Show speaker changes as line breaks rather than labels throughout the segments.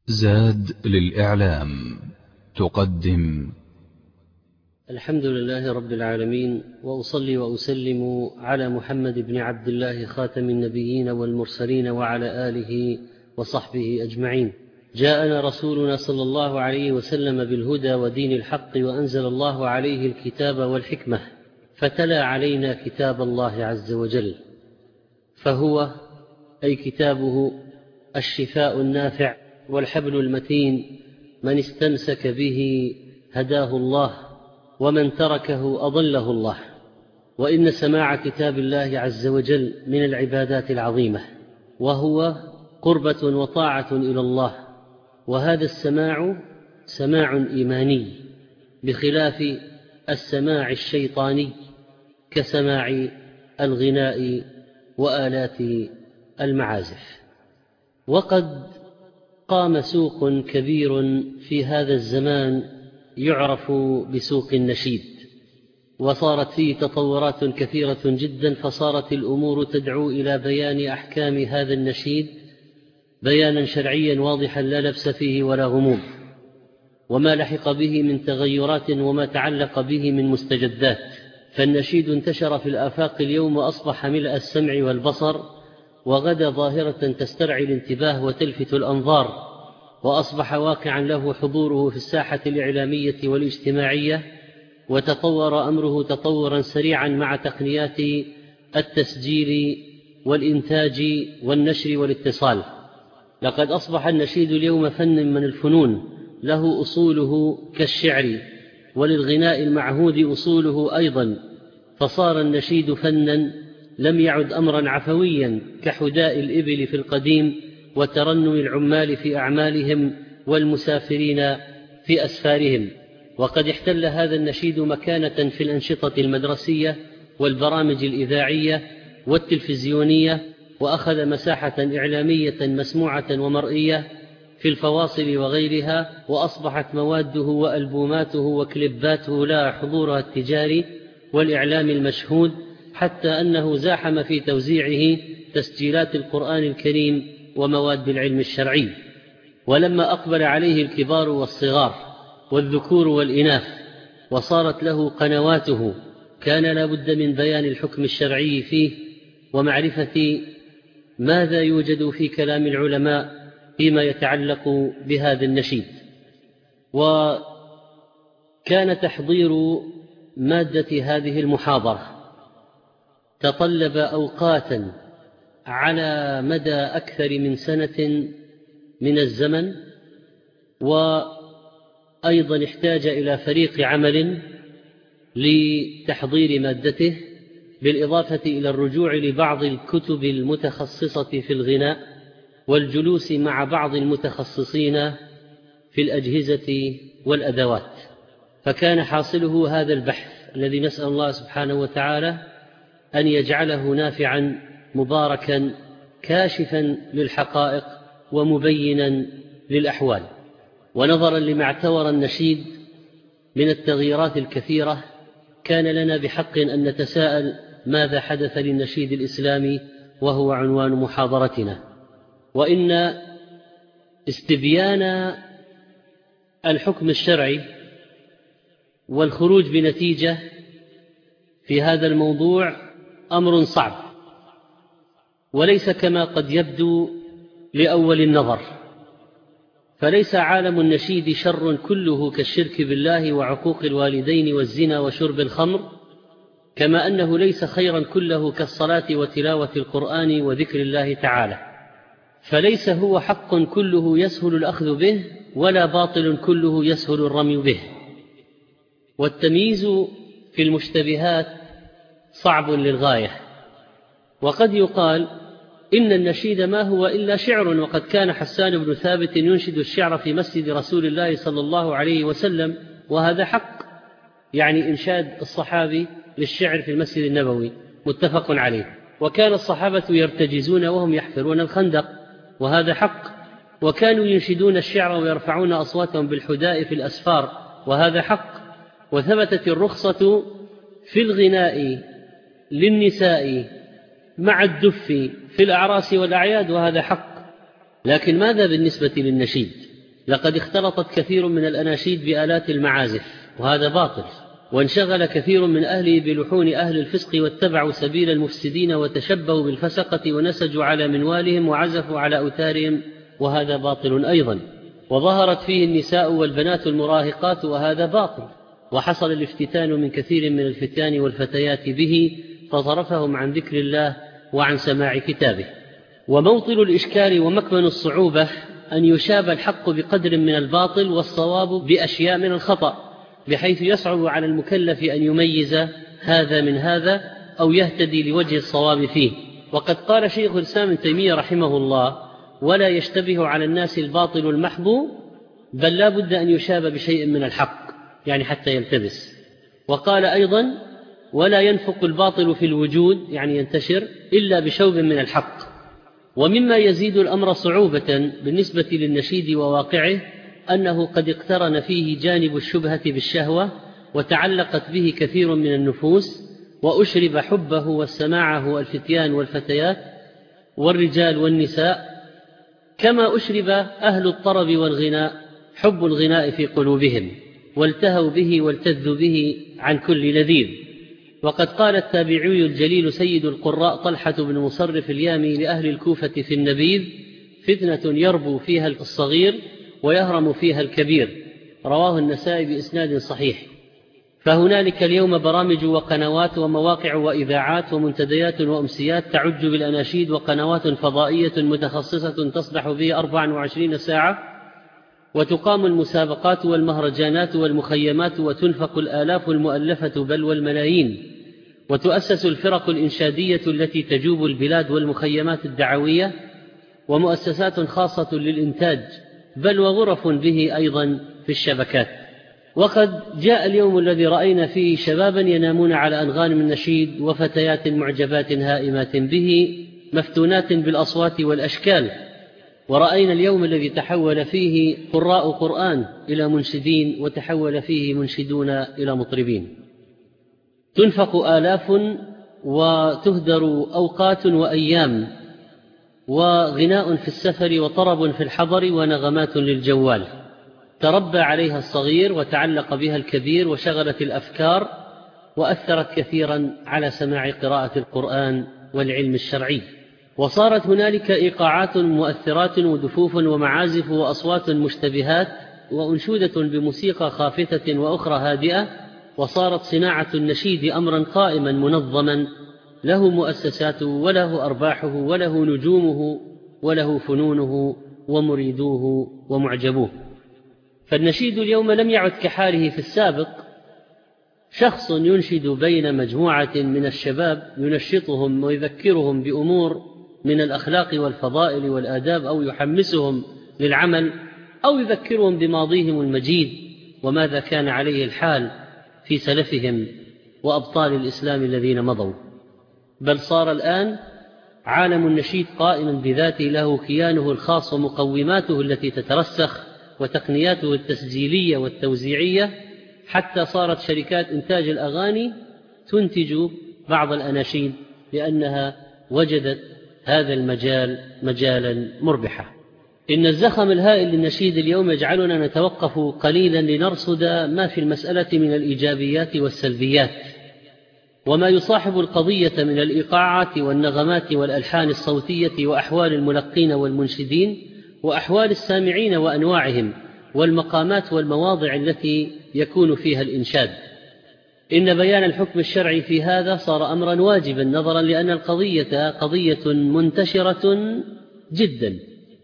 زاد للإعلام تقدم.
الحمد لله رب العالمين، وأصلي وأسلم على محمد بن عبد الله خاتم النبيين والمرسلين وعلى آله وصحبه أجمعين. جاءنا رسولنا صلى الله عليه وسلم بالهدى ودين الحق، وأنزل الله عليه الكتاب والحكمة، فتلا علينا كتاب الله عز وجل، فهو أي كتابه الشفاء النافع والحبل المتين، من استمسك به هداه الله، ومن تركه أضله الله. وإن سماع كتاب الله عز وجل من العبادات العظيمة، وهو قربة وطاعة إلى الله، وهذا السماع سماع إيماني بخلاف السماع الشيطاني كسماع الغناء وآلات المعازف. وقد قام سوق كبير في هذا الزمان يعرف بسوق النشيد، وصارت فيه تطورات كثيرة جدا، فصارت الأمور تدعو إلى بيان أحكام هذا النشيد بيانا شرعيا واضحا لا لبس فيه ولا غموض، وما لحق به من تغيرات وما تعلق به من مستجدات. فالنشيد انتشر في الآفاق اليوم، وأصبح ملء السمع والبصر، وغدا ظاهرة تسترعي الانتباه وتلفت الأنظار، وأصبح واقعا له حضوره في الساحة الإعلامية والاجتماعية، وتطور أمره تطورا سريعا مع تقنيات التسجيل والإنتاج والنشر والاتصال. لقد أصبح النشيد اليوم فن من الفنون، له أصوله كالشعر، وللغناء المعهود أصوله أيضا، فصار النشيد فنا لم يعد أمرا عفويا كحداء الإبل في القديم وترنم العمال في أعمالهم والمسافرين في أسفارهم. وقد احتل هذا النشيد مكانة في الأنشطة المدرسية والبرامج الإذاعية والتلفزيونية، وأخذ مساحة إعلامية مسموعة ومرئية في الفواصل وغيرها، وأصبحت مواده وألبوماته وكليباته لها حضورها التجاري والإعلام المشهود، حتى أنه زاحم في توزيعه تسجيلات القرآن الكريم ومواد العلم الشرعي. ولما أقبل عليه الكبار والصغار والذكور والإناث وصارت له قنواته، كان لا بد من بيان الحكم الشرعي فيه، ومعرفة ماذا يوجد في كلام العلماء فيما يتعلق بهذا النشيد. وكان تحضير مادة هذه المحاضرة تطلب أوقاتا على مدى أكثر من سنة من الزمن، وأيضا احتاج إلى فريق عمل لتحضير مادته، بالإضافة إلى الرجوع لبعض الكتب المتخصصة في الغناء والجلوس مع بعض المتخصصين في الأجهزة والأدوات. فكان حاصله هذا البحث الذي نسأل الله سبحانه وتعالى أن يجعله نافعا مباركا كاشفا للحقائق ومبينا للأحوال. ونظرا لما اعتور النشيد من التغييرات الكثيرة، كان لنا بحق أن نتساءل ماذا حدث للنشيد الإسلامي، وهو عنوان محاضرتنا. وإن استبيان الحكم الشرعي والخروج بنتيجة في هذا الموضوع أمر صعب، وليس كما قد يبدو لأول النظر. فليس عالم النشيد شر كله كالشرك بالله وعقوق الوالدين والزنا وشرب الخمر، كما أنه ليس خيرا كله كالصلاة وتلاوة القرآن وذكر الله تعالى. فليس هو حق كله يسهل الأخذ به، ولا باطل كله يسهل الرمي به. والتمييز في المشتبهات صعب للغاية. وقد يقال إن النشيد ما هو إلا شعر، وقد كان حسان بن ثابت ينشد الشعر في مسجد رسول الله صلى الله عليه وسلم، وهذا حق، يعني إنشاد الصحابي للشعر في المسجد النبوي متفق عليه. وكان الصحابة يرتجزون وهم يحفرون الخندق، وهذا حق. وكانوا ينشدون الشعر ويرفعون أصواتهم بالحداء في الأسفار، وهذا حق. وثبتت الرخصة في الغناء للنساء مع الدف في الأعراس والأعياد، وهذا حق. لكن ماذا بالنسبة للنشيد؟ لقد اختلطت كثير من الأناشيد بآلات المعازف، وهذا باطل. وانشغل كثير من أهله بلحون أهل الفسق واتبعوا سبيل المفسدين وتشبهوا بالفسقة ونسجوا على منوالهم وعزفوا على أوتارهم، وهذا باطل أيضا. وظهرت فيه النساء والبنات المراهقات، وهذا باطل. وحصل الافتتان من كثير من الفتيان والفتيات به، فصرفهم عن ذكر الله وعن سماع كتابه. وموطن الإشكال ومكمن الصعوبة أن يشاب الحق بقدر من الباطل والصواب بأشياء من الخطأ، بحيث يصعب على المكلف أن يميز هذا من هذا أو يهتدي لوجه الصواب فيه. وقد قال شيخ الإسلام ابن تيمية رحمه الله: ولا يشتبه على الناس الباطل المحض، بل لا بد أن يشاب بشيء من الحق، يعني حتى يلتبس. وقال أيضا: ولا ينفق الباطل في الوجود، يعني ينتشر، إلا بشوب من الحق. ومما يزيد الأمر صعوبة بالنسبة للنشيد وواقعه أنه قد اقترن فيه جانب الشبهة بالشهوة، وتعلقت به كثير من النفوس، وأشرب حبه والسماعه الفتيان والفتيات والرجال والنساء، كما أشرب أهل الطرب والغناء حب الغناء في قلوبهم، والتهوا به والتذوا به عن كل لذيذ. وقد قال التابعي الجليل سيد القراء طلحة بن مصرف اليامي لأهل الكوفة في النبيذ: فتنة يربو فيها الصغير ويهرم فيها الكبير. رواه النسائي بإسناد صحيح. فهنالك اليوم برامج وقنوات ومواقع وإذاعات ومنتديات وأمسيات تعج بالأناشيد، وقنوات فضائية متخصصة تصدح به 24 ساعة، وتقام المسابقات والمهرجانات والمخيمات، وتنفق الآلاف المؤلفة بل والملايين، وتؤسس الفرق الإنشادية التي تجوب البلاد والمخيمات الدعوية، ومؤسسات خاصة للإنتاج، بل وغرف به أيضا في الشبكات. وقد جاء اليوم الذي رأينا فيه شبابا ينامون على أنغام النشيد، وفتيات معجبات هائمات به مفتونات بالأصوات والأشكال. ورأينا اليوم الذي تحول فيه قراء قرآن إلى منشدين، وتحول فيه منشدون إلى مطربين. تنفق آلاف وتهدر أوقات وأيام، وغناء في السفر وطرب في الحضر ونغمات للجوال، تربى عليها الصغير وتعلق بها الكبير، وشغلت الأفكار، وأثرت كثيرا على سماع قراءة القرآن والعلم الشرعي. وصارت هنالك إيقاعات مؤثرات ودفوف ومعازف وأصوات مشتبهات، وأنشودة بموسيقى خافتة وأخرى هادئة. وصارت صناعة النشيد أمرا قائما منظما، له مؤسساته وله أرباحه وله نجومه وله فنونه ومريدوه ومعجبوه. فالنشيد اليوم لم يعد كحاله في السابق، شخص ينشد بين مجموعة من الشباب ينشطهم ويذكرهم بأمور من الأخلاق والفضائل والآداب، أو يحمسهم للعمل، أو يذكرهم بماضيهم المجيد وماذا كان عليه الحال في سلفهم وأبطال الإسلام الذين مضوا. بل صار الآن عالم النشيد قائما بذاته، له كيانه الخاص ومقوماته التي تترسخ، وتقنياته التسجيلية والتوزيعية، حتى صارت شركات إنتاج الأغاني تنتج بعض الأناشيد لأنها وجدت هذا المجال مجالا مربحا. إن الزخم الهائل للنشيد اليوم يجعلنا نتوقف قليلا لنرصد ما في المسألة من الإيجابيات والسلبيات، وما يصاحب القضية من الإيقاعات والنغمات والألحان الصوتية، وأحوال الملقين والمنشدين، وأحوال السامعين وأنواعهم، والمقامات والمواضع التي يكون فيها الإنشاد. إن بيان الحكم الشرعي في هذا صار أمرا واجبا، نظرا لأن القضية قضية منتشرة جدا،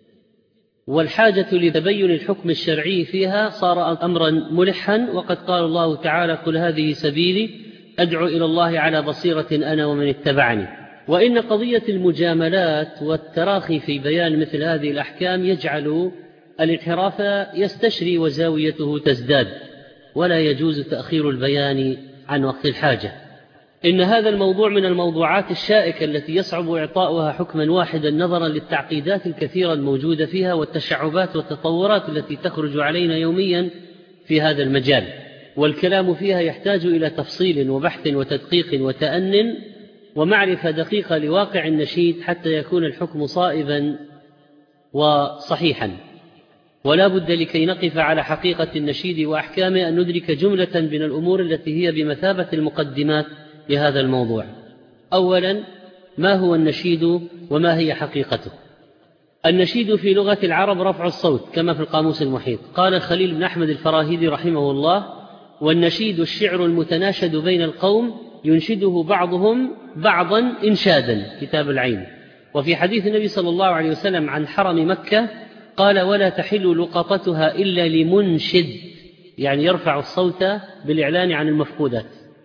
والحاجة لتبين الحكم الشرعي فيها صار أمرا ملحا. وقد قال الله تعالى: قل هذه سبيلي أدعو إلى الله على بصيرة أنا ومن اتبعني. وإن قضية المجاملات والتراخي في بيان مثل هذه الأحكام يجعل الانحراف يستشري وزاويته تزداد، ولا يجوز تأخير البيان عن وقت الحاجة. إن هذا الموضوع من الموضوعات الشائكة التي يصعب إعطاؤها حكما واحدا، نظرا للتعقيدات الكثيرة الموجودة فيها والتشعبات والتطورات التي تخرج علينا يوميا في هذا المجال، والكلام فيها يحتاج إلى تفصيل وبحث وتدقيق وتأنٍ ومعرفة دقيقة لواقع النشيد، حتى يكون الحكم صائبا وصحيحا. ولا بد لكي نقف على حقيقة النشيد وأحكامه أن ندرك جملة من الأمور التي هي بمثابة المقدمات لهذا الموضوع. أولا، ما هو النشيد وما هي حقيقته؟ النشيد في لغة العرب رفع الصوت كما في القاموس المحيط. قال خليل بن أحمد الفراهيدي رحمه الله: والنشيد الشعر المتناشد بين القوم ينشده بعضهم بعضا إنشادا، كتاب العين. وفي حديث النبي صلى الله عليه وسلم عن حرم مكة قال: ولا تحل لقطتها إلا لمنشد، يعني يرفع الصوت بالإعلان عن المفقودات.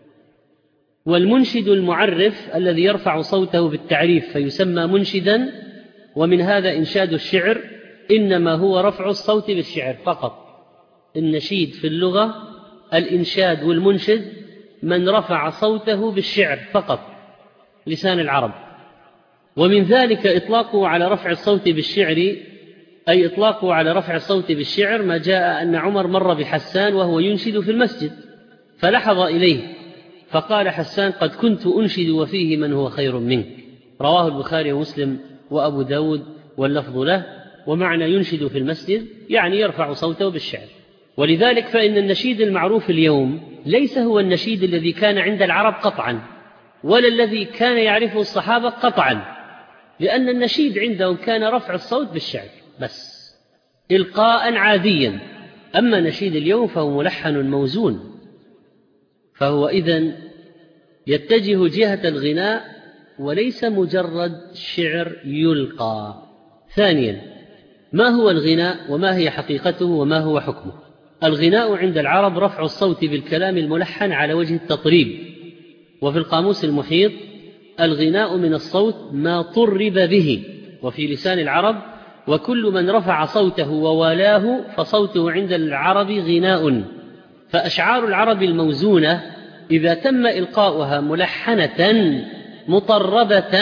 والمنشد المعرف الذي يرفع صوته بالتعريف فيسمى منشدا. ومن هذا إنشاد الشعر إنما هو رفع الصوت بالشعر فقط. النشيد في اللغة الإنشاد والمنشد من رفع صوته بالشعر فقط، لسان العرب. ومن ذلك إطلاقه على رفع الصوت بالشعر، أي إطلاقه على رفع الصوت بالشعر ما جاء أن عمر مر بحسان وهو ينشد في المسجد فلحظ إليه فقال حسان: قد كنت أنشد وفيه من هو خير منك. رواه البخاري ومسلم وأبو داود واللفظ له. ومعنى ينشد في المسجد يعني يرفع صوته بالشعر. ولذلك فإن النشيد المعروف اليوم ليس هو النشيد الذي كان عند العرب قطعا، ولا الذي كان يعرفه الصحابة قطعا، لأن النشيد عندهم كان رفع الصوت بالشعر بس إلقاء عاديا. أما نشيد اليوم فهو ملحن موزون، فهو إذن يتجه جهة الغناء وليس مجرد شعر يلقى. ثانيا، ما هو الغناء وما هي حقيقته وما هو حكمه؟ الغناء عند العرب رفع الصوت بالكلام الملحن على وجه التطريب. وفي القاموس المحيط: الغناء من الصوت ما طرب به. وفي لسان العرب: وكل من رفع صوته ووالاه فصوته عند العرب غناء. فأشعار العرب الموزونة إذا تم إلقاؤها ملحنة مطربة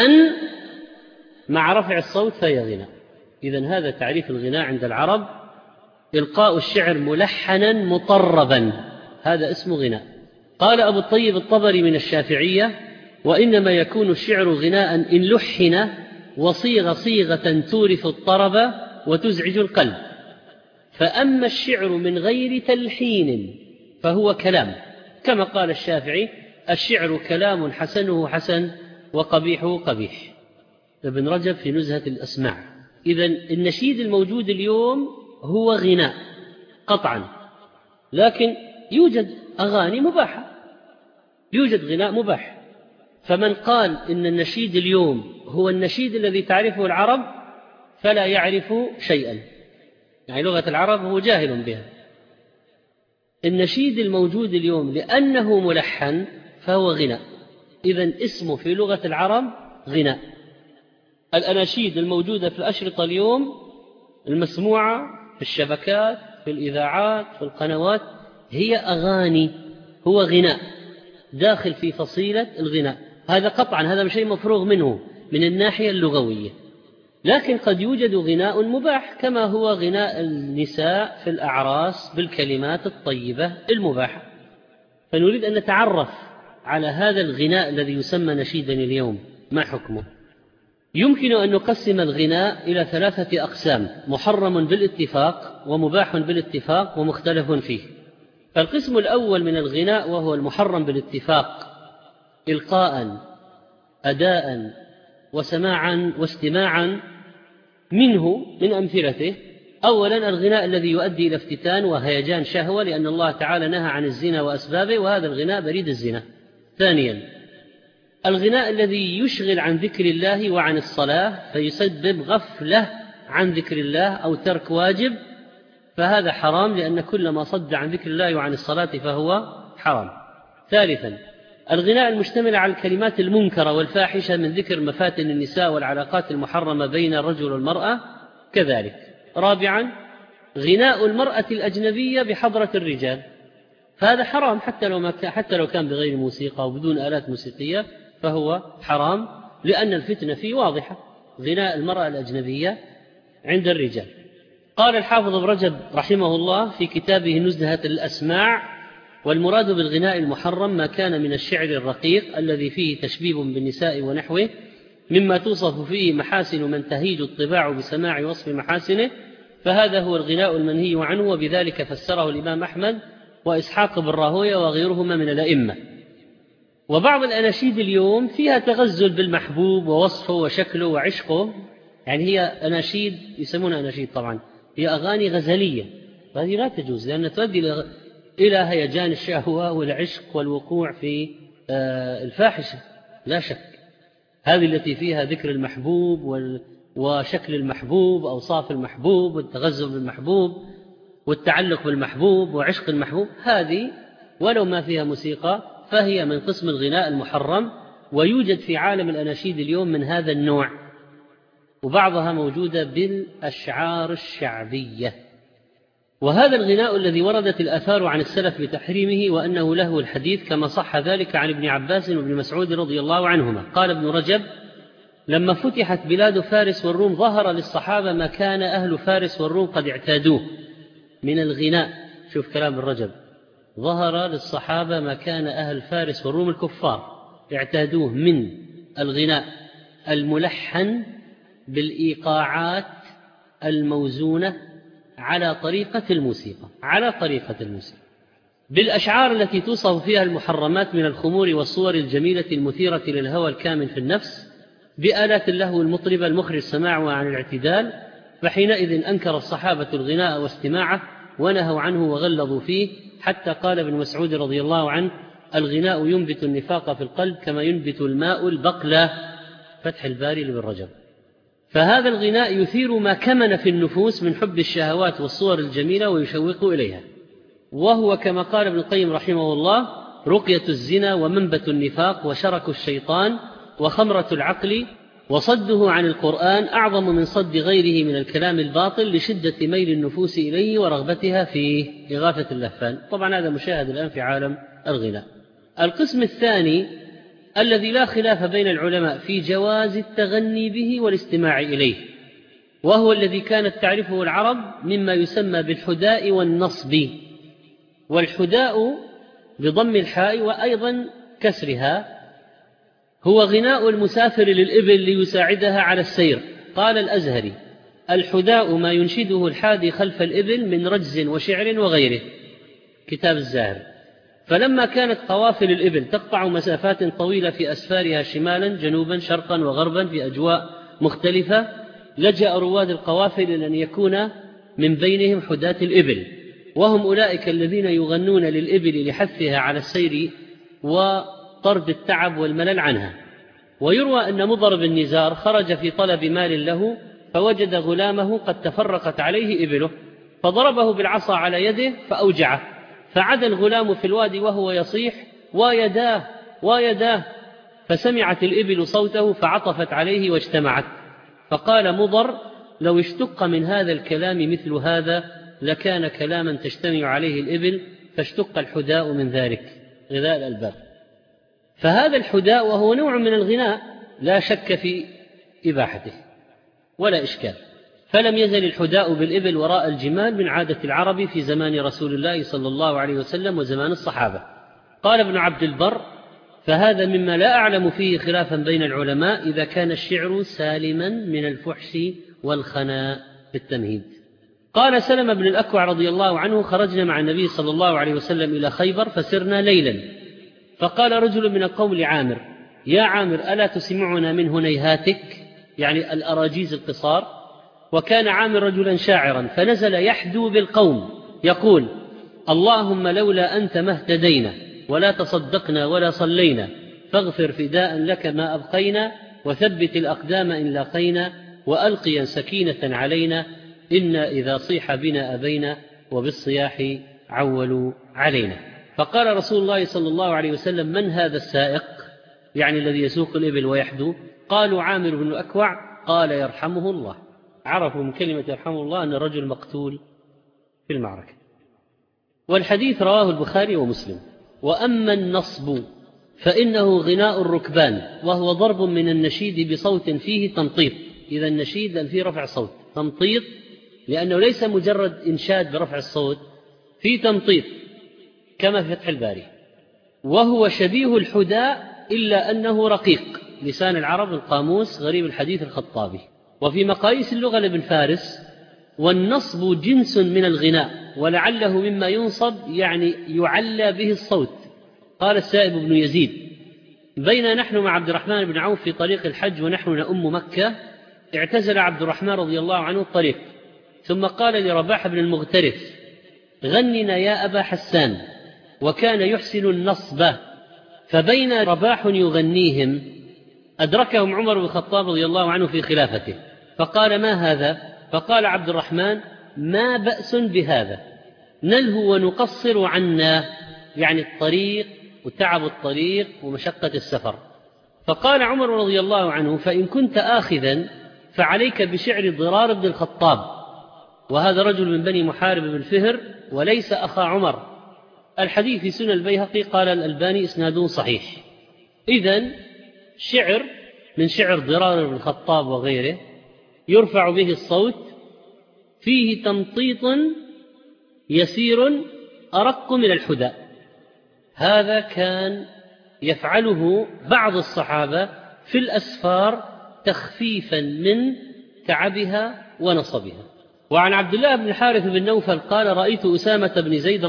مع رفع الصوت فهي غناء. إذن هذا تعريف الغناء عند العرب: إلقاء الشعر ملحنا مطربا، هذا اسمه غناء. قال أبو الطيب الطبري من الشافعية: وإنما يكون الشعر غناء إن لحن وصيغ صيغة تورث الطرب وتزعج القلب. فأما الشعر من غير تلحين فهو كلام، كما قال الشافعي: الشعر كلام حسنه حسن وقبيحه قبيح. ابن رجب في نزهة الأسماع. إذن النشيد الموجود اليوم هو غناء قطعا، لكن يوجد أغاني مباحة، يوجد غناء مباح. فمن قال إن النشيد اليوم هو النشيد الذي تعرفه العرب فلا يعرف شيئا، يعني لغة العرب هو جاهل بها. النشيد الموجود اليوم لأنه ملحن فهو غناء، إذن اسمه في لغة العرب غناء. الأناشيد الموجودة في الأشرطة اليوم المسموعة في الشبكات في الإذاعات في القنوات هي أغاني، هو غناء داخل في فصيلة الغناء. هذا قطعا هذا شيء مفروغ منه من الناحية اللغوية. لكن قد يوجد غناء مباح كما هو غناء النساء في الأعراس بالكلمات الطيبة المباحة. فنريد أن نتعرف على هذا الغناء الذي يسمى نشيدا اليوم، ما حكمه؟ يمكن أن نقسم الغناء إلى 3 أقسام: محرم بالاتفاق ومباح بالاتفاق ومختلف فيه. فالقسم الأول من الغناء وهو المحرم بالاتفاق: إلقاء أداء وسماعا واستماعا. منه من أمثلته: أولا الغناء الذي يؤدي إلى افتتان وهيجان شهوة، لأن الله تعالى نهى عن الزنا وأسبابه وهذا الغناء بريد الزنا. ثانيا الغناء الذي يشغل عن ذكر الله وعن الصلاة فيسبب غفلة عن ذكر الله أو ترك واجب، فهذا حرام، لأن كل ما صد عن ذكر الله وعن الصلاة فهو حرام. ثالثا الغناء المشتمل على الكلمات المنكرة والفاحشة من ذكر مفاتن النساء والعلاقات المحرمة بين الرجل والمرأة كذلك. رابعا غناء المرأة الأجنبية بحضرة الرجال، فهذا حرام حتى لو كان بغير موسيقى وبدون آلات موسيقية فهو حرام، لأن الفتنة فيه واضحة. غناء المرأة الأجنبية عند الرجال. قال الحافظ ابن رجب رحمه الله في كتابه نزهة الأسماع: والمراد بالغناء المحرم ما كان من الشعر الرقيق الذي فيه تشبيب بالنساء ونحوه، مما توصف فيه محاسن من تهيج الطباع بسماع وصف محاسنه، فهذا هو الغناء المنهي عنه، وبذلك فسره الإمام أحمد وإسحاق بن راهويه وغيرهما من الأئمة. وبعض الأناشيد اليوم فيها تغزل بالمحبوب ووصفه وشكله وعشقه، يعني هي أناشيد يسمونها أناشيد، طبعا هي أغاني غزلية، وهذه لا تجوز لأنها تؤدي إلى هيجان الشهوة والعشق والوقوع في الفاحشة لا شك. هذه التي فيها ذكر المحبوب وشكل المحبوب، أوصاف المحبوب والتغزل بالمحبوب والتعلق بالمحبوب وعشق المحبوب، هذه ولو ما فيها موسيقى فهي من قسم الغناء المحرم، ويوجد في عالم الأناشيد اليوم من هذا النوع، وبعضها موجودة بالأشعار الشعبية. وهذا الغناء الذي وردت الآثار عن السلف بتحريمه وأنه له الحديث، كما صح ذلك عن ابن عباس وابن مسعود رضي الله عنهما. قال ابن رجب: لما فتحت بلاد فارس والروم ظهر للصحابة ما كان أهل فارس والروم قد اعتادوه من الغناء. شوف كلام الرجب، ظهر للصحابة ما كان أهل فارس والروم الكفار اعتادوه من الغناء الملحن بالإيقاعات الموزونة على طريقة الموسيقى، بالأشعار التي توصف فيها المحرمات من الخمور والصور الجميلة المثيرة للهوى الكامن في النفس، بآلات اللهو المطربة المخرج سماعها عن الاعتدال. فحينئذ أنكر الصحابة الغناء واستماعه ونهوا عنه وغلظوا فيه، حتى قال ابن مسعود رضي الله عنه: الغناء ينبت النفاق في القلب كما ينبت الماء البقلة. فتح الباري لابن رجب. فهذا الغناء يثير ما كمن في النفوس من حب الشهوات والصور الجميلة ويشوق إليها، وهو كما قال ابن القيم رحمه الله: رقية الزنا ومنبت النفاق وشرك الشيطان وخمرة العقل، وصده عن القرآن أعظم من صد غيره من الكلام الباطل لشدة ميل النفوس إليه ورغبتها فيه. إغاثة اللهفان. طبعا هذا مشاهد الآن في عالم الغناء. القسم الثاني الذي لا خلاف بين العلماء في جواز التغني به والاستماع إليه، وهو الذي كانت تعرفه العرب مما يسمى بالحداء والنصب. والحداء بضم الحاء وأيضا كسرها هو غناء المسافر للإبل ليساعدها على السير. قال الأزهري: الحداء ما ينشده الحادي خلف الإبل من رجز وشعر وغيره، كتاب الزاهر. فلما كانت قوافل الإبل تقطع مسافات طويلة في أسفارها شمالا جنوبا شرقا وغربا في أجواء مختلفة، لجأ رواد القوافل إلى أن يكون من بينهم حداة الإبل، وهم أولئك الذين يغنون للإبل لحثها على السير وطرد التعب والملل عنها. ويروى أن مضر بن نزار خرج في طلب مال له، فوجد غلامه قد تفرقت عليه إبله، فضربه بالعصا على يده فأوجعه، فعاد الغلام في الوادي وهو يصيح: ويداه ويداه، فسمعت الإبل صوته فعطفت عليه واجتمعت. فقال مضر: لو اشتق من هذا الكلام مثل هذا لكان كلاما تجتمع عليه الإبل، فاشتق الحداء من ذلك. غذاء الألباب. فهذا الحداء وهو نوع من الغناء لا شك في إباحته ولا إشكال، فلم يزل الحداء بالإبل وراء الجمال من عادة العرب في زمان رسول الله صلى الله عليه وسلم وزمان الصحابة. قال ابن عبد البر: فهذا مما لا أعلم فيه خلافا بين العلماء إذا كان الشعر سالما من الفحش والخناء بالتمهيد. قال سلمة بن الأكوع رضي الله عنه: خرجنا مع النبي صلى الله عليه وسلم إلى خيبر فسرنا ليلا، فقال رجل من القوم لعامر: يا عامر، ألا تسمعنا من هنيهاتك، يعني الأراجيز القصار. وكان عامر رجلا شاعرا، فنزل يحدو بالقوم يقول: اللهم لولا أنت ما اهتدينا ولا تصدقنا ولا صلينا، فاغفر فداء لك ما أبقينا، وثبت الأقدام إن لاقينا، وألقيا سكينة علينا، إنا إذا صيح بنا أبينا، وبالصياح عولوا علينا. فقال رسول الله صلى الله عليه وسلم: من هذا السائق، يعني الذي يسوق الإبل ويحدو؟ قالوا: عامر بن الأكوع. قال: يرحمه الله. عرفوا من كلمة يرحمه الله أن الرجل مقتول في المعركة. والحديث رواه البخاري ومسلم. وأما النصب فإنه غناء الركبان، وهو ضرب من النشيد بصوت فيه تمطيط. إذا النشيد فيه رفع صوت، تمطيط، لأنه ليس مجرد إنشاد برفع الصوت، فيه تمطيط كما في فتح الباري. وهو شبيه الحداء إلا أنه رقيق. لسان العرب القاموس غريب الحديث الخطابي. وفي مقاييس اللغة لابن فارس والنصب جنس من الغناء، ولعله مما ينصب يعني يعلى به الصوت. قال السائب بن يزيد: بين نحن مع عبد الرحمن بن عوف في طريق الحج ونحن نؤم مكة، اعتزل عبد الرحمن رضي الله عنه الطريق، ثم قال لرباح بن المغترف: غننا يا أبا حسان. وكان يحسن النصب، فبين رباح يغنيهم أدركهم عمر بن الخطاب رضي الله عنه في خلافته، فقال: ما هذا؟ فقال عبد الرحمن: ما بأس بهذا، نلهو ونقصر عنا، يعني الطريق وتعب الطريق ومشقة السفر. فقال عمر رضي الله عنه: فإن كنت آخذا فعليك بشعر ضرار بن الخطاب، وهذا رجل من بني محارب بن فهر وليس أخا عمر. الحديث في سنن البيهقي، قال الألباني إسناده صحيح. إذن شعر من شعر ضرار بن الخطاب وغيره يرفع به الصوت، فيه تمطيط يسير أرق من الحدى. هذا كان يفعله بعض الصحابة في الأسفار تخفيفا من تعبها ونصبها. وعن عبد الله بن الحارث بن نوفل قال: رأيت أسامة بن زيد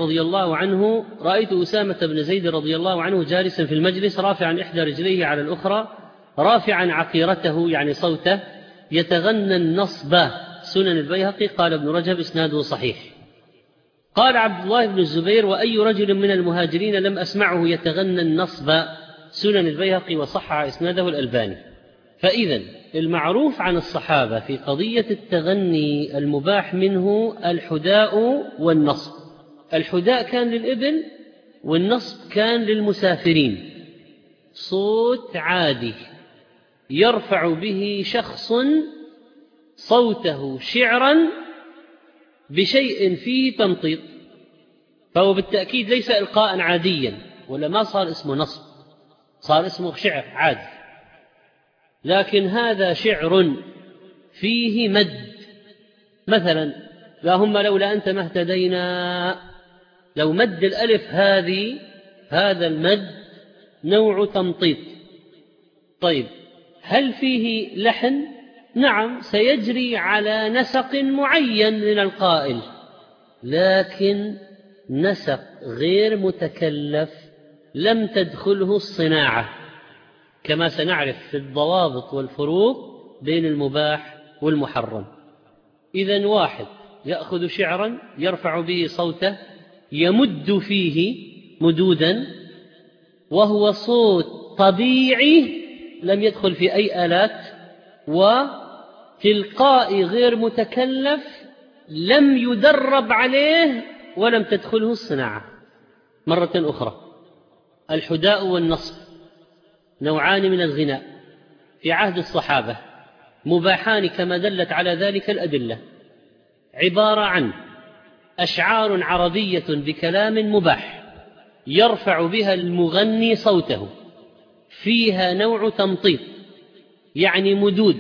رضي الله عنه جالسا في المجلس رافعا إحدى رجليه على الأخرى، رافعا عقيرته يعني صوته، يتغنى النصب. سنن البيهقي. قال ابن رجب إسناده صحيح. قال عبد الله بن الزبير: وأي رجل من المهاجرين لم أسمعه يتغنى النصب. سنن البيهقي وصحح إسناده الألباني. فإذا المعروف عن الصحابة في قضية التغني المباح منه الحداء والنصب. الحداء كان للإبل والنصب كان للمسافرين، صوت عادي يرفع به شخص صوته شعرا بشيء فيه تمطيط، فهو بالتأكيد ليس إلقاء عاديا، ولا ما صار اسمه نصب، صار اسمه شعر عادي. لكن هذا شعر فيه مد، مثلا: اللهم لولا أنت ما اهتدينا. لو مد الألف هذا المد نوع تمطيط. طيب، هل فيه لحن؟ نعم، سيجري على نسق معين من القائل، لكن نسق غير متكلف لم تدخله الصناعة، كما سنعرف في الضوابط والفروق بين المباح والمحرم. إذن واحد يأخذ شعرا يرفع به صوته، يمد فيه مدودا، وهو صوت طبيعي لم يدخل في أي آلات، وتلقائي غير متكلف لم يدرب عليه ولم تدخله الصناعة. مرة أخرى، الحداء والنصب نوعان من الغناء في عهد الصحابة، مباحان كما دلت على ذلك الأدلة، عبارة عن أشعار عربية بكلام مباح يرفع بها المغني صوته، فيها نوع تمطيط يعني مدود،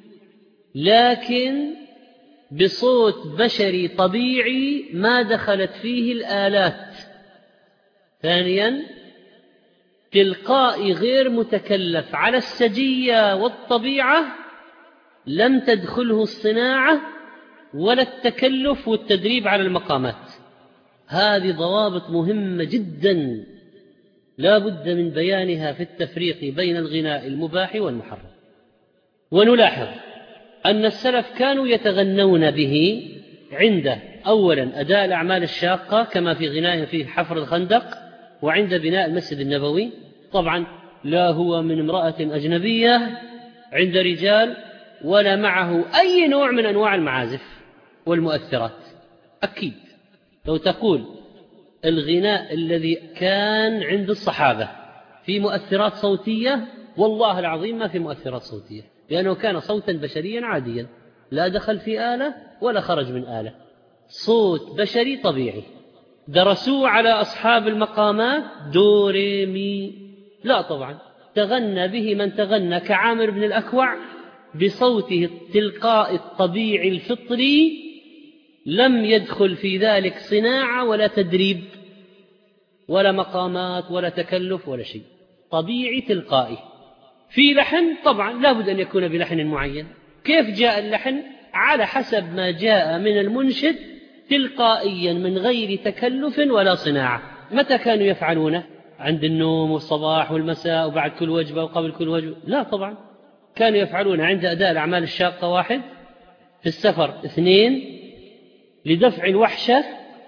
لكن بصوت بشري طبيعي ما دخلت فيه الآلات. ثانيا، تلقائي غير متكلف على السجية والطبيعة لم تدخله الصناعة ولا التكلف والتدريب على المقامات. هذه ضوابط مهمة جدا لا بد من بيانها في التفريق بين الغناء المباح والمحرم. ونلاحظ أن السلف كانوا يتغنون به عند أولا أداء الأعمال الشاقة كما في غنائهم في حفر الخندق وعند بناء المسجد النبوي. طبعا لا هو من امرأة أجنبية عند رجال ولا معه أي نوع من أنواع المعازف والمؤثرات. أكيد لو تقول الغناء الذي كان عند الصحابة في مؤثرات صوتية، والله العظيم ما في مؤثرات صوتية، لأنه كان صوتا بشريا عاديا لا دخل في آلة ولا خرج من آلة، صوت بشري طبيعي. درسوه على أصحاب المقامات دو ري مي؟ لا طبعا، تغنى به من تغنى كعامر بن الأكوع بصوته التلقائي الطبيعي الفطري، لم يدخل في ذلك صناعة ولا تدريب ولا مقامات ولا تكلف ولا شيء، طبيعي تلقائي. في لحن طبعا لا بد أن يكون بلحن معين. كيف جاء اللحن؟ على حسب ما جاء من المنشد تلقائيا من غير تكلف ولا صناعة. متى كانوا يفعلونه؟ عند النوم والصباح والمساء وبعد كل وجبة وقبل كل وجبة؟ لا طبعا، كانوا يفعلون عند أداء الأعمال الشاقة 1، في السفر 2، لدفع الوحشة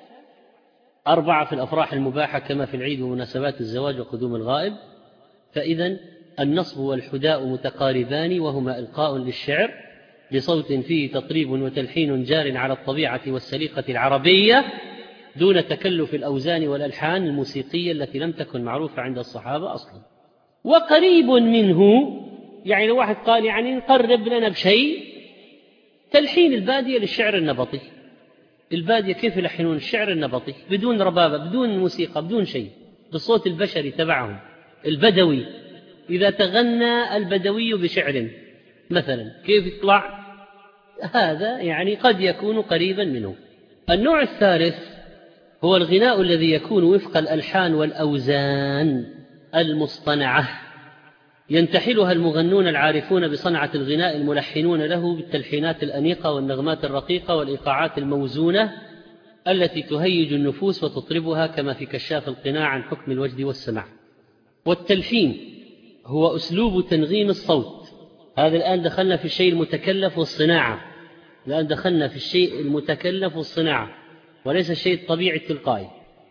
4، في الأفراح المباحة كما في العيد ومناسبات الزواج وقدوم الغائب. فإذا النصب والحداء متقاربان، وهما إلقاء للشعر بصوت فيه تطريب وتلحين جار على الطبيعة والسليقة العربية دون تكلف الأوزان والألحان الموسيقية التي لم تكن معروفة عند الصحابة أصلا. وقريب منه، يعني لو واحد قال يعني نقرب لنا بشيء، تلحين البادية للشعر النبطي. البادية كيف يلحنون الشعر النبطي؟ بدون ربابة، بدون موسيقى، بدون شيء، بالصوت البشري تبعهم البدوي. إذا تغنى البدوي بشعر مثلا كيف يطلع؟ هذا يعني قد يكون قريبا منه. النوع الثالث هو الغناء الذي يكون وفق الألحان والأوزان المصطنعة، ينتحلها المغنون العارفون بصنعة الغناء الملحنون له بالتلحينات الأنيقة والنغمات الرقيقة والإيقاعات الموزونة التي تهيج النفوس وتطربها، كما في كشاف القناع عن حكم الوجد والسمع. والتلحين هو أسلوب تنغيم الصوت. هذا الآن دخلنا في الشيء المتكلف والصناعة، الآن دخلنا في الشيء المتكلف والصناعة وليس الشيء الطبيعي التلقائي.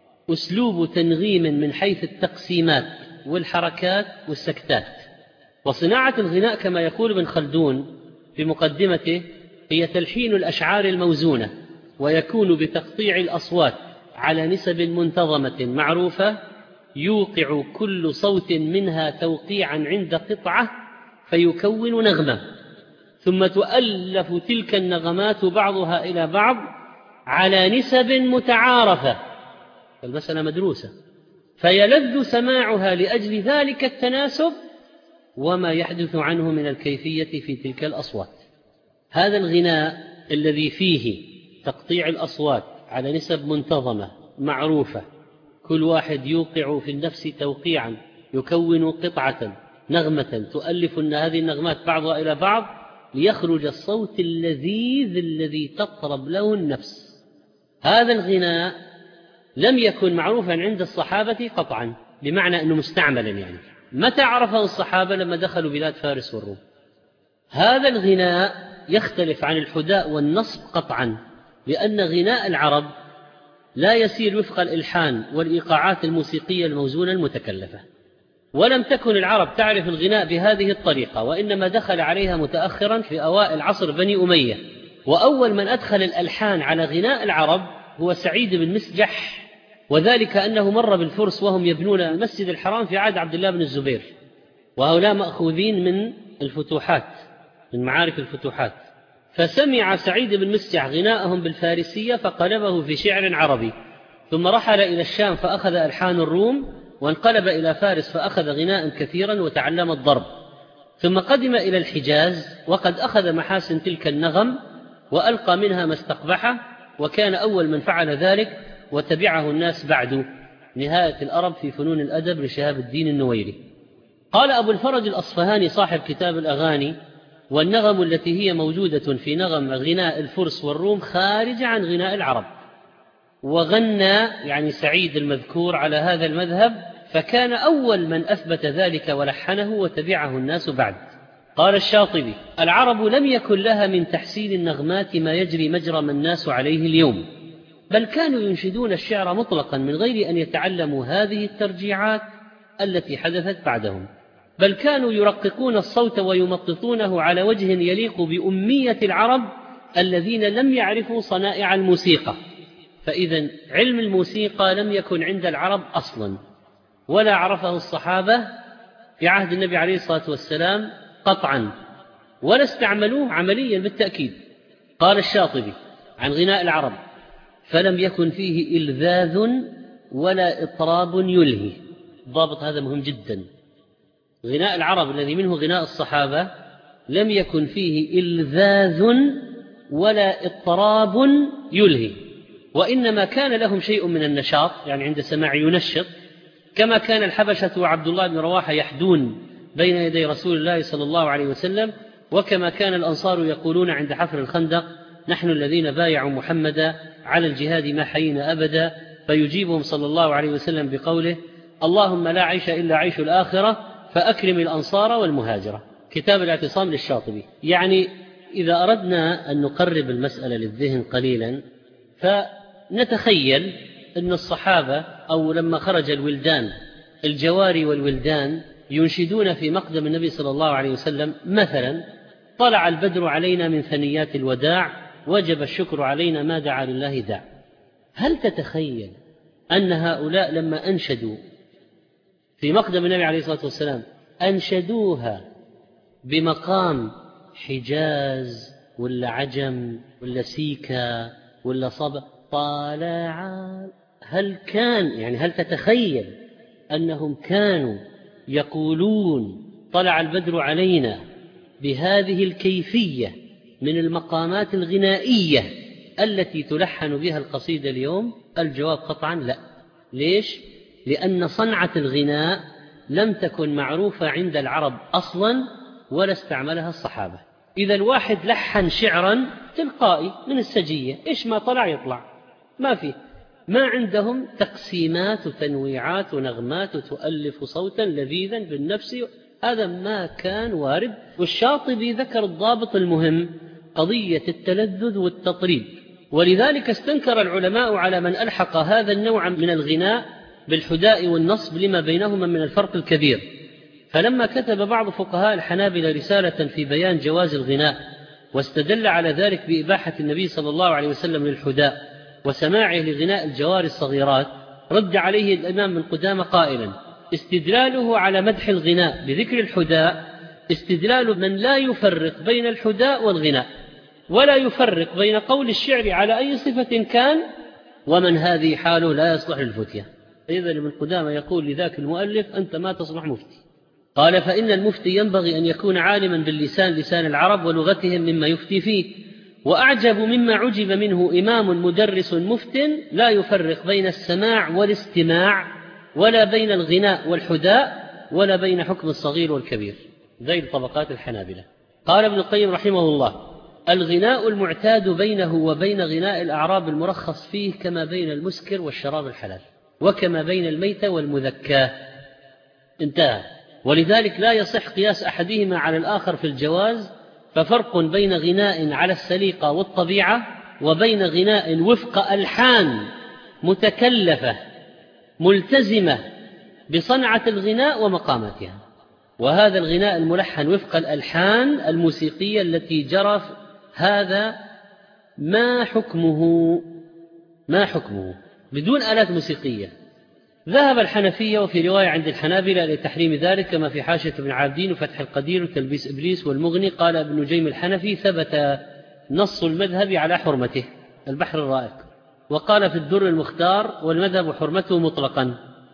أسلوب تنغيم من حيث التقسيمات والحركات والسكتات. وصناعة الغناء كما يقول ابن خلدون في مقدمته هي تلحين الأشعار الموزونة، ويكون بتقطيع الأصوات على نسب منتظمة معروفة، يوقع كل صوت منها توقيعا عند قطعة فيكون نغمة، ثم تؤلف تلك النغمات بعضها إلى بعض على نسب متعارفة، المسألة مدروسة، فيلذ سماعها لأجل ذلك التناسب وما يحدث عنه من الكيفية في تلك الأصوات. هذا الغناء الذي فيه تقطيع الأصوات على نسب منتظمة معروفة، كل واحد يوقع في النفس توقيعا يكون قطعة نغمة تؤلف هذه النغمات بعضها إلى بعض ليخرج الصوت اللذيذ الذي تطرب له النفس. هذا الغناء لم يكن معروفا عند الصحابة قطعا، بمعنى أنه مستعملا، يعني متى عرفه الصحابة؟ لما دخلوا بلاد فارس والروم. هذا الغناء يختلف عن الحداء والنصب قطعا، لأن غناء العرب لا يسير وفق الإلحان والإيقاعات الموسيقية الموزونة المتكلفة، ولم تكن العرب تعرف الغناء بهذه الطريقة، وإنما دخل عليها متأخرا في أوائل عصر بني أمية. وأول من أدخل الألحان على غناء العرب هو سعيد بن مسجح، وذلك أنه مر بالفرس وهم يبنون المسجد الحرام في عهد عبد الله بن الزبير، وهؤلاء مأخوذين من الفتوحات، من معارك الفتوحات. فسمع سعيد بن مسجح غناءهم بالفارسية فقلبه في شعر عربي، ثم رحل إلى الشام فأخذ ألحان الروم، وانقلب إلى فارس فأخذ غناء كثيرا وتعلم الضرب، ثم قدم إلى الحجاز وقد أخذ محاسن تلك النغم وألقى منها ما استقبحه، وكان أول من فعل ذلك وتبعه الناس بعد. نهاية الأرب في فنون الأدب لشهاب الدين النويري. قال أبو الفرج الأصفهاني صاحب كتاب الأغاني: والنغم التي هي موجودة في نغم غناء الفرس والروم خارج عن غناء العرب. وغنى يعني سعيد المذكور على هذا المذهب، فكان أول من أثبت ذلك ولحنه وتبعه الناس بعد. قال الشاطبي: العرب لم يكن لها من تحسين النغمات ما يجري مجرى ما الناس عليه اليوم، بل كانوا ينشدون الشعر مطلقا من غير أن يتعلموا هذه الترجيعات التي حدثت بعدهم، بل كانوا يرققون الصوت ويمططونه على وجه يليق بأمية العرب الذين لم يعرفوا صنائع الموسيقى. فإذا علم الموسيقى لم يكن عند العرب أصلا، ولا عرفه الصحابة في عهد النبي عليه الصلاة والسلام قطعا، ولا استعملوه عمليا بالتأكيد. قال الشاطبي عن غناء العرب: فلم يكن فيه إلذاذ ولا إطراب يلهي. ضابط هذا مهم جدا. غناء العرب الذي منه غناء الصحابة لم يكن فيه إلذاذ ولا إطراب يلهي، وإنما كان لهم شيء من النشاط، يعني عند سماع ينشط، كما كان الحبشة وعبد الله بن رواحة يحدون بين يدي رسول الله صلى الله عليه وسلم، وكما كان الأنصار يقولون عند حفر الخندق: نحن الذين بايعوا محمدا على الجهاد ما حيينا أبدا، فيجيبهم صلى الله عليه وسلم بقوله: اللهم لا عيش إلا عيش الآخرة فأكرم الأنصار والمهاجرة. كتاب الاعتصام للشاطبي. يعني إذا أردنا أن نقرب المسألة للذهن قليلا، فنتخيل أن الصحابة أو لما خرج الولدان الجواري والولدان ينشدون في مقدم النبي صلى الله عليه وسلم مثلا: طلع البدر علينا من ثنيات الوداع، وجب الشكر علينا ما دعا لله داع. هل تتخيل أن هؤلاء لما أنشدوا في مقدم النبي عليه الصلاة والسلام أنشدوها بمقام حجاز ولا عجم ولا سيكا ولا صبا طالع؟ هل تتخيل أنهم كانوا يقولون طلع البدر علينا بهذه الكيفية من المقامات الغنائية التي تلحن بها القصيدة اليوم؟ الجواب قطعا لا. ليش؟ لأن صنعة الغناء لم تكن معروفة عند العرب أصلا ولا استعملها الصحابة. إذا الواحد لحن شعرا تلقائي من السجية، إيش ما طلع يطلع، ما عندهم تقسيمات وتنويعات ونغمات وتؤلف صوتا لذيذا بالنفس، هذا ما كان وارد. والشاطبي ذكر الضابط المهم، قضية التلذذ والتطريب، ولذلك استنكر العلماء على من ألحق هذا النوع من الغناء بالحداء والنصب لما بينهما من الفرق الكبير. فلما كتب بعض فقهاء الحنابلة رسالة في بيان جواز الغناء واستدل على ذلك بإباحة النبي صلى الله عليه وسلم للحداء وسماعه لغناء الجوار الصغيرات، رد عليه الإمام ابن قدامة قائلا: استدلاله على مدح الغناء بذكر الحداء استدلال من لا يفرق بين الحداء والغناء، ولا يفرق بين قول الشعر على أي صفة كان ومن هذه حاله لا يصلح للفتية. إذن ابن قدامة يقول لذاك المؤلف: أنت ما تصلح مفتي. قال: فإن المفتي ينبغي أن يكون عالما باللسان، لسان العرب ولغتهم، مما يفتي فيه. وأعجب مما عجب منه إمام مدرس مفت لا يفرق بين السماع والاستماع، ولا بين الغناء والحداء، ولا بين حكم الصغير والكبير. ذيل طبقات الحنابلة. قال ابن القيم رحمه الله: الغناء المعتاد بينه وبين غناء الأعراب المرخص فيه كما بين المسكر والشراب الحلال، وكما بين الميت والمذكاه. انتهى. ولذلك لا يصح قياس أحدهما على الآخر في الجواز، ففرق بين غناء على السليقة والطبيعة وبين غناء وفق ألحان متكلفة ملتزمة بصنعة الغناء ومقاماتها. وهذا الغناء الملحن وفق الألحان الموسيقية التي جرى، هذا ما حكمه بدون آلات موسيقية. ذهب الحنفية وفي رواية عند الحنابلة لتحريم ذلك، كما في حاشية ابن عابدين وفتح القدير وتلبيس إبليس والمغني. قال ابن نجيم الحنفي: ثبت نص المذهب على حرمته، البحر الرائق. وقال في الدر المختار: والمذهب حرمته مطلقا.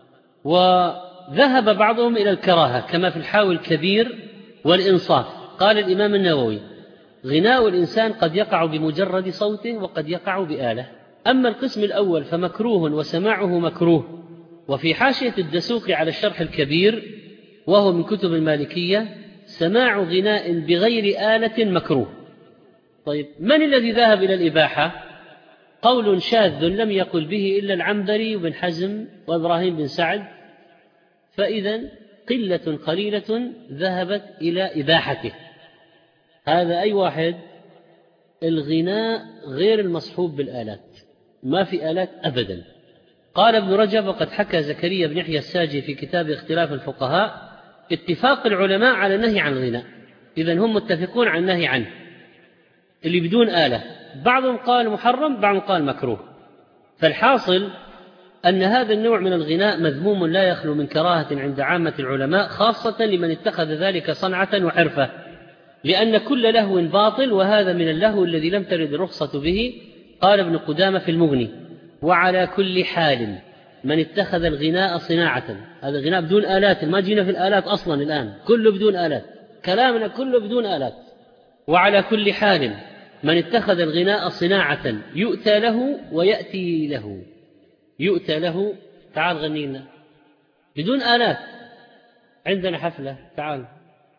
وذهب بعضهم إلى الكراهة، كما في الحاوي الكبير والإنصاف. قال الإمام النووي: غناء الإنسان قد يقع بمجرد صوته وقد يقع بآلة. أما القسم الأول فمكروه وسماعه مكروه. وفي حاشية الدسوقي على الشرح الكبير، وهو من كتب المالكية: سماع غناء بغير آلة مكروه. طيب، من الذي ذهب إلى الإباحة؟ قول شاذ لم يقل به إلا العنبري وابن حزم وإبراهيم بن سعد، فإذا قلة قليلة ذهبت إلى إباحته. هذا أي واحد؟ الغناء غير المصحوب بالآلات، ما في آلات أبدا. قال ابن رجب: وقد حكى زكريا بن يحيى الساجي في كتاب اختلاف الفقهاء اتفاق العلماء على النهي عن الغناء. إذن هم متفقون عن النهي عنه اللي بدون آلة. بعضهم قال محرم، بعضهم قال مكروه. فالحاصل أن هذا النوع من الغناء مذموم لا يخلو من كراهة عند عامة العلماء، خاصة لمن اتخذ ذلك صنعة وحرفة، لأن كل لهو باطل، وهذا من اللهو الذي لم ترد الرخصة به. قال ابن قدامة في المغني: وعلى كل حال من اتخذ الغناء صناعة، هذا الغناء بدون آلات، ما جينا في الآلات أصلا الآن، كله بدون آلات، كلامنا كله بدون آلات. وعلى كل حال من اتخذ الغناء صناعة يؤتى له ويأتي له. يؤتى له، تعال غني لنا بدون آلات، عندنا حفلة، تعال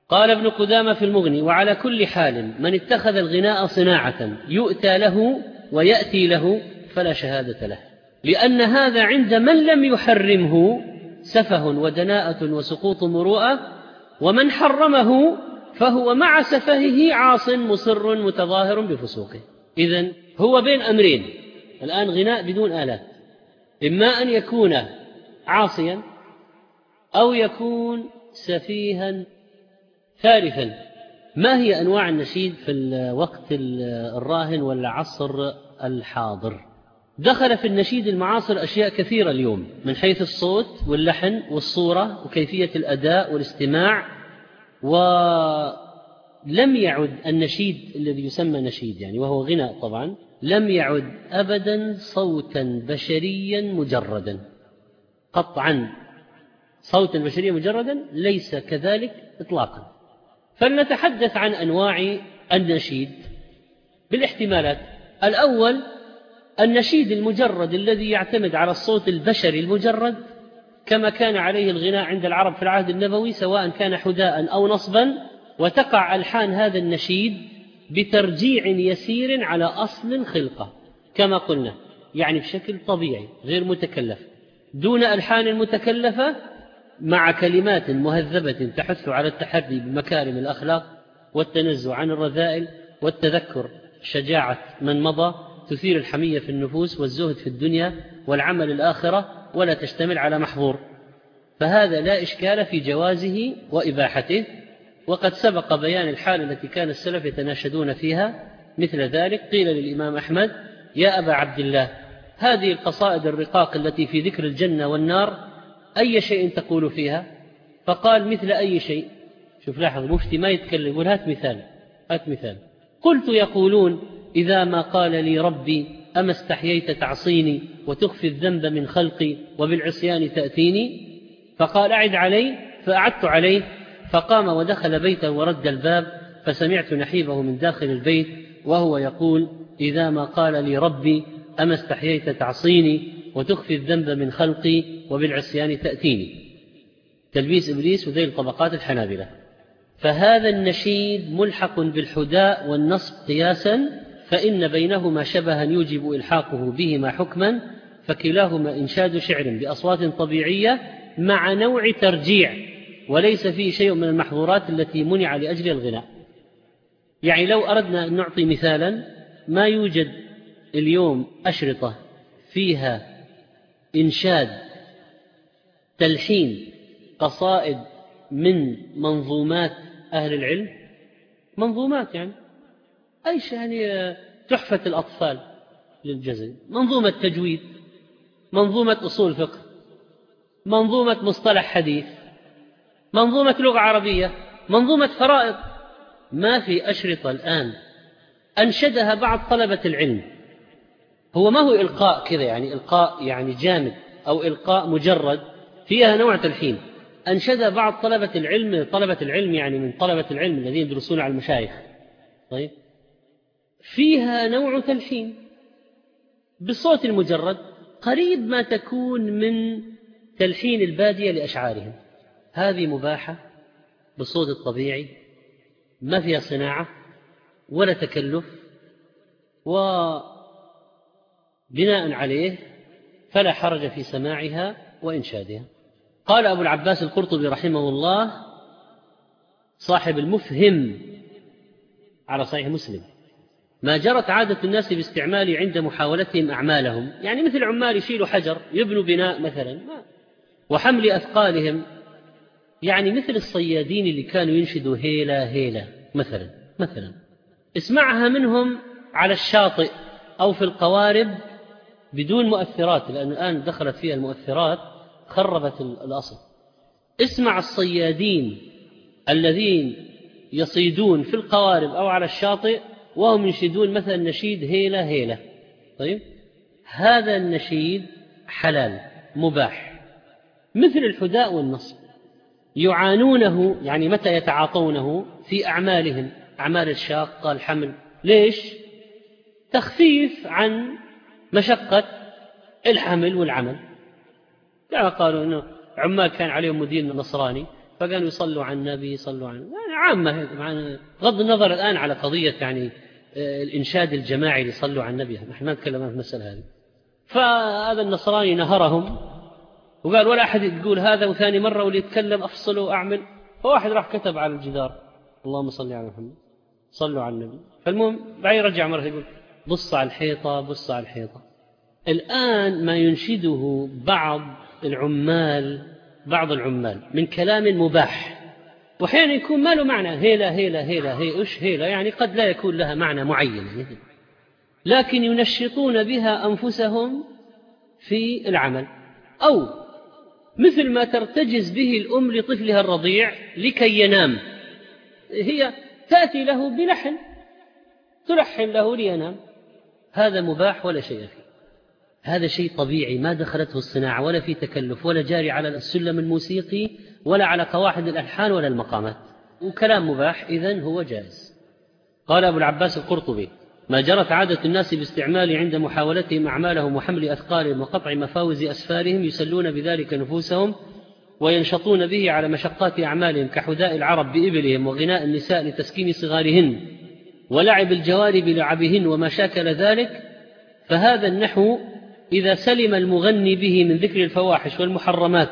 قال ابن قدامة في المغني: وعلى كل حال من اتخذ الغناء صناعة يؤتى له ويأتي له فلا شهادة له، لأن هذا عند من لم يحرمه سفه ودناءة وسقوط مروءة، ومن حرمه فهو مع سفهه عاص مصر متظاهر بفسوقه. إذن هو بين أمرين الآن، غناء بدون آلات، إما أن يكون عاصيا أو يكون سفيها ثالثا. ما هي أنواع النشيد في الوقت الراهن والعصر الحاضر؟ دخل في النشيد المعاصر أشياء كثيرة اليوم من حيث الصوت واللحن والصورة وكيفية الأداء والاستماع، ولم يعد النشيد الذي يسمى نشيد يعني وهو غناء طبعا لم يعد أبدا صوتا بشريا مجردا، قطعا صوتا بشريا مجردا ليس كذلك إطلاقا. فلنتحدث عن أنواع النشيد بالاحتمالات. الأول النشيد المجرد الذي يعتمد على الصوت البشري المجرد، كما كان عليه الغناء عند العرب في العهد النبوي، سواء كان حداء أو نصبا، وتقع ألحان هذا النشيد بترجيع يسير على أصل خلقة كما قلنا، يعني بشكل طبيعي غير متكلف، دون ألحان متكلفة، مع كلمات مهذبة تحث على التحري بمكارم الأخلاق والتنزه عن الرذائل والتذكر شجاعة من مضى، تثير الحمية في النفوس والزهد في الدنيا والعمل الآخرة، ولا تشتمل على محظور. فهذا لا إشكال في جوازه وإباحته، وقد سبق بيان الحال التي كان السلف يتناشدون فيها. مثل ذلك قيل للإمام أحمد: يا أبا عبد الله، هذه القصائد الرقاق التي في ذكر الجنة والنار أي شيء تقول فيها؟ فقال: مثل أي شيء. شوف لاحظ، مفتي ما يتكلم، يقول هات مثال. قلت: يقولون إذا ما قال لي ربي أما استحييت تعصيني وتخفي الذنب من خلقي وبالعصيان تأتيني. فقال: أعد علي. فأعدت عليه، فقام ودخل بيته ورد الباب، فسمعت نحيبه من داخل البيت وهو يقول: إذا ما قال لي ربي أما استحييت تعصيني وتخفي الذنب من خلقي وبالعصيان تأتيني. تلبيس إبليس وذيل طبقات الحنابلة. فهذا النشيد ملحق بالحداء والنصب قياسا، فإن بينهما شبها يوجب إلحاقه بهما حكما، فكلاهما إنشاد شعر بأصوات طبيعية مع نوع ترجيع، وليس فيه شيء من المحظورات التي منع لأجل الغناء. يعني لو أردنا أن نعطي مثالا، ما يوجد اليوم أشرطة فيها إنشاد تلحين قصائد من منظومات أهل العلم، منظومات يعني أيش يعني تحفة الأطفال للجزء، منظومة تجويد، منظومة أصول فقه، منظومة مصطلح حديث، منظومة لغة عربية، منظومة فرائض. ما في أشرطة الآن أنشدها بعض طلبة العلم. هو ما هو إلقاء كذا يعني إلقاء يعني جامد أو إلقاء مجرد، فيها نوع تلحين. أنشد بعض طلبة العلم يعني من طلبة العلم الذين يدرسون على المشايخ، طيب، فيها نوع تلحين بالصوت المجرد قريب ما تكون من تلحين البادية لأشعارهم. هذه مباحة بالصوت الطبيعي، ما فيها صناعة ولا تكلف، وبناء عليه فلا حرج في سماعها وإنشادها. قال أبو العباس القرطبي رحمه الله صاحب المفهم على صحيح مسلم: ما جرت عادة الناس باستعمال عند محاولتهم أعمالهم، يعني مثل عمال يشيلوا حجر يبنوا بناء مثلا، وحمل أثقالهم، يعني مثل الصيادين اللي كانوا ينشدوا هيلا هيلا مثلا اسمعها منهم على الشاطئ أو في القوارب بدون مؤثرات، لأن الآن دخلت فيها المؤثرات خربت الأصل. اسمع الصيادين الذين يصيدون في القوارب أو على الشاطئ وهم ينشدون مثلا نشيد هيلا هيلا، طيب، هذا النشيد حلال مباح، مثل الحداء والنصب، يعانونه يعني متى يتعاطونه في أعمالهم، أعمال الشاقة، الحمل. ليش؟ تخفيف عن مشقة الحمل والعمل. يعني قالوا إنه عمال كان عليهم مدير نصراني فكانوا يصلوا على النبي، يصلوا عن يعني عامة، بغض النظر الآن على قضية يعني الإنشاد الجماعي اللي يصلوا على النبي، نحن ما نتكلم عن المسألة هذه. فهذا النصراني نهرهم وقال ولا أحد يقول هذا، وثاني مرة واللي يتكلم أفصله وأعمل. فواحد راح كتب على الجدار اللهم صل على محمد، صلوا على النبي. فالمهم بعد رجع مرة يقول بص على الحيطة، بص على الحيطة. الآن ما ينشده بعض العمال من كلام مباح، وحين يكون ما له معنى، هيلا هيلا هيلا هي إيش هيلا، يعني قد لا يكون لها معنى معين، لكن ينشطون بها أنفسهم في العمل. أو مثل ما ترتجز به الأم لطفلها الرضيع لكي ينام، هي تأتي له بلحن، تلحن له لينام. هذا مباح ولا شيء فيه، هذا شيء طبيعي ما دخلته الصناعة ولا في تكلف ولا جاري على السلم الموسيقي ولا على قواعد الألحان ولا المقامات، وكلام مباح إذن هو جائز. قال أبو العباس القرطبي ما جرت عادة الناس باستعمال عند محاولتهم أعمالهم وحمل أثقالهم وقطع مفاوز أسفارهم يسلون بذلك نفوسهم وينشطون به على مشقات أعمالهم كحداء العرب بإبلهم وغناء النساء لتسكين صغارهن ولعب الجوارب بلعبهن وما شاكل ذلك. فهذا النحو إذا سلم المغني به من ذكر الفواحش والمحرمات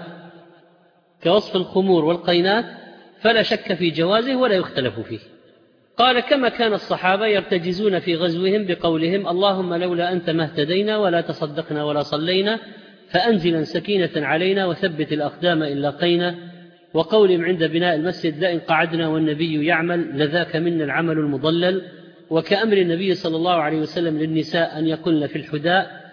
كوصف الخمور والقينات فلا شك في جوازه ولا يختلف فيه. قال كما كان الصحابة يرتجزون في غزوهم بقولهم اللهم لولا أنت ما اهتدينا ولا تصدقنا ولا صلينا فأنزلا سكينة علينا وثبت الأقدام إن لاقينا، وقولهم عند بناء المسجد لئن قعدنا والنبي يعمل لذاك منا العمل المضلل، وكأمر النبي صلى الله عليه وسلم للنساء أن يقلن في الحداء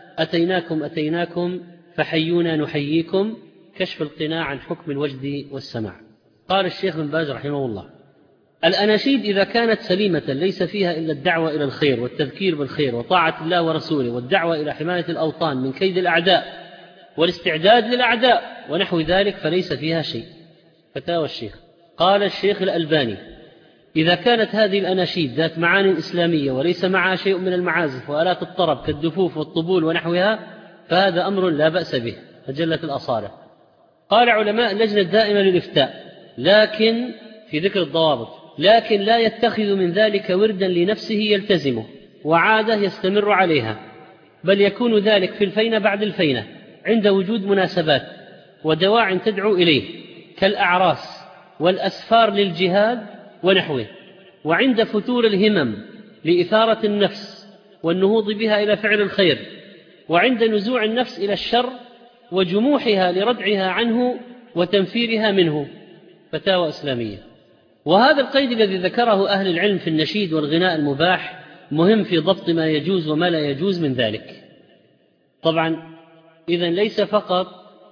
أتيناكم فحيونا نحييكم، كشف القناع عن حكم الوجد والسماع. قال الشيخ بن باز رحمه الله الأناشيد إذا كانت سليمة ليس فيها إلا الدعوة إلى الخير والتذكير بالخير وطاعة الله ورسوله والدعوة إلى حماية الأوطان من كيد الأعداء والاستعداد للأعداء ونحو ذلك فليس فيها شيء. فتاوى الشيخ. قال الشيخ الألباني إذا كانت هذه الأناشيد ذات معاني إسلامية وليس معها شيء من المعازف وآلات الطرب كالدفوف والطبول ونحوها فهذا أمر لا بأس به فجلت الأصالة. قال علماء اللجنة الدائمة للإفتاء لكن في ذكر الضوابط لكن لا يتخذ من ذلك وردا لنفسه يلتزمه وعادة يستمر عليها، بل يكون ذلك في الفينة بعد الفينة عند وجود مناسبات ودواع تدعو إليه كالأعراس والأسفار للجهاد ونحوه، وعند فتور الهمم لإثارة النفس والنهوض بها إلى فعل الخير، وعند نزوع النفس إلى الشر وجموحها لردعها عنه وتنفيرها منه. فتاوى إسلامية. وهذا القيد الذي ذكره أهل العلم في النشيد والغناء المباح مهم في ضبط ما يجوز وما لا يجوز من ذلك. طبعا إذن ليس فقط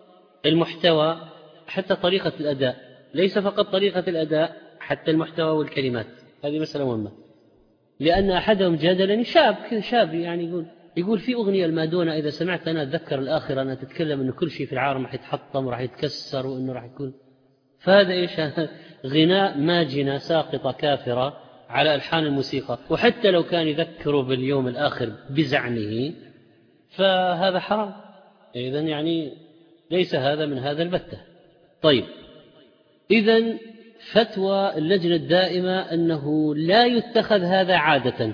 المحتوى حتى طريقة الأداء، ليس فقط طريقة الأداء حتى المحتوى والكلمات، هذه مسألة مهمة. لأن أحدهم جادلني شاب يعني يقول في أغنية المادونة إذا سمعت أنا أتذكر الآخرة أنا تتكلم أنه كل شيء في العالم راح يتحطم وراح يتكسر وأنه راح يكون، فهذا إيش؟ غناء ماجنة ساقطة كافرة على ألحان الموسيقى، وحتى لو كان يذكره باليوم الآخر بزعمه فهذا حرام. إذن يعني ليس هذا من هذا البتة. طيب إذن فتوى اللجنة الدائمة أنه لا يتخذ هذا عادة،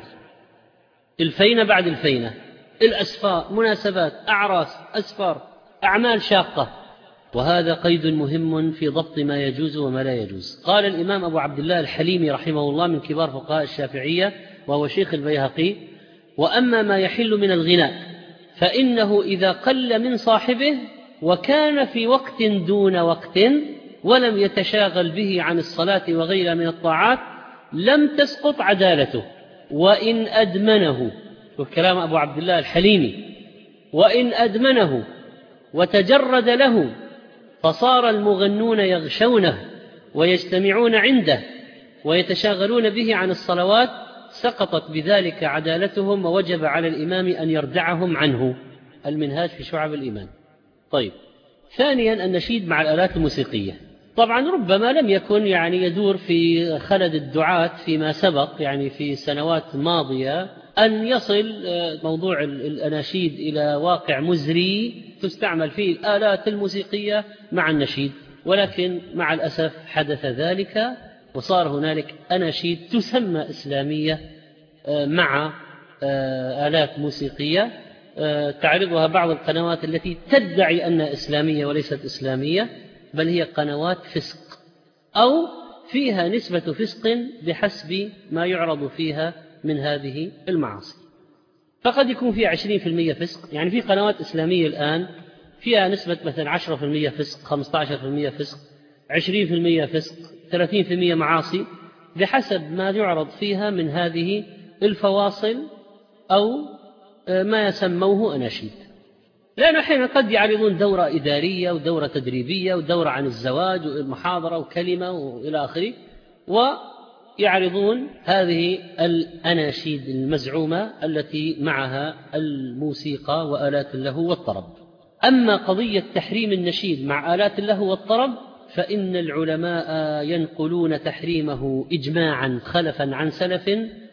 الفينة بعد الفينة، الأسفار، مناسبات، أعراس، أسفار، أعمال شاقة، وهذا قيد مهم في ضبط ما يجوز وما لا يجوز. قال الإمام أبو عبد الله الحليمي رحمه الله من كبار فقهاء الشافعية وهو شيخ البيهقي وأما ما يحل من الغناء فإنه إذا قل من صاحبه وكان في وقت دون وقت ولم يتشاغل به عن الصلاة وغيرها من الطاعات لم تسقط عدالته، وإن أدمنه، وكلام أبو عبد الله الحليمي، وإن أدمنه وتجرد له فصار المغنون يغشونه ويجتمعون عنده ويتشاغلون به عن الصلوات سقطت بذلك عدالتهم ووجب على الإمام أن يردعهم عنه. المنهاج في شعب الإيمان. طيب ثانيا النشيد مع الآلات الموسيقية. طبعا ربما لم يكن يعني يدور في خلد الدعاة فيما سبق يعني في سنوات ماضية أن يصل موضوع الأناشيد إلى واقع مزري تستعمل فيه الآلات الموسيقية مع النشيد، ولكن مع الأسف حدث ذلك وصار هنالك أناشيد تسمى إسلامية مع آلات موسيقية تعرضها بعض القنوات التي تدعي أنها إسلامية وليست إسلامية، بل هي قنوات فسق أو فيها نسبة فسق بحسب ما يعرض فيها من هذه المعاصي. فقد يكون فيها 20% فسق، يعني في قنوات إسلامية الآن فيها نسبة مثلا 10% فسق، 15% فسق، 20% فسق، 30% معاصي، بحسب ما يعرض فيها من هذه الفواصل أو ما يسموه أناشيد. لأنه أحيانا قد يعرضون دورة إدارية ودورة تدريبية ودورة عن الزواج ومحاضرة وكلمة وإلى آخره، ويعرضون هذه الأناشيد المزعومة التي معها الموسيقى وآلات اللهو والطرب. أما قضية تحريم النشيد مع آلات اللهو والطرب فإن العلماء ينقلون تحريمه إجماعا خلفا عن سلف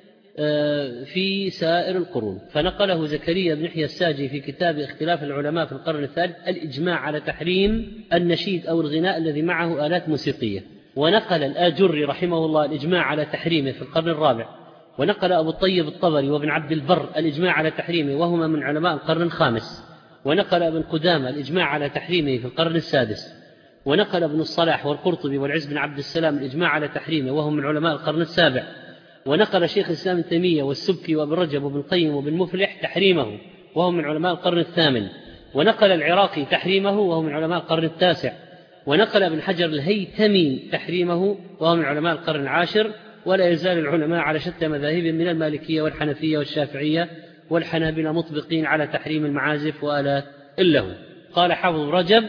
في سائر القرون. فنقله زكريا بن يحيى الساجي في كتاب اختلاف العلماء في القرن الثالث الإجماع على تحريم النشيد أو الغناء الذي معه آلات موسيقية، ونقل الآجري رحمه الله الإجماع على تحريمه في القرن الرابع، ونقل أبو الطيب الطبري وابن عبد البر الإجماع على تحريمه وهما من علماء القرن الخامس، ونقل ابن قدامة الإجماع على تحريمه في القرن السادس، ونقل ابن الصلاح والقرطبي والعز بن عبد السلام الإجماع على تحريمه وهم من علماء القرن السابع، ونقل شيخ الإسلام ابن تيمية والسبكي وابن رجب وابن القيم وابن مفلح تحريمه وهم من علماء القرن الثامن، ونقل العراقي تحريمه وهو من علماء القرن التاسع، ونقل ابن حجر الهيثمي تحريمه وهو من علماء القرن العاشر. ولا يزال العلماء على شتى مذاهب من المالكية والحنفية والشافعية والحنابلة مطبقين على تحريم المعازف وآلات اللهو. قال حافظ رجب: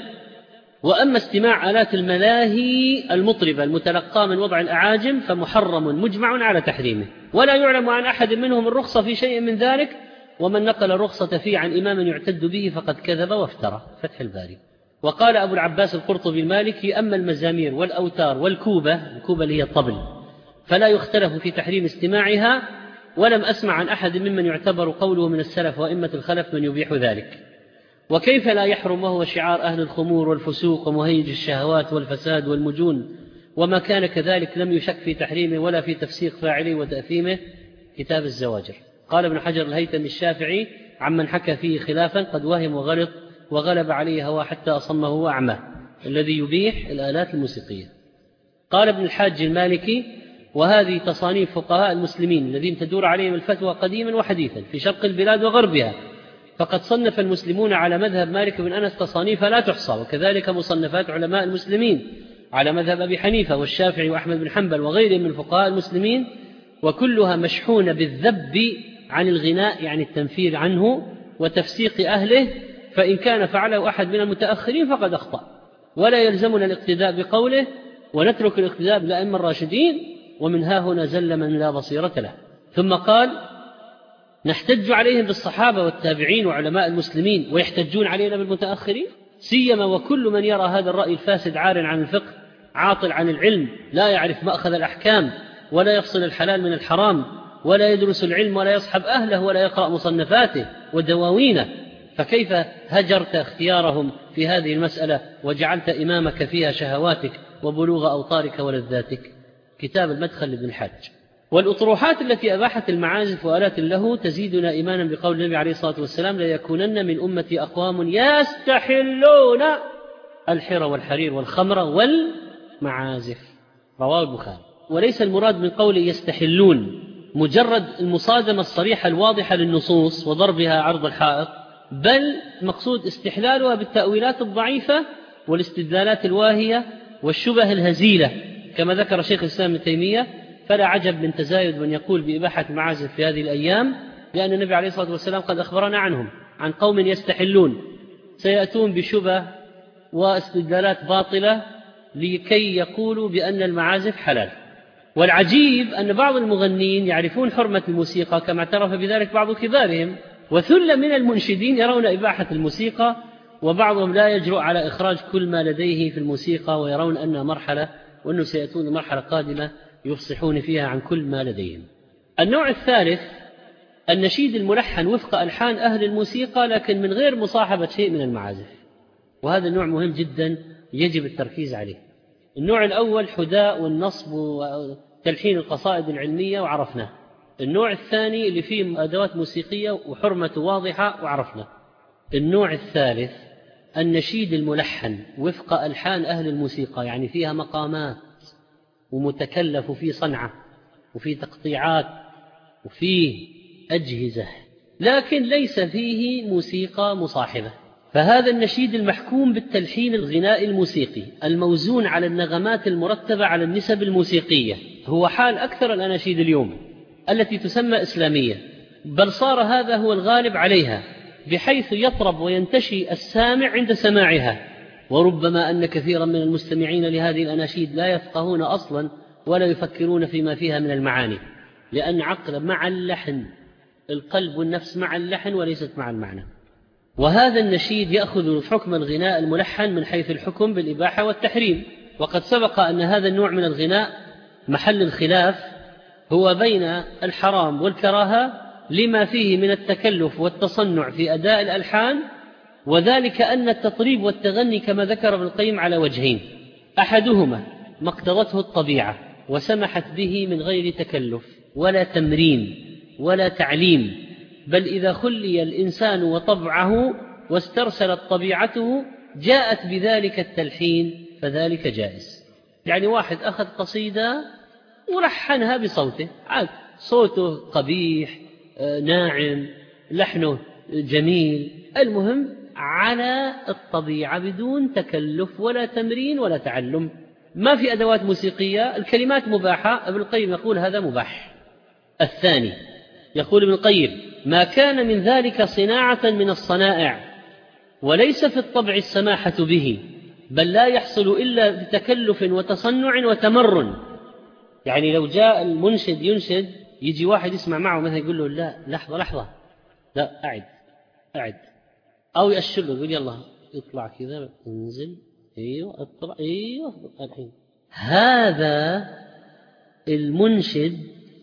وأما استماع آلات الملاهي المطربة المتلقى من وضع الأعاجم فمحرم مجمع على تحريمه، ولا يعلم عن أحد منهم الرخصة في شيء من ذلك، ومن نقل الرخصة فيه عن إمام يعتد به فقد كذب وافترى. فتح الباري. وقال أبو العباس القرطبي المالكي: أما المزامير والأوتار والكوبة، الكوبة اللي هي الطبل، فلا يختلف في تحريم استماعها، ولم أسمع عن أحد ممن يعتبر قوله من السلف وإمة الخلف من يبيح ذلك. وكيف لا يحرم وهو شعار أهل الخمور والفسوق ومهيج الشهوات والفساد والمجون، وما كان كذلك لم يشك في تحريمه ولا في تفسيق فاعله وتأثيمه. كتاب الزواجر. قال ابن حجر الهيثمي الشافعي عمن حكى فيه خلافا: قد وهم وغلط وغلب عليه هوى حتى أصمه وأعماه، الذي يبيح الآلات الموسيقية. قال ابن الحاج المالكي: وهذه تصانيف فقهاء المسلمين الذين تدور عليهم الفتوى قديما وحديثا في شرق البلاد وغربها، فقد صنف المسلمون على مذهب مالك بن أنس تصانيف لا تحصى، وكذلك مصنفات علماء المسلمين على مذهب أبي حنيفة والشافعي وأحمد بن حنبل وغيرهم من فقهاء المسلمين، وكلها مشحونة بالذب عن الغناء، يعني التنفير عنه وتفسيق أهله، فإن كان فعله أحد من المتأخرين فقد أخطأ، ولا يلزمنا الاقتداء بقوله ونترك الاقتداء بالأئمة الراشدين، ومن ها هنا زل من لا بصيرة له. ثم قال: نحتج عليهم بالصحابة والتابعين وعلماء المسلمين، ويحتجون علينا بالمتأخرين، سيما وكل من يرى هذا الرأي الفاسد عار عن الفقه، عاطل عن العلم، لا يعرف مأخذ الأحكام، ولا يفصل الحلال من الحرام، ولا يدرس العلم، ولا يصحب أهله، ولا يقرأ مصنفاته ودواوينه. فكيف هجرت اختيارهم في هذه المسألة وجعلت إمامك فيها شهواتك وبلوغ أوطارك ولذاتك؟ كتاب المدخل لابن الحاج. والأطروحات التي أباحت المعازف وآلات اللهو تزيدنا إيمانا بقول النبي عليه الصلاة والسلام: ليكونن من أمتي أقوام يستحلون الحر والحرير والخمر والمعازف. رواه البخاري. وليس المراد من قول يستحلون مجرد المصادمة الصريحة الواضحة للنصوص وضربها عرض الحائط، بل مقصود استحلالها بالتأويلات الضعيفة والاستدلالات الواهية والشبه الهزيلة، كما ذكر شيخ الإسلام ابن تيمية: فلا عجب من تزايد من يقول بإباحة المعازف في هذه الأيام، لأن النبي عليه الصلاة والسلام قد أخبرنا عنهم، عن قوم يستحلون سيأتون بشبه واستدلالات باطلة لكي يقولوا بأن المعازف حلال. والعجيب أن بعض المغنين يعرفون حرمة الموسيقى كما اعترف بذلك بعض كبارهم، وثلة من المنشدين يرون إباحة الموسيقى، وبعضهم لا يجرؤ على إخراج كل ما لديه في الموسيقى، ويرون أنها مرحلة، وأنه سيأتون مرحلة قادمة يفصحون فيها عن كل ما لديهم. النوع الثالث النشيد الملحن وفق ألحان أهل الموسيقى لكن من غير مصاحبة شيء من المعازف، وهذا النوع مهم جدا يجب التركيز عليه. النوع الأول حداء والنصب وتلحين القصائد العلمية وعرفناه. النوع الثاني اللي فيه أدوات موسيقية وحرمة واضحة وعرفنا. النوع الثالث النشيد الملحن وفق ألحان أهل الموسيقى، يعني فيها مقامات ومتكلف وفيه صنعة وفيه تقطيعات وفيه أجهزة، لكن ليس فيه موسيقى مصاحبة. فهذا النشيد المحكوم بالتلحين الغنائي الموسيقي الموزون على النغمات المرتبة على النسب الموسيقية هو حال أكثر الأناشيد اليوم التي تسمى إسلامية، بل صار هذا هو الغالب عليها، بحيث يطرب وينتشي السامع عند سماعها. وربما أن كثيرا من المستمعين لهذه الأناشيد لا يفقهون أصلا ولا يفكرون فيما فيها من المعاني، لأن عقل مع اللحن، القلب والنفس مع اللحن وليست مع المعنى. وهذا النشيد يأخذ حكم الغناء الملحن من حيث الحكم بالإباحة والتحريم. وقد سبق أن هذا النوع من الغناء محل الخلاف هو بين الحرام والكراهة لما فيه من التكلف والتصنع في أداء الألحان، وذلك أن التطريب والتغني كما ذكر ابن القيم على وجهين: أحدهما ما اقتضته الطبيعة وسمحت به من غير تكلف ولا تمرين ولا تعليم، بل إذا خلي الإنسان وطبعه واسترسلت طبيعته جاءت بذلك التلحين، فذلك جائز. يعني واحد أخذ قصيدة ولحنها بصوته، صوته قبيح ناعم، لحنه جميل، المهم على الطبيعة بدون تكلف ولا تمرين ولا تعلم، ما في أدوات موسيقية، الكلمات مباحة. ابن القيم يقول هذا مباح. الثاني يقول ابن القيم: ما كان من ذلك صناعة من الصنائع وليس في الطبع السماحة به، بل لا يحصل إلا بتكلف وتصنع وتمرن. يعني لو جاء المنشد ينشد، يجي واحد يسمع معه مثلا يقول له لا لحظة لا أعد، أو يأشر له يقول يلا اطلع كذا انزل، ايوه اطلع، ايوه الحين. هذا المنشد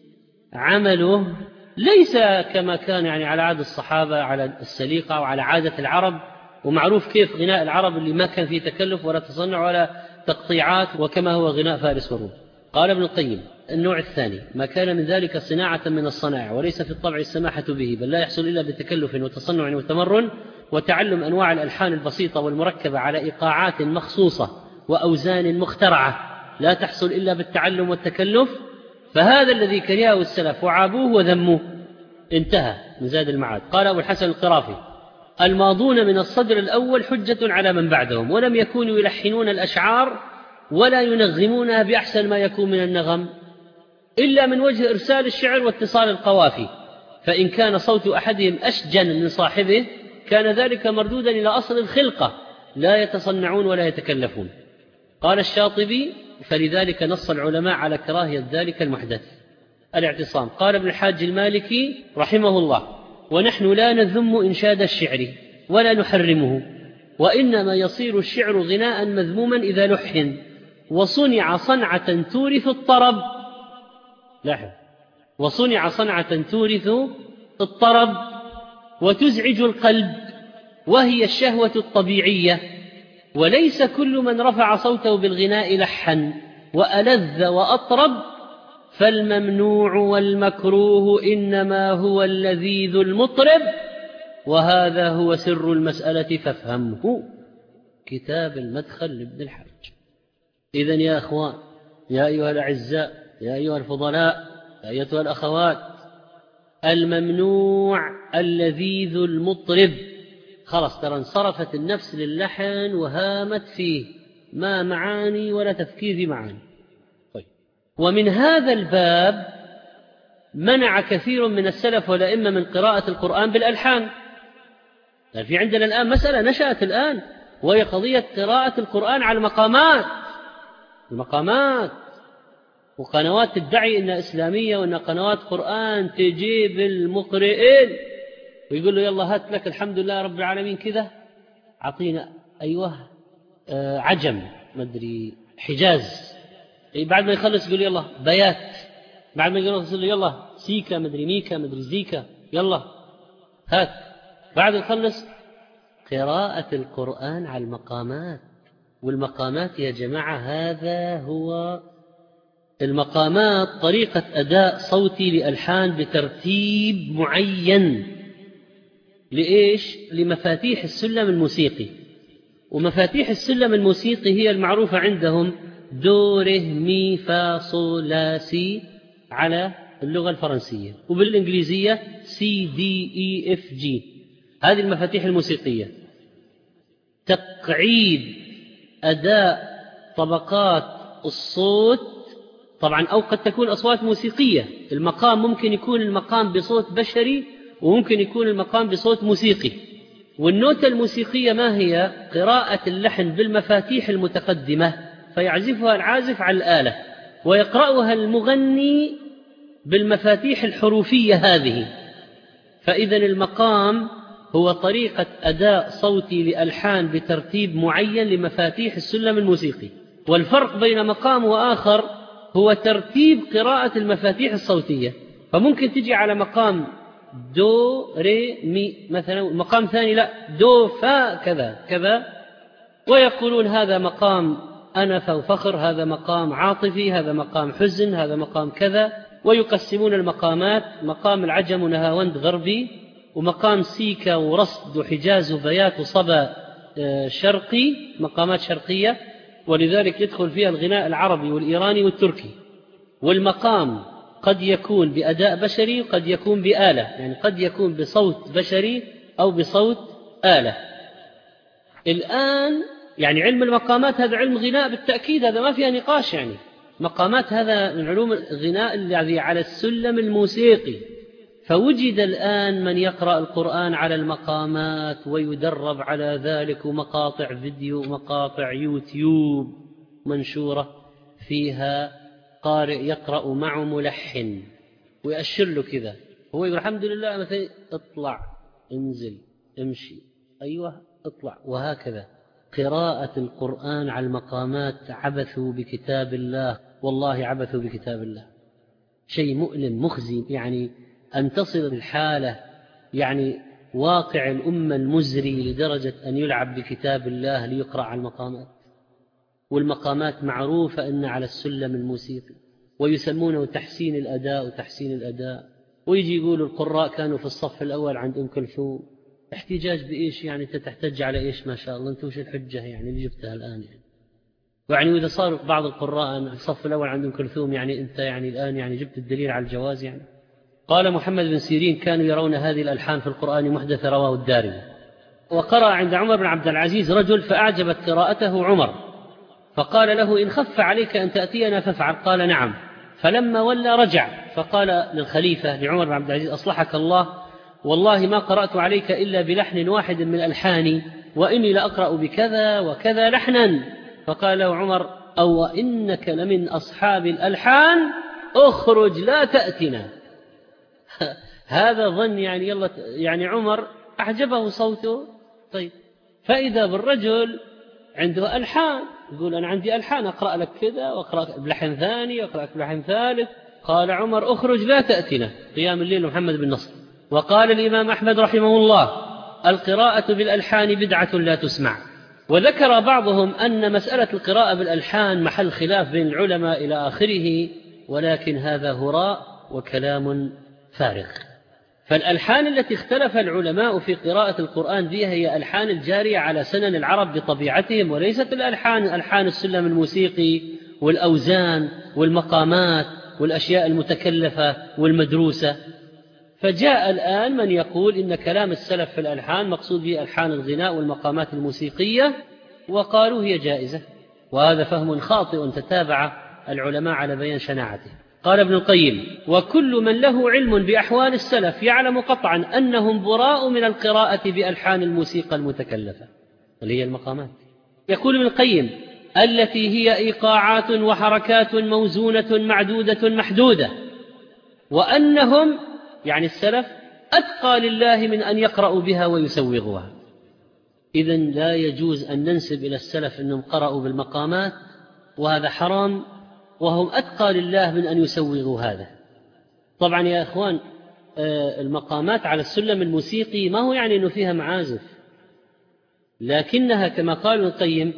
عمله ليس كما كان يعني على عادة الصحابة على السليقة وعلى عادة العرب، ومعروف كيف غناء العرب اللي ما كان فيه تكلف ولا تصنع ولا تقطيعات، وكما هو غناء فارس والروم. قال ابن القيم: النوع الثاني ما كان من ذلك صناعة من الصنائع وليس في الطبع السماحة به، بل لا يحصل إلا بتكلف وتصنع وتمرن وتعلم أنواع الألحان البسيطة والمركبة على إيقاعات مخصوصة وأوزان مخترعة، لا تحصل إلا بالتعلم والتكلف، فهذا الذي كرهه السلف وعابوه وذموه. انتهى من زاد المعاد. قال أبو الحسن القرافي: الماضون من الصدر الأول حجة على من بعدهم، ولم يكونوا يلحنون الأشعار ولا ينغمونها بأحسن ما يكون من النغم إلا من وجه إرسال الشعر واتصال القوافي، فإن كان صوت أحدهم أشجن من صاحبه كان ذلك مردودا إلى أصل الخلقة، لا يتصنعون ولا يتكلفون. قال الشاطبي: فلذلك نص العلماء على كراهية ذلك المحدث. الاعتصام. قال ابن الحاج المالكي رحمه الله: ونحن لا نذم إنشاد الشعر ولا نحرمه، وإنما يصير الشعر غناء مذموما إذا لحن وصنع صنعة تورث الطرب. لاحظ: وصنع صنعة تورث الطرب وتزعج القلب، وهي الشهوة الطبيعية، وليس كل من رفع صوته بالغناء لحن وألذ وأطرب، فالممنوع والمكروه إنما هو اللذيذ المطرب، وهذا هو سر المسألة فافهمه. كتاب المدخل لابن الحاج. إذن يا أخوان، يا أيها الأعزاء، يا أيها الفضلاء، يا أيتها الأخوات، الممنوع اللذيذ المطرب. خلاص ترى انصرفت النفس للحن وهامت فيه، ما معاني ولا تفكير في معاني. طيب. ومن هذا الباب منع كثير من السلف والأئمة من قراءة القرآن بالألحان. في عندنا الآن مسألة نشأت الآن، وهي قضية قراءة القرآن على المقامات، وقنوات تدعي إنها إسلامية وإنها قنوات قرآن تجيب المقرئين ويقول له يلا هات لك الحمد لله رب العالمين كذا، عطينا أيوه عجم مدري حجاز، بعد ما يخلص يقول يلا بيات، بعد ما يخلص يقول يلا سيكا مدري ميكا مدري زيكا، يلا هات، بعد يخلص قراءة القرآن على المقامات. والمقامات يا جماعة هذا هو المقامات، طريقة أداء صوتي لألحان بترتيب معين. لإيش؟ لمفاتيح السلم الموسيقي. ومفاتيح السلم الموسيقي هي المعروفة عندهم دو ره مي فا صول لا سي على اللغة الفرنسية، وبالإنجليزية سي دي إي إف جي. هذه المفاتيح الموسيقية. تقعيد أداء طبقات الصوت طبعا، أو قد تكون أصوات موسيقية. المقام ممكن يكون المقام بصوت بشري، وممكن يكون المقام بصوت موسيقي. والنوتة الموسيقية ما هي؟ قراءة اللحن بالمفاتيح المتقدمة، فيعزفها العازف على الآلة ويقرأها المغني بالمفاتيح الحروفية هذه. فإذا المقام هو طريقة أداء صوتي لألحان بترتيب معين لمفاتيح السلم الموسيقي. والفرق بين مقام وآخر هو ترتيب قراءة المفاتيح الصوتية. فممكن تجي على مقام دو ري مي مثلا، مقام ثاني لا دو فا كذا كذا، ويقولون هذا مقام أنف وفخر، هذا مقام عاطفي، هذا مقام حزن، هذا مقام كذا. ويقسمون المقامات: مقام العجم ونهاوند غربي، ومقام سيكا ورصد وحجاز وبيات وصبا شرقي، مقامات شرقية، ولذلك يدخل فيها الغناء العربي والإيراني والتركي. والمقام قد يكون بأداء بشري وقد يكون بآلة، يعني قد يكون بصوت بشري أو بصوت آلة. الآن يعني علم المقامات هذا علم غناء بالتأكيد، هذا ما فيها نقاش. يعني مقامات هذا من علوم الغناء الذي على السلم الموسيقي. فوجد الآن من يقرأ القرآن على المقامات ويدرب على ذلك، ومقاطع فيديو ومقاطع يوتيوب منشورة فيها قارئ يقرأ مع ملحن ويأشر له كذا، هو يقول الحمد لله مثلا اطلع انزل امشي أيوة اطلع، وهكذا. قراءة القرآن على المقامات عبثوا بكتاب الله، والله عبثوا بكتاب الله. شيء مؤلم مخزي، يعني أن تصل الحالة يعني واقع الأمة المزري لدرجة أن يلعب بكتاب الله ليقرأ على المقامات. والمقامات معروفة أن على السلم الموسيقي، ويسمونه تحسين الأداء وتحسين الأداء. ويجي يقولوا القراء كانوا في الصف الأول عند أم كلثوم. احتجاج بإيش؟ يعني أنت تحتج على إيش؟ ما شاء الله أنت وش الحجة يعني اللي جبتها الآن؟ يعني وإذا صار بعض القراء في الصف الأول عند أم كلثوم، يعني أنت يعني الآن يعني جبت الدليل على الجواز يعني. قال محمد بن سيرين: كانوا يرون هذه الألحان في القرآن محدثة، رواه الدارمي. وقرأ عند عمر بن عبد العزيز رجل فأعجبت قراءته عمر، فقال له: إن خف عليك أن تأتينا فافعل. قال: نعم. فلما ولى رجع فقال للخليفة لعمر بن عبد العزيز: أصلحك الله، والله ما قرأت عليك إلا بلحن واحد من ألحاني، وإني لأقرأ بكذا وكذا لحنا. فقال له عمر: أو إنك لمن أصحاب الألحان، أخرج لا تأتنا. هذا ظن يعني يلا، يعني عمر أعجبه صوته. طيب، فإذا بالرجل عنده ألحان، يقول أنا عندي ألحان أقرأ لك كذا وأقرأ بلحن ثاني وأقرأ بلحن ثالث. قال عمر: أخرج لا تأتنا. قيام الليل محمد بن نصر. وقال الإمام أحمد رحمه الله: القراءة بالألحان بدعة لا تسمع. وذكر بعضهم أن مسألة القراءة بالألحان محل خلاف بين العلماء إلى آخره، ولكن هذا هراء وكلام فارغ. فالألحان التي اختلف العلماء في قراءة القرآن بها هي ألحان الجارية على سنن العرب بطبيعتهم، وليست ألحان السلم الموسيقي والأوزان والمقامات والأشياء المتكلفة والمدروسة. فجاء الآن من يقول إن كلام السلف في الألحان مقصود به ألحان الغناء والمقامات الموسيقية، وقالوا هي جائزة. وهذا فهم خاطئ تتابع العلماء على بيان شناعته. قال ابن القيم: وكل من له علم بأحوال السلف يعلم قطعا أنهم براء من القراءة بألحان الموسيقى المتكلفة، اللي هي المقامات. يقول ابن القيم: التي هي إيقاعات وحركات موزونة معدودة محدودة، وأنهم يعني السلف أتقى لله من أن يقرأوا بها ويسوغوها. إذن لا يجوز أن ننسب إلى السلف أنهم قرأوا بالمقامات، وهذا حرام، وهم أتقى لله من أن يسوغوا هذا. طبعا يا إخوان، المقامات على السلم الموسيقي ما هو يعني أنه فيها معازف، لكنها كما قال ابن القيم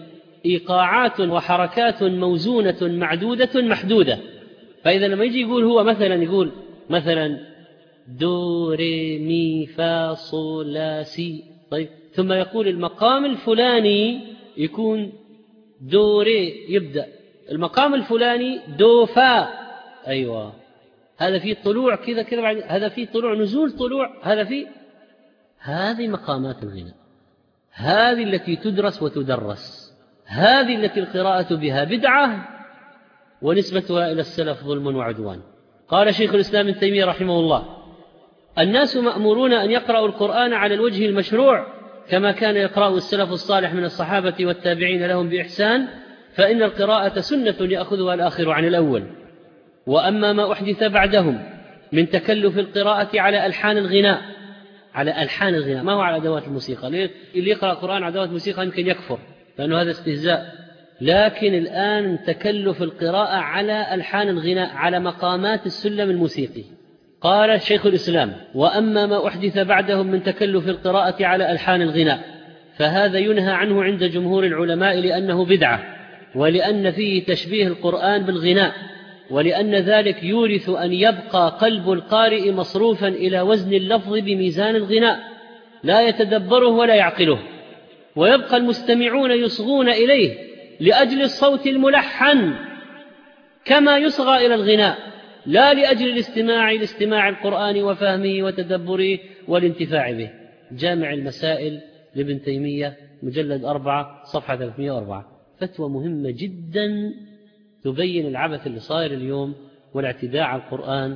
إيقاعات وحركات موزونة معدودة محدودة. فإذا لما يجي يقول هو يقول مثلا دو ري مي فا صول لا سي، طيب ثم يقول المقام الفلاني يكون دو ري، يبدأ المقام الفلاني دو فا، أيوة هذا فيه طلوع كذا كذا، هذا فيه طلوع نزول طلوع، هذا فيه. هذه مقامات الغناء، هذه التي تدرس وتدرس، هذه التي القراءة بها بدعة ونسبتها إلى السلف ظلم وعدوان. قال شيخ الإسلام ابن تيمية رحمه الله: الناس مأمورون أن يقرأوا القرآن على الوجه المشروع كما كان يقرأ السلف الصالح من الصحابة والتابعين لهم بإحسان، فإن القراءة سنة يأخذها الآخر عن الأول. وأما ما أحدث بعدهم من تكلف القراءة على ألحان الغناء، على ألحان الغناء، ما هو على أدوات الموسيقى. اللي يقرأ القرآن على أدوات الموسيقى يمكن يكفر لأنه هذا استهزاء، لكن الآن تكلف القراءة على ألحان الغناء، على مقامات السلم الموسيقي. قال شيخ الإسلام: وأما ما أحدث بعدهم من تكلف القراءة على ألحان الغناء فهذا ينهى عنه عند جمهور العلماء، لأنه بدعة، ولأن فيه تشبيه القرآن بالغناء، ولأن ذلك يورث أن يبقى قلب القارئ مصروفا إلى وزن اللفظ بميزان الغناء لا يتدبره ولا يعقله، ويبقى المستمعون يصغون إليه لأجل الصوت الملحن كما يصغى إلى الغناء، لا لأجل لاستماع القرآن وفهمه وتدبره والانتفاع به. جامع المسائل لابن تيمية مجلد 4 صفحة 304. فتوى مهمة جدا تبين العبث اللي صاير اليوم والاعتداء على القرآن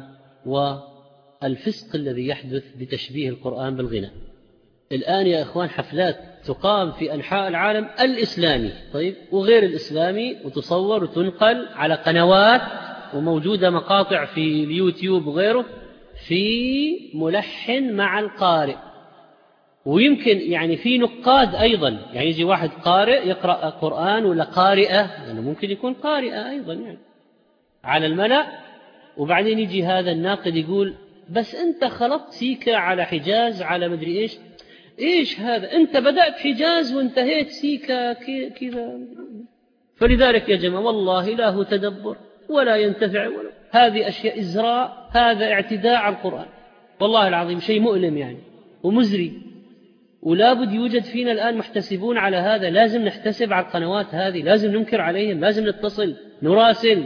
والفسق الذي يحدث بتشبيه القرآن بالغناء. الآن يا إخوان حفلات تقام في أنحاء العالم الإسلامي، طيب وغير الإسلامي، وتصور وتنقل على قنوات، وموجودة مقاطع في اليوتيوب وغيره، في ملحن مع القارئ، ويمكن يعني في نقاد أيضا، يعني يجي واحد قارئ يقرأ قرآن ولا قارئة، يعني ممكن يكون قارئة أيضا يعني على الملأ، وبعدين يجي هذا الناقد يقول بس أنت خلطت سيكا على حجاز على مدري إيش هذا، أنت بدأت حجاز وانتهيت سيكا كذا. فلذلك يا جماعة والله لا هو تدبر ولا ينتفع، هذه أشياء إزراء، هذا اعتداء على القرآن، والله العظيم شيء مؤلم يعني ومزري. ولا بد يوجد فينا الآن محتسبون على هذا، لازم نحتسب على القنوات هذه، لازم ننكر عليهم، لازم نتصل نراسل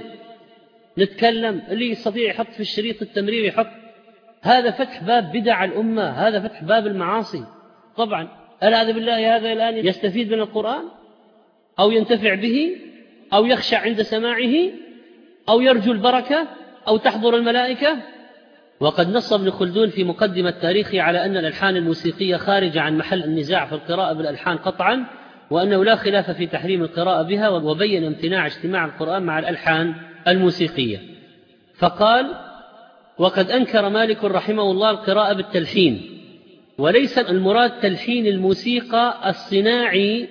نتكلم، اللي يستطيع يحط في الشريط التمرير يحط. هذا فتح باب بدع الأمة، هذا فتح باب المعاصي. طبعا العياذ بالله هذا الآن يستفيد من القرآن أو ينتفع به أو يخشع عند سماعه أو يرجو البركة أو تحضر الملائكة. وقد نص ابن خلدون في مقدمة تاريخه على أن الألحان الموسيقية خارجة عن محل النزاع في القراءة بالألحان قطعا، وأنه لا خلاف في تحريم القراءة بها، وبين امتناع اجتماع القرآن مع الألحان الموسيقية. فقال: وقد أنكر مالك رحمه الله القراءة بالتلحين، وليس المراد تلحين الموسيقى الصناعي،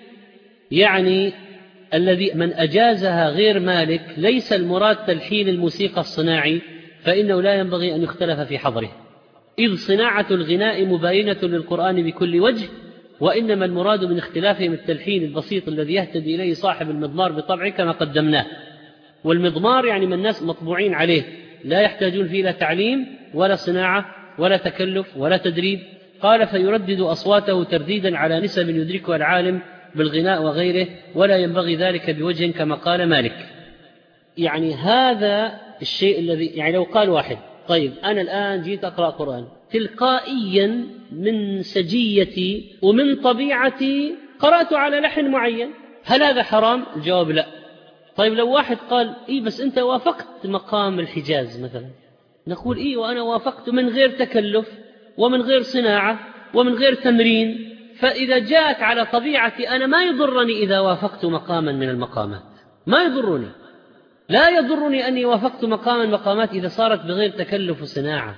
يعني الذي من أجازها غير مالك، ليس المراد تلحين الموسيقى الصناعي، فإنه لا ينبغي أن يختلف في حظره، إذ صناعة الغناء مباينة للقرآن بكل وجه، وإنما المراد من اختلافهم التلحين البسيط الذي يهتدي إليه صاحب المضمار بطبعه كما قدمناه. والمضمار يعني من الناس مطبوعين عليه، لا يحتاجون فيه لا تعليم ولا صناعة ولا تكلف ولا تدريب. قال: فيردد أصواته ترديدا على نسب يدركها العالم بالغناء وغيره، ولا ينبغي ذلك بوجه كما قال مالك. يعني هذا الشيء الذي، يعني لو قال واحد طيب أنا الآن جيت أقرأ قرآن تلقائيا من سجيتي ومن طبيعتي قرأت على لحن معين، هل هذا حرام؟ الجواب لا. طيب لو واحد قال بس أنت وافقت مقام الحجاز مثلا، نقول وأنا وافقت من غير تكلف ومن غير صناعة ومن غير تمرين، فإذا جاءت على طبيعتي أنا ما يضرني إذا وافقت مقاما من المقامات، ما يضرني، لا يضرني أني وافقت مقاما من المقامات إذا صارت بغير تكلف وصناعة.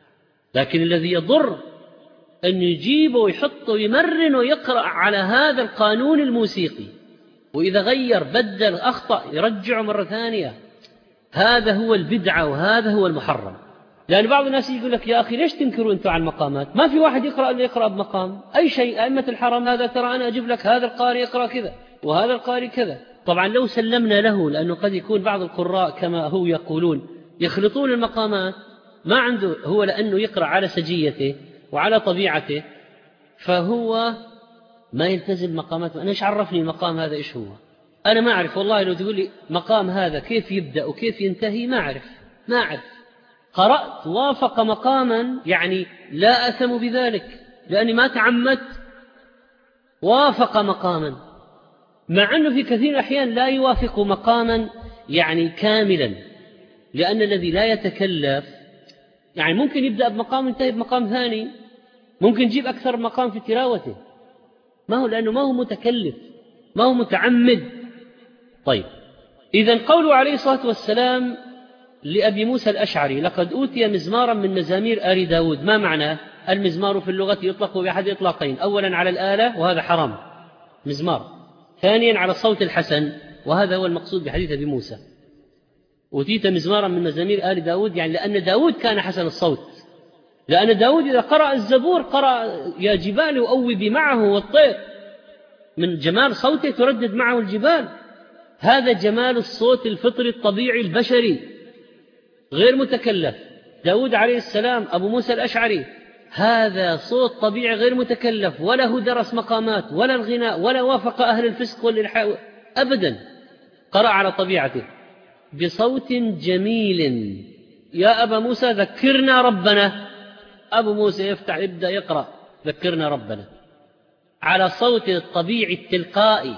لكن الذي يضر أن يجيبه ويحطه ويمرن ويقرأ على هذا القانون الموسيقي، وإذا غير بدل أخطأ يرجعه مرة ثانية. هذا هو البدعة وهذا هو المحرم. لأن بعض الناس يقول لك يا أخي ليش تنكروا أنتم على المقامات؟ ما في واحد يقرأ اللي يقرأ بمقام أي شيء. أئمة الحرم هذا ترى أنا أجيب لك هذا القارئ يقرأ كذا، وهذا القارئ كذا. طبعا لو سلمنا له، لأنه قد يكون بعض القراء كما هو يقولون يخلطون المقامات، ما عنده هو لأنه يقرأ على سجيته وعلى طبيعته، فهو ما يلتزم مقامات. أنا إيش عرفني المقام هذا إيش هو؟ أنا ما أعرف والله. لو تقول لي مقام هذا كيف يبدأ وكيف ينتهي ما أعرف. قرأت وافق مقاما يعني لا أثم بذلك، لأني ما تعمدت، وافق مقاما، مع أنه في كثير الأحيان لا يوافق مقاما يعني كاملا، لأن الذي لا يتكلف يعني ممكن يبدأ بمقام وينتهي بمقام ثاني، ممكن يجيب أكثر مقام في تلاوته، لأنه ما هو متكلف، ما هو متعمد. طيب، إذن قوله عليه الصلاة والسلام لأبي موسى الأشعري: لقد أوتي مزمارا من مزامير آل داود، ما معناه؟ المزمار في اللغة يطلق بأحد إطلاقين: أولا على الآلة وهذا حرام مزمار، ثانيا على الصوت الحسن، وهذا هو المقصود بحديث أبي موسى: أوتيت مزمارا من مزامير آل داود، يعني لأن داود كان حسن الصوت، لأن داود إذا قرأ الزبور قرأ يا جبال أوبي معه والطير، من جمال صوته تردد معه الجبال. هذا جمال الصوت الفطري الطبيعي البشري غير متكلف. داود عليه السلام، أبو موسى الأشعري، هذا صوت طبيعي غير متكلف، ولا هو درس مقامات ولا الغناء ولا وافق أهل الفسق والإلحاء أبدا، قرأ على طبيعته بصوت جميل. يا أبا موسى ذكرنا ربنا، أبو موسى يبدأ يقرأ ذكرنا ربنا على صوت الطبيعي التلقائي.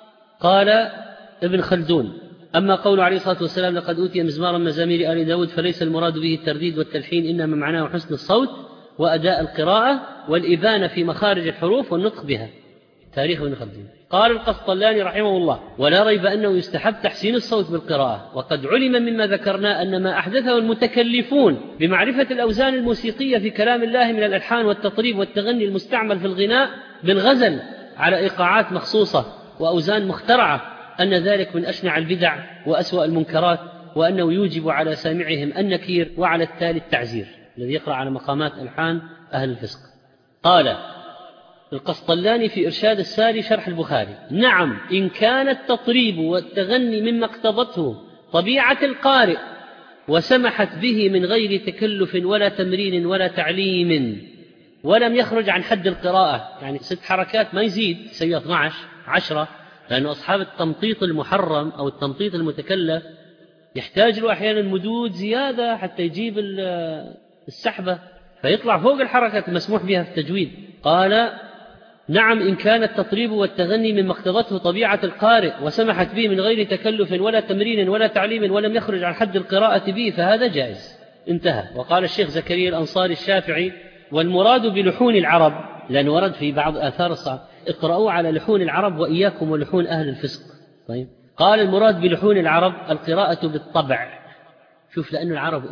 قال ابن خلدون: أما قول عليه الصلاة والسلام لقد أوتي مزمارا مزامير آل داود، فليس المراد به الترديد والتلحين، إنما معناه حسن الصوت وأداء القراءة والإبانة في مخارج الحروف والنطق بها. تاريخ ابن خلدون. قال القسطلاني رحمه الله: ولا ريب أنه يستحب تحسين الصوت بالقراءة، وقد علم مما ذكرنا أن ما أحدثه المتكلفون بمعرفة الأوزان الموسيقية في كلام الله من الألحان والتطريب والتغني المستعمل في الغناء بالغزل على إيقاعات مخصوصة وأوزان مخترعة، أن ذلك من أشنع البدع وأسوأ المنكرات، وأنه يوجب على سامعهم النكير وعلى التالي التعزير، الذي يقرأ على مقامات ألحان أهل الفسق. قال القسطلاني في إرشاد الساري شرح البخاري: نعم، إن كان التطريب والتغني مما اقتضته طبيعة القارئ وسمحت به من غير تكلف ولا تمرين ولا تعليم، ولم يخرج عن حد القراءة، يعني 6 حركات ما يزيد، سيئة 12 10، لأن أصحاب التمطيط المحرم أو التمطيط المتكلف يحتاج له أحيانا مدود زيادة حتى يجيب السحبة فيطلع فوق الحركة المسموح بها في التجويد. قال: نعم، إن كان التطريب والتغني مما اقتضته طبيعة القارئ وسمحت به من غير تكلف ولا تمرين ولا تعليم ولم يخرج عن حد القراءة به فهذا جائز. انتهى. وقال الشيخ زكريا الأنصاري الشافعي: والمراد بلحون العرب، لأن ورد في بعض آثار الصحابة: اقرأوا على لحون العرب وإياكم ولحون أهل الفسق. طيب، قال المراد بلحون العرب القراءة بالطبع. شوف، لأن العرب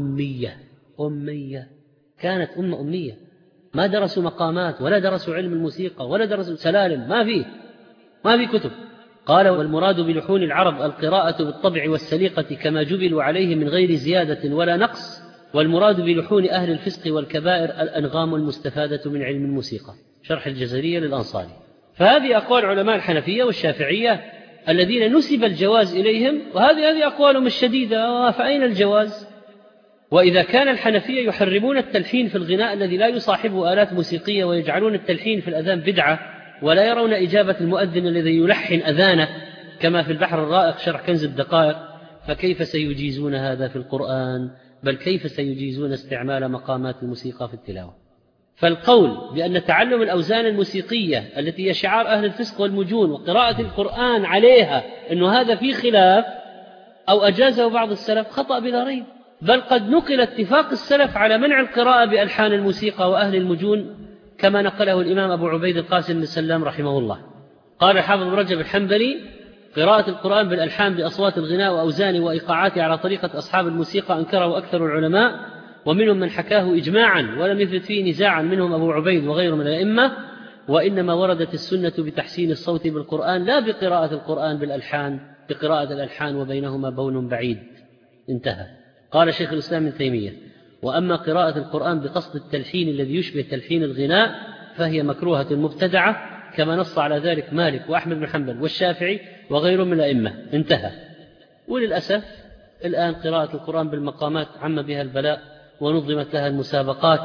أمية كانت أمية، ما درسوا مقامات ولا درسوا علم الموسيقى ولا درسوا سلالم، ما في كتب. قال: والمراد بلحون العرب القراءة بالطبع والسليقة كما جبلوا عليه من غير زيادة ولا نقص، والمراد بلحون أهل الفسق والكبائر الأنغام المستفادة من علم الموسيقى. شرح الجزرية للأنصاري. فهذه أقوال علماء الحنفية والشافعية الذين نسب الجواز إليهم، وهذه أقوالهم الشديدة، فأين الجواز؟ وإذا كان الحنفية يحرمون التلحين في الغناء الذي لا يصاحبه آلات موسيقية، ويجعلون التلحين في الأذان بدعة، ولا يرون إجابة المؤذن الذي يلحن أذانه كما في البحر الرائق شرح كنز الدقائق، فكيف سيجيزون هذا في القرآن؟ بل كيف سيجيزون استعمال مقامات الموسيقى في التلاوة؟ فالقول بأن تعلم الأوزان الموسيقية التي هي شعار أهل الفسق والمجون وقراءة القرآن عليها أنه هذا في خلاف أو أجازه بعض السلف خطأ بلا ريب، بل قد نقل اتفاق السلف على منع القراءة بألحان الموسيقى وأهل المجون كما نقله الإمام أبو عبيد القاسم بن سلام رحمه الله. قال الحافظ رجب الحنبلي: قراءة القرآن بالألحان بأصوات الغناء وأوزانه وإيقاعاته على طريقة أصحاب الموسيقى أنكره أكثر العلماء، ومنهم من حكاه إجماعا ولم يثبت فيه نزاعا، منهم أبو عبيد وغيره من الأئمة، وإنما وردت السنة بتحسين الصوت بالقرآن لا بقراءة القرآن بالألحان، بقراءة الألحان وبينهما بون بعيد. انتهى. قال شيخ الإسلام ابن تيمية: وأما قراءة القرآن بقصد التلحين الذي يشبه تلحين الغناء فهي مكروهة مبتدعة، كما نص على ذلك مالك وأحمد بن حنبل والشافعي وغيرهم من الأئمة. انتهى. وللأسف الآن قراءة القرآن بالمقامات عم بها البلاء، ونظمت لها المسابقات،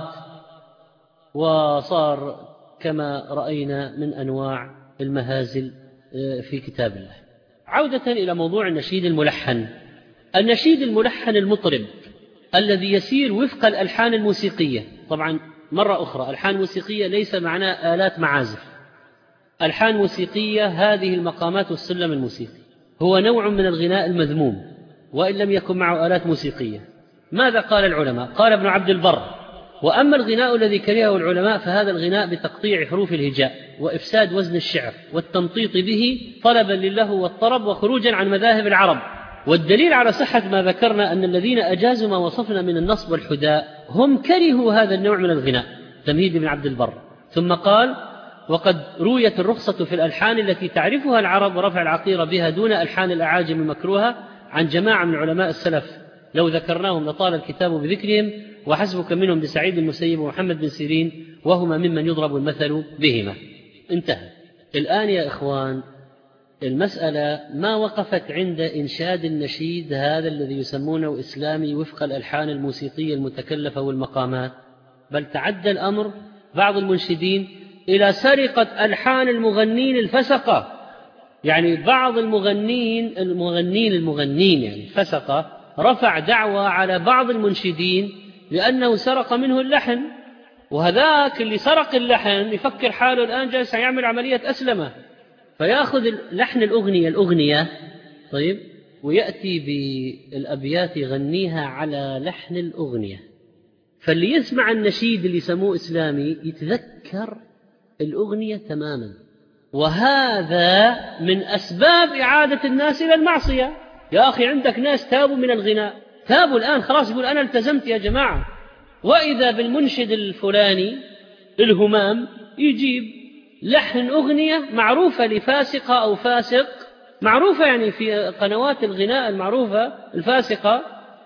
وصار كما رأينا من أنواع المهازل في كتاب الله. عودة إلى موضوع النشيد الملحن. النشيد الملحن المطرب الذي يسير وفق الألحان الموسيقية. طبعا مرة أخرى، ألحان موسيقية ليس معناه آلات معازف. ألحان موسيقية هذه المقامات والسلم الموسيقي، هو نوع من الغناء المذموم وإن لم يكن معه آلات موسيقية. ماذا قال العلماء؟ قال ابن عبد البر: وأما الغناء الذي كرهه العلماء فهذا الغناء بتقطيع حروف الهجاء وإفساد وزن الشعر والتمطيط به طلبا للهو والطرب وخروجا عن مذاهب العرب. والدليل على صحة ما ذكرنا أن الذين أجازوا ما وصفنا من النصب والحداء هم كرهوا هذا النوع من الغناء. تمهيد ابن عبد البر. ثم قال: وقد رويت الرخصة في الألحان التي تعرفها العرب ورفع العقيرة بها دون ألحان الأعاجم المكروهة عن جماعة من علماء السلف، لو ذكرناهم لطال الكتاب بذكرهم، وحسبك منهم بسعيد المسيب ومحمد بن سيرين، وهما ممن يضرب المثل بهما. انتهى. الآن يا إخوان، المسألة ما وقفت عند إنشاد النشيد هذا الذي يسمونه إسلامي وفق الألحان الموسيقية المتكلفة والمقامات، بل تعدى الأمر بعض المنشدين إلى سرقة ألحان المغنين الفسقة. يعني بعض المغنين يعني الفسقة رفع دعوى على بعض المنشدين لأنه سرق منه اللحن، وهذاك اللي سرق اللحن يفكر حاله الآن جالس يعمل عملية أسلمة، فيأخذ لحن الأغنية طيب ويأتي بالأبيات يغنيها على لحن الأغنية. فاللي يسمع النشيد اللي يسموه إسلامي يتذكر الأغنية تماما، وهذا من أسباب إعادة الناس إلى المعصية. يا أخي عندك ناس تابوا من الغناء، تابوا الآن خلاص، يقول أنا التزمت يا جماعة. وإذا بالمنشد الفلاني الهمام يجيب لحن أغنية معروفة لفاسقة أو فاسق، معروفة يعني في قنوات الغناء المعروفة الفاسقة،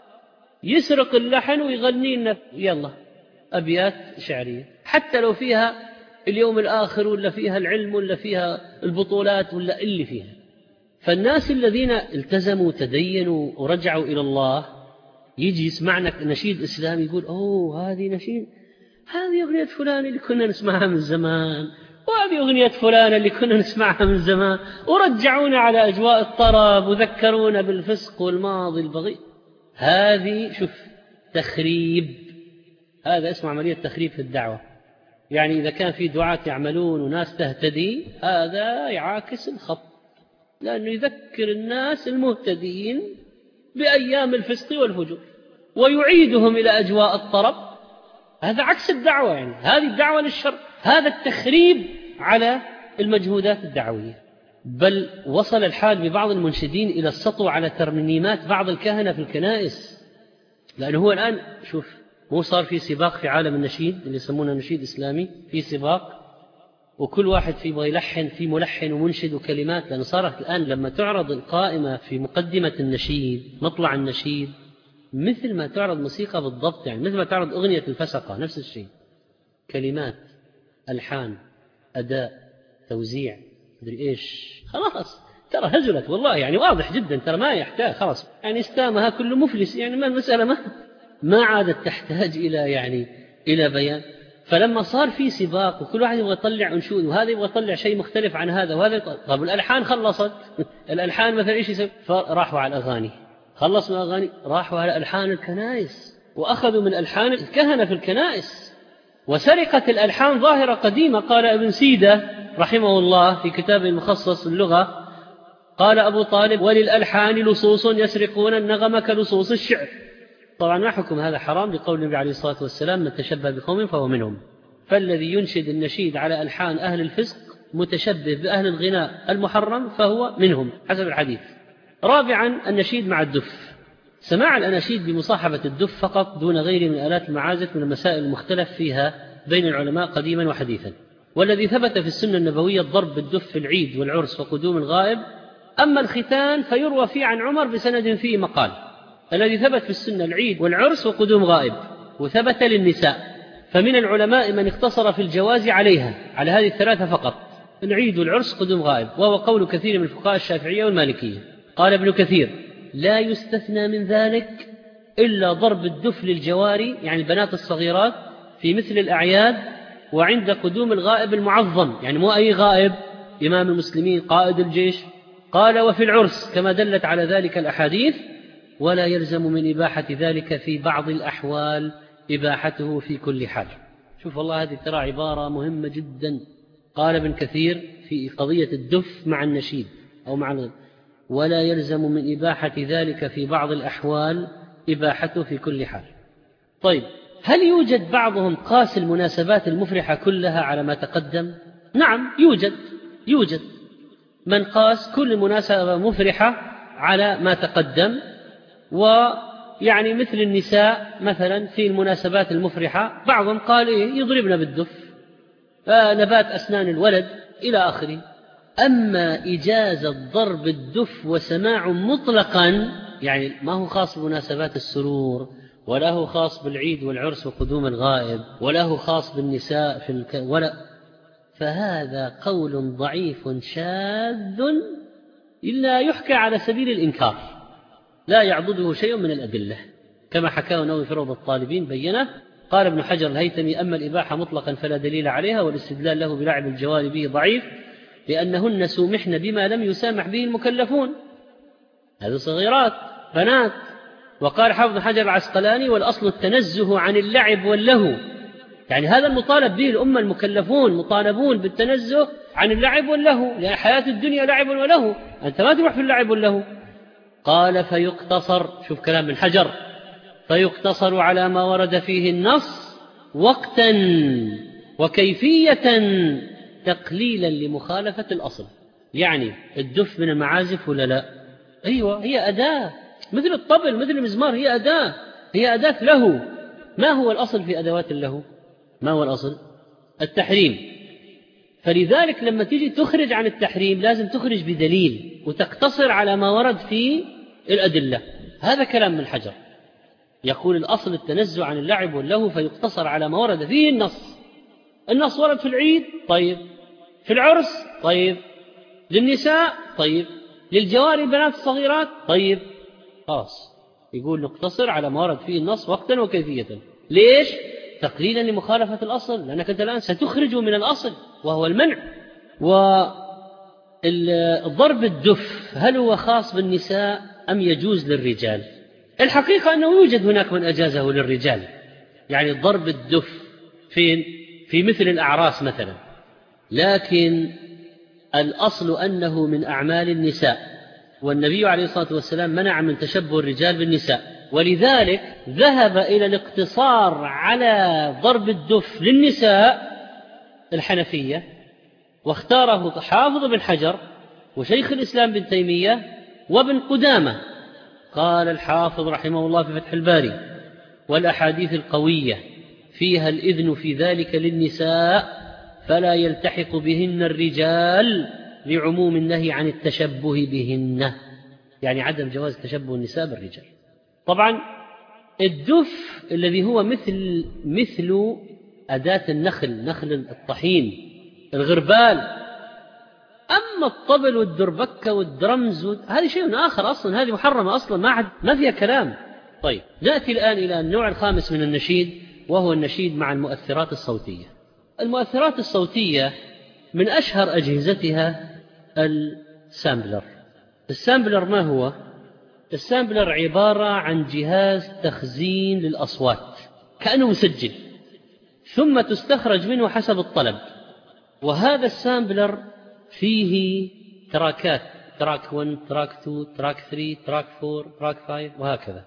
يسرق اللحن ويغني لنا يلا أبيات شعرية، حتى لو فيها اليوم الآخر ولا فيها العلم ولا فيها البطولات ولا اللي فيها. فالناس الذين التزموا تدينوا ورجعوا إلى الله يجي يسمعنا نشيد إسلامي يقول أوه هذه نشيد، هذه أغنية فلان اللي كنا نسمعها من زمان، وهذه أغنية فلان اللي كنا نسمعها من زمان، ورجعونا على أجواء الطرب وذكرونا بالفسق والماضي البغي. هذه شوف تخريب، هذا اسمه عملية تخريب في الدعوة. يعني إذا كان في دعاة يعملون وناس تهتدي، هذا يعاكس الخط، لأنه يذكر الناس المهتدين بأيام الفسق والفجور ويعيدهم إلى أجواء الطرب. هذا عكس الدعوة، يعني هذه الدعوة للشر، هذا التخريب على المجهودات الدعوية. بل وصل الحال ببعض المنشدين إلى السطو على ترنيمات بعض الكهنة في الكنائس، لأنه هو الآن شوف مو صار في سباق في عالم النشيد اللي يسمونه نشيد إسلامي، في سباق وكل واحد في يبغى يلحن، في ملحن ومنشد وكلمات، لأنه صارت الآن لما تعرض القائمة في مقدمة النشيد مطلع النشيد مثل ما تعرض موسيقى بالضبط، يعني مثل ما تعرض أغنية الفسقة نفس الشيء، كلمات ألحان أداء توزيع مدري إيش، خلاص ترى هزلت والله، يعني واضح جدا، ترى ما يحتاج خلاص، يعني استامها كل مفلس، يعني ما المسألة ما عادت تحتاج إلى بيان. فلما صار في سباق وكل واحد يبغى يطلع أنشود وهذا يبغى يطلع شيء مختلف عن هذا وهذا، طب الألحان خلصت الألحان مثلا إيش يسوي؟ فراحوا على الأغاني، خلصوا الأغاني راحوا على ألحان الكنائس وأخذوا من ألحان الكهنة في الكنائس. وسرقة الألحان ظاهرة قديمة. قال ابن سيدة رحمه الله في كتابه المخصص اللغة، قال أبو طالب: وللألحان لصوص يسرقون النغم كلصوص الشعر. طبعا ما حكم هذا؟ حرام، لقول النبي عليه الصلاة والسلام: من تشبه بقوم فهو منهم. فالذي ينشد النشيد على ألحان أهل الفسق متشبه بأهل الغناء المحرم فهو منهم حسب الحديث. رابعا النشيد مع الدف. سماع الأناشيد بمصاحبة الدف فقط دون غير من آلات المعازف من المسائل المختلف فيها بين العلماء قديما وحديثا. والذي ثبت في السنة النبوية الضرب بالدف في العيد والعرس وقدوم الغائب. أما الختان فيروى فيه عن عمر بسند فيه مقال. الذي ثبت في السنة العيد والعرس وقدوم غائب، وثبت للنساء، فمن العلماء من اقتصر في الجواز عليها، على هذه الثلاثة فقط، العيد والعرس قدوم غائب، وهو قول كثير من الفقهاء الشافعية والمالكية. قال ابن كثير: لا يستثنى من ذلك إلا ضرب الدف للجواري، يعني البنات الصغيرات، في مثل الأعياد وعند قدوم الغائب المعظم، يعني مو أي غائب، إمام المسلمين، قائد الجيش. قال: وفي العرس كما دلت على ذلك الأحاديث، ولا يلزم من إباحة ذلك في بعض الأحوال إباحته في كل حال. شوف والله هذه ترى عبارة مهمة جدا. قال ابن كثير في قضية الدف مع النشيد أو مع ولا يلزم من إباحة ذلك في بعض الأحوال إباحته في كل حال. طيب، هل يوجد بعضهم قاس المناسبات المفرحة كلها على ما تقدم؟ نعم، يوجد من قاس كل مناسبة مفرحة على ما تقدم، ويعني مثل النساء مثلا في المناسبات المفرحة بعضهم قال يضربن بالدف، نبات أسنان الولد إلى آخره. أما إجازة ضرب الدف وسماع مطلقا، يعني ما هو خاص بمناسبات السرور، ولا هو خاص بالعيد والعرس وقدوم الغائب، ولا هو خاص بالنساء فهذا قول ضعيف شاذ إلا يحكى على سبيل الإنكار، لا يعضده شيء من الأدلة، كما حكاه النووي في روض الطالبين بينه. قال ابن حجر الهيثمي: أما الإباحة مطلقا فلا دليل عليها، والاستدلال له بلعب الجوار به ضعيف، لأنهن سومحن بما لم يسامح به المكلفون، هذه صغيرات بنات. وقال حافظ حجر العسقلاني: والأصل التنزه عن اللعب واللهو، يعني هذا المطالب به الأمة، المكلفون مطالبون بالتنزه عن اللعب واللهو، لأن حياة الدنيا لعب ولهو، أنت ما تروح في اللعب واللهو. قال: فيقتصر، شوف كلام ابن حجر، فيقتصر على ما ورد فيه النص وقتا وكيفية تقليلا لمخالفة الأصل. يعني الدف من المعازف ولا لا؟ أيوة، هي أداة مثل الطبل مثل المزمار، هي أداة له. ما هو الأصل في أدوات اللهو؟ ما هو الأصل؟ التحريم. فلذلك لما تيجي تخرج عن التحريم لازم تخرج بدليل وتقتصر على ما ورد في الأدلة. هذا كلام من حجر، يقول الأصل التنزه عن اللعب واللهو، فيقتصر على ما ورد فيه النص. النص ورد في العيد، طيب، في العرس، طيب، للنساء، طيب، للجواري البنات الصغيرات، طيب، خلاص. يقول نقتصر على ما ورد فيه النص وقتا وكيفية. ليش؟ تقليلا لمخالفة الأصل، لأنك أنت الآن ستخرج من الأصل وهو المنع. والضرب الدف هل هو خاص بالنساء أم يجوز للرجال؟ الحقيقة أنه يوجد هناك من أجازه للرجال، يعني ضرب الدف في مثل الأعراس مثلا، لكن الأصل أنه من أعمال النساء، والنبي عليه الصلاة والسلام منع من تشبه الرجال بالنساء، ولذلك ذهب إلى الاقتصار على ضرب الدف للنساء الحنفية، واختاره حافظ بن حجر وشيخ الإسلام بن تيمية وابن قدامة. قال الحافظ رحمه الله في فتح الباري: والأحاديث القوية فيها الإذن في ذلك للنساء، فلا يلتحق بهن الرجال، لعموم النهي عن التشبه بهن، يعني عدم جواز تشبه النساء بالرجال. طبعا الدف الذي هو مثل أداة النخل، نخل الطحين، الغربال. أما الطبل والدربكة والدرمز هذه شيء آخر أصلا، هذه محرمة أصلا، ما فيها كلام. طيب، نأتي الآن إلى النوع الخامس من النشيد، وهو النشيد مع المؤثرات الصوتية. المؤثرات الصوتية من أشهر أجهزتها السامبلر. السامبلر ما هو؟ السامبلر عبارة عن جهاز تخزين للأصوات، كأنه مسجل، ثم تستخرج منه حسب الطلب. وهذا السامبلر فيه تراكات، تراك 1، تراك 2، تراك 3، تراك 4، تراك 5، وهكذا.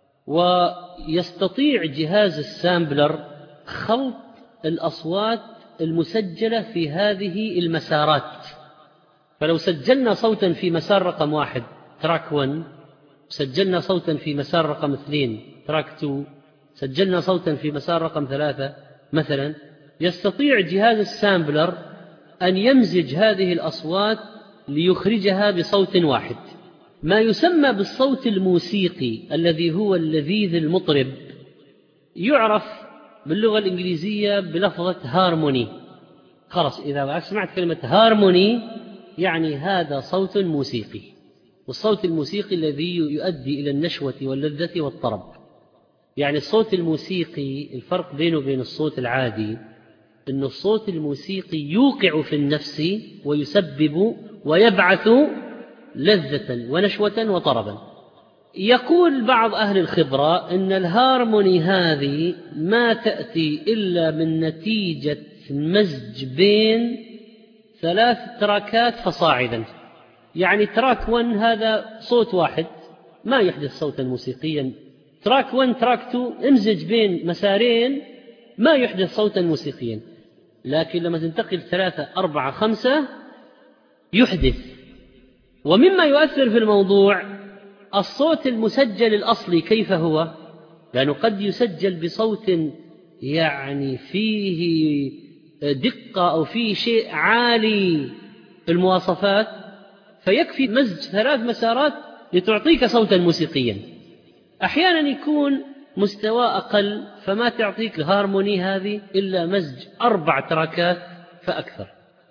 ويستطيع جهاز السامبلر خلط الأصوات المسجلة في هذه المسارات. فلو سجلنا صوتا في مسار رقم 1 تراك 1، سجلنا صوتا في مسار رقم 2 تراك 2، سجلنا صوتا في مسار رقم 3 مثلا، يستطيع جهاز السامبلر أن يمزج هذه الأصوات ليخرجها بصوت واحد، ما يسمى بالصوت الموسيقي الذي هو اللذيذ المطرب، يعرف باللغة الإنجليزية بلفظة هارموني. خلاص إذا سمعت كلمة هارموني يعني هذا صوت موسيقي، والصوت الموسيقي الذي يؤدي إلى النشوة واللذة والطرب. يعني الصوت الموسيقي الفرق بينه وبين الصوت العادي أن الصوت الموسيقي يوقع في النفس ويسبب ويبعث لذة ونشوة وطربا. يقول بعض أهل الخبرة أن الهارموني هذه ما تأتي إلا من نتيجة مزج بين 3 تراكات فصاعدا. يعني تراك 1 هذا صوت واحد ما يحدث صوتا موسيقيا، تراك 1 تراك 2 امزج بين مسارين ما يحدث صوتا موسيقيا، لكن لما تنتقل 3 4 5 يحدث. ومما يؤثر في الموضوع الصوت المسجل الأصلي كيف هو، لأنه قد يسجل بصوت يعني فيه دقة أو فيه شيء عالي المواصفات، فيكفي مزج 3 مسارات لتعطيك صوتا موسيقيا. أحيانا يكون مستوى أقل فما تعطيك الهارموني هذه إلا مزج 4 تراكات فأكثر.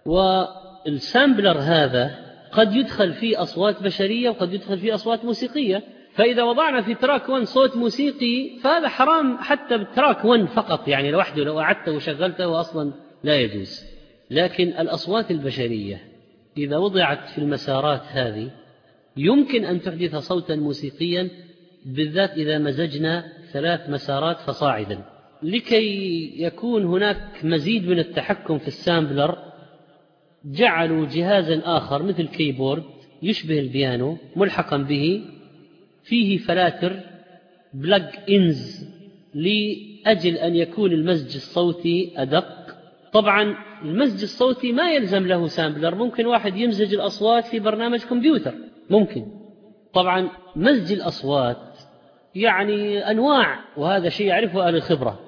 والسامبلر هذا قد يدخل فيه أصوات بشرية وقد يدخل فيه أصوات موسيقية، فإذا وضعنا في تراك 1 صوت موسيقي فهذا حرام حتى بالتراك 1 فقط، يعني لوحده لو أعدته وشغلته أصلا لا يجوز. لكن الأصوات البشرية إذا وضعت في المسارات هذه يمكن أن تحدث صوتا موسيقيا، بالذات إذا مزجنا 3 مسارات فصاعدا. لكي يكون هناك مزيد من التحكم في السامبلر جعلوا جهازا آخر مثل كيبورد يشبه البيانو ملحقا به فيه فلاتر بلاج إنز لأجل أن يكون المزج الصوتي أدق. طبعا المزج الصوتي ما يلزم له سامبلر، ممكن واحد يمزج الأصوات في برنامج كمبيوتر ممكن. طبعا مزج الأصوات يعني أنواع، وهذا شيء يعرفه أهل الخبرة.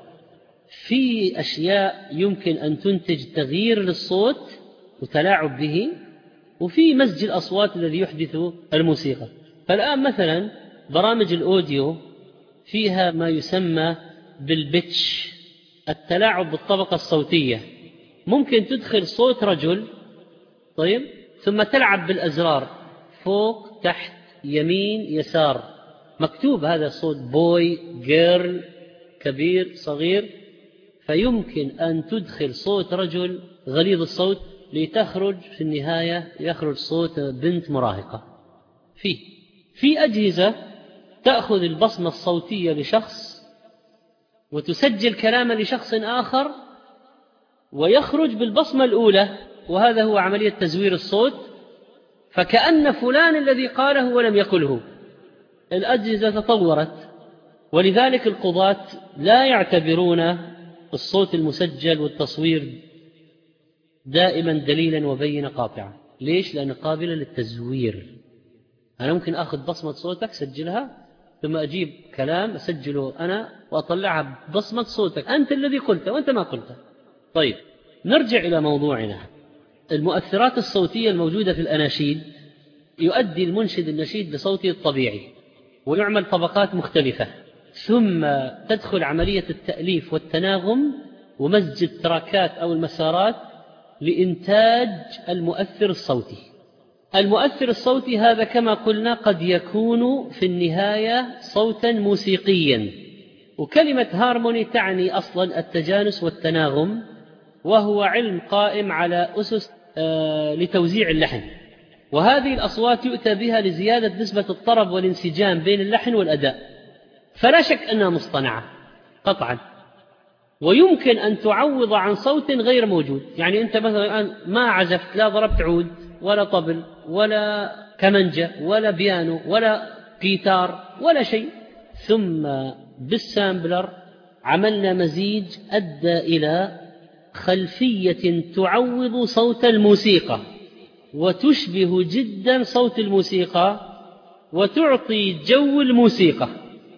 في أشياء يمكن أن تنتج تغيير للصوت وتلاعب به، وفي مزج الأصوات الذي يحدث الموسيقى. فالآن مثلا برامج الأوديو فيها ما يسمى بالبيتش، التلاعب بالطبقة الصوتية. ممكن تدخل صوت رجل طيب ثم تلعب بالأزرار فوق تحت يمين يسار، مكتوب هذا الصوت بوي جيرل كبير صغير، فيمكن أن تدخل صوت رجل غليظ الصوت لتخرج في النهاية يخرج صوت بنت مراهقة. في أجهزة تأخذ البصمة الصوتية لشخص وتسجل كلاما لشخص آخر ويخرج بالبصمة الأولى، وهذا هو عملية تزوير الصوت، فكأن فلان الذي قاله ولم يقله. الأجهزة تطورت، ولذلك القضاة لا يعتبرون الصوت المسجل والتصوير دائما دليلا وبينة قاطعة. ليش؟ لأنه قابلة للتزوير. أنا ممكن أخذ بصمة صوتك سجلها ثم أجيب كلام أسجله أنا وأطلعها بصمة صوتك أنت الذي قلته وأنت ما قلته. طيب نرجع إلى موضوعنا. المؤثرات الصوتية الموجودة في الأناشيد يؤدي المنشد النشيد بصوته الطبيعي ويعمل طبقات مختلفة، ثم تدخل عملية التأليف والتناغم ومزج التراكات أو المسارات لإنتاج المؤثر الصوتي. المؤثر الصوتي هذا كما قلنا قد يكون في النهاية صوتا موسيقيا، وكلمة هارموني تعني أصلا التجانس والتناغم، وهو علم قائم على أسس لتوزيع اللحن، وهذه الأصوات يؤتى بها لزيادة نسبة الطرب والانسجام بين اللحن والأداء، فلا شك أنها مصطنعة قطعا، ويمكن أن تعوض عن صوت غير موجود. يعني أنت مثلا الآن ما عزفت، لا ضربت عود ولا طبل ولا كمنجة ولا بيانو ولا جيتار ولا شيء، ثم بالسامبلر عملنا مزيج أدى إلى خلفية تعوض صوت الموسيقى وتشبه جدا صوت الموسيقى وتعطي جو الموسيقى.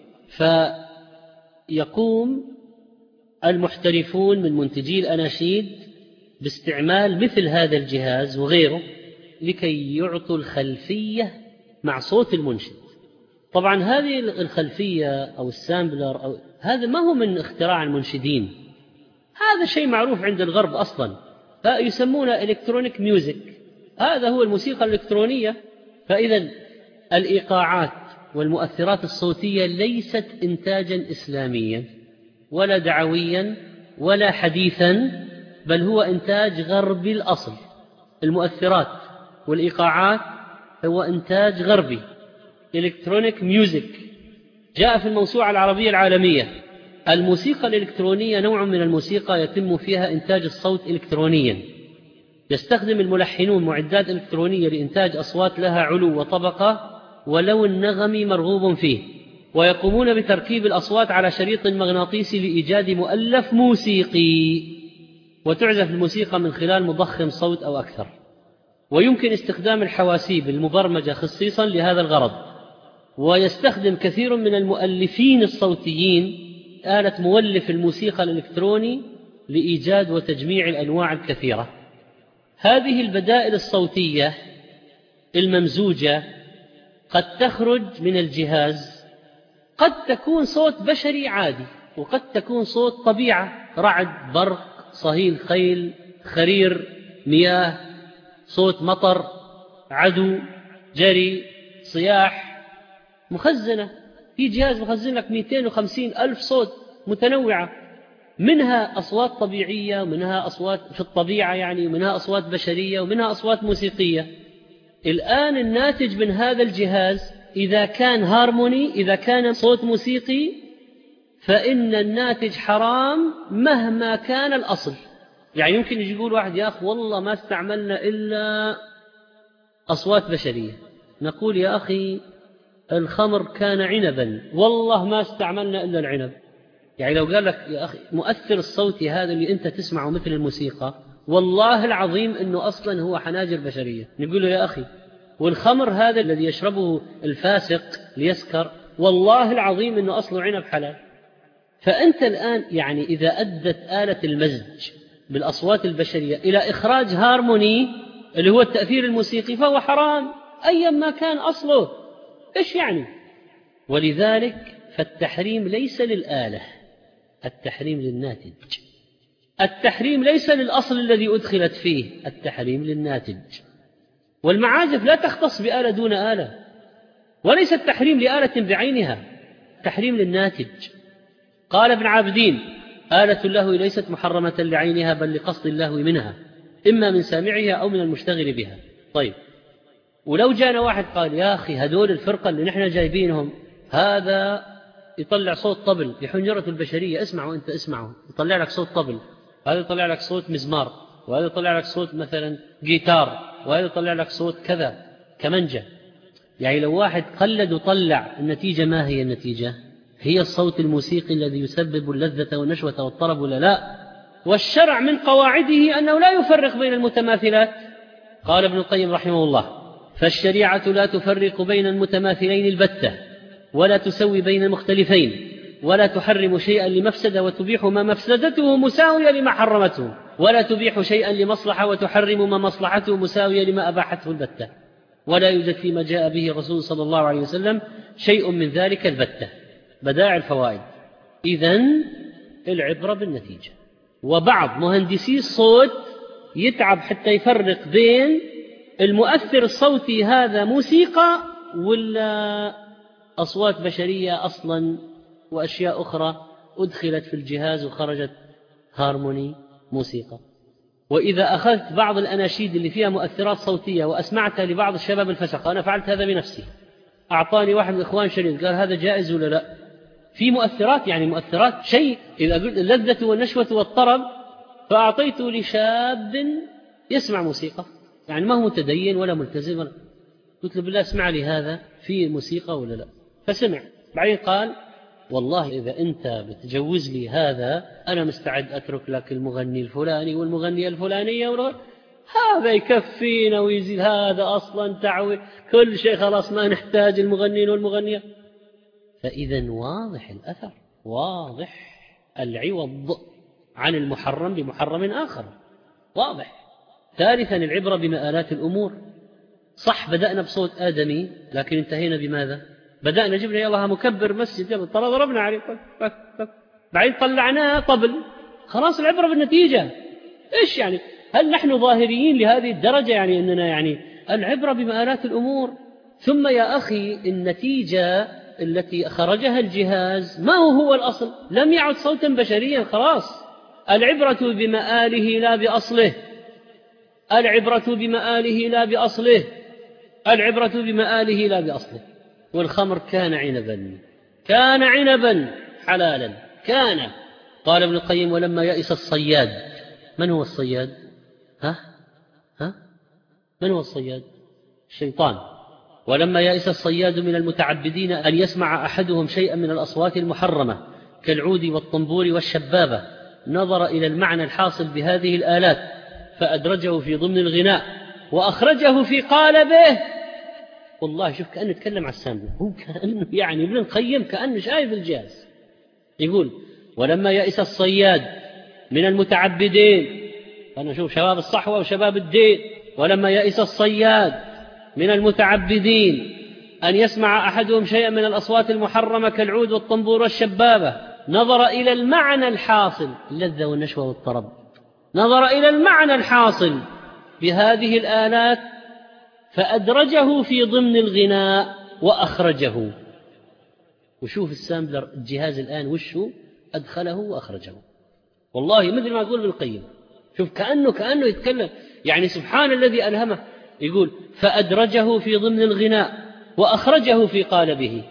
فيقوم المحترفون من منتجي الأناشيد باستعمال مثل هذا الجهاز وغيره لكي يعطوا الخلفية مع صوت المنشد. طبعا هذه الخلفية أو السامبلر هذا ما هو من اختراع المنشدين، هذا شيء معروف عند الغرب أصلا، فيسمونه إلكترونيك ميوزك. هذا هو الموسيقى الإلكترونية. فإذا الإيقاعات والمؤثرات الصوتية ليست إنتاجا إسلاميا ولا دعويا ولا حديثا، بل هو إنتاج غربي الأصل. المؤثرات والإيقاعات هو إنتاج غربي، إلكترونيك ميوزك، جاء في الموسوعة العربية العالمية. الموسيقى الإلكترونية نوع من الموسيقى يتم فيها إنتاج الصوت إلكترونيا، يستخدم الملحنون معدات إلكترونية لإنتاج أصوات لها علو وطبقة ولون نغمي مرغوب فيه، ويقومون بتركيب الأصوات على شريط مغناطيسي لإيجاد مؤلف موسيقي، وتعزف الموسيقى من خلال مضخم صوت أو أكثر. ويمكن استخدام الحواسيب المبرمجة خصيصا لهذا الغرض. ويستخدم كثير من المؤلفين الصوتيين آلة مولف الموسيقى الإلكتروني لإيجاد وتجميع الأنواع الكثيرة. هذه البدائل الصوتية الممزوجة قد تخرج من الجهاز، قد تكون صوت بشري عادي، وقد تكون صوت طبيعة، رعد، برق، صهيل خيل، خرير مياه، صوت مطر، عدو، جري، صياح، مخزنة في جهاز مخزن لك 250 ألف صوت متنوعة، منها أصوات طبيعية ومنها أصوات في الطبيعة يعني، ومنها أصوات بشرية ومنها أصوات موسيقية. الآن الناتج من هذا الجهاز إذا كان هارموني، إذا كان صوت موسيقي، فإن الناتج حرام مهما كان الأصل. يعني يمكن يجي يقول واحد يا أخي والله ما استعملنا إلا أصوات بشرية، نقول يا أخي الخمر كان عنبا، والله ما استعملنا إلا العنب. يعني لو قال لك يا أخي مؤثر الصوتي هذا اللي أنت تسمعه مثل الموسيقى، والله العظيم أنه أصلا هو حناجر بشرية، نقول له يا أخي والخمر هذا الذي يشربه الفاسق ليسكر، والله العظيم أنه أصله عنب حلال. فأنت الآن يعني إذا أدت آلة المزج بالأصوات البشرية إلى إخراج هارموني اللي هو التأثير الموسيقي فهو حرام أيا ما كان أصله. إيش يعني؟ ولذلك فالتحريم ليس للآلة، التحريم للناتج. التحريم ليس للأصل الذي أدخلت فيه، التحريم للناتج. والمعازف لا تختص بآلة دون آلة، وليس التحريم لآلة بعينها، التحريم للناتج. قال ابن عابدين: آلة اللهو ليست محرمة لعينها بل لقصد اللهو منها، إما من سامعها أو من المشتغل بها. طيب، ولو جانا واحد قال يا أخي هدول الفرقة اللي نحن جايبينهم هذا يطلع صوت طبل بحنجرة البشرية، اسمعوا أنت، اسمعوا، يطلع لك صوت طبل، وهذا يطلع لك صوت مزمار، وهذا يطلع لك صوت مثلا جيتار، وهذا يطلع لك صوت كذا كمنجة. يعني لو واحد قلد وطلع، النتيجة ما هي النتيجة؟ هي الصوت الموسيقي الذي يسبب اللذة والنشوة والطرب ولا لا؟ والشرع من قواعده أنه لا يفرق بين المتماثلات. قال ابن القيم رحمه الله: فالشريعة لا تفرق بين المتماثلين البتة، ولا تسوي بين المختلفين، ولا تحرم شيئا لمفسدة وتبيح ما مفسدته مساوية لما حرمته، ولا تبيح شيئا لمصلحة وتحرم ما مصلحته مساوية لما أباحته البتة، ولا يوجد فيما جاء به الرسول صلى الله عليه وسلم شيء من ذلك البتة. بدائع الفوائد. إذن العبرة بالنتيجة. وبعض مهندسي الصوت يتعب حتى يفرق بين المؤثر الصوتي هذا موسيقى ولا أصوات بشرية أصلا وأشياء أخرى أدخلت في الجهاز وخرجت هارموني موسيقى. وإذا أخذت بعض الأناشيد اللي فيها مؤثرات صوتية وأسمعتها لبعض الشباب الفسق، أنا فعلت هذا بنفسي، أعطاني واحد من الإخوان شريط قال هذا جائز ولا لا؟ في مؤثرات، يعني مؤثرات شيء، إذا قلت اللذة والنشوة والطرب، فأعطيته لشاب يسمع موسيقى، يعني ما هو متدين ولا ملتزم ولا. قلت له بالله اسمع لي هذا في موسيقى ولا لا؟ فسمع، بعدين قال والله إذا أنت بتجوز لي هذا أنا مستعد أترك لك المغني الفلاني والمغنية الفلانية هذا يكفينا ويزيد، هذا أصلا تعوي كل شيء، خلاص ما نحتاج المغنين والمغنية. فإذا واضح الأثر، واضح العوض عن المحرم بمحرم آخر، واضح. ثالثا العبرة بمآلات الأمور. صح بدأنا بصوت آدمي، لكن انتهينا بماذا؟ بدأنا جبنا يلا مكبر مسجد، يلا ضربنا عليه بعدين طلعناه طبل، خلاص العبرة بالنتيجة. إيش يعني هل نحن ظاهريين لهذه الدرجة؟ يعني أننا يعني العبرة بمآلات الأمور. ثم يا أخي النتيجة التي خرجها الجهاز ما هو الأصل؟ لم يعد صوتا بشريا، خلاص. العبرة بمآله لا بأصله، العبرة بمآله لا بأصله، العبرة بمآله لا بأصله. والخمر كان عنبا، كان عنبا حلالا، كان. قال ابن القيم: ولما يئس الصياد. من هو الصياد؟ من هو الصياد؟ الشيطان. ولما يئس الصياد من المتعبدين أن يسمع أحدهم شيئا من الأصوات المحرمة كالعود والطنبور والشبابة، نظر إلى المعنى الحاصل بهذه الآلات فأدرجه في ضمن الغناء وأخرجه في قالبه. والله شوف، كأنه يتكلم على السامبل، هو كأنه يعني ابن القيم كأنه شايف الجهاز. يقول: ولما يئس الصياد من المتعبدين، أنا شوف شباب الصحوة وشباب الدين، ولما يئس الصياد من المتعبدين أن يسمع أحدهم شيئا من الأصوات المحرمة كالعود والطنبور والشبابة، نظر إلى المعنى الحاصل، اللذة والنشوة والطرب، نظر إلى المعنى الحاصل بهذه الآلات فأدرجه في ضمن الغناء وأخرجه. وشوف السامبلر الجهاز الآن وشه أدخله وأخرجه. والله مثل ما أقول بالقيم، شوف كأنه يتكلم، يعني سبحان الذي ألهمه. يقول: فأدرجه في ضمن الغناء وأخرجه في قالبه.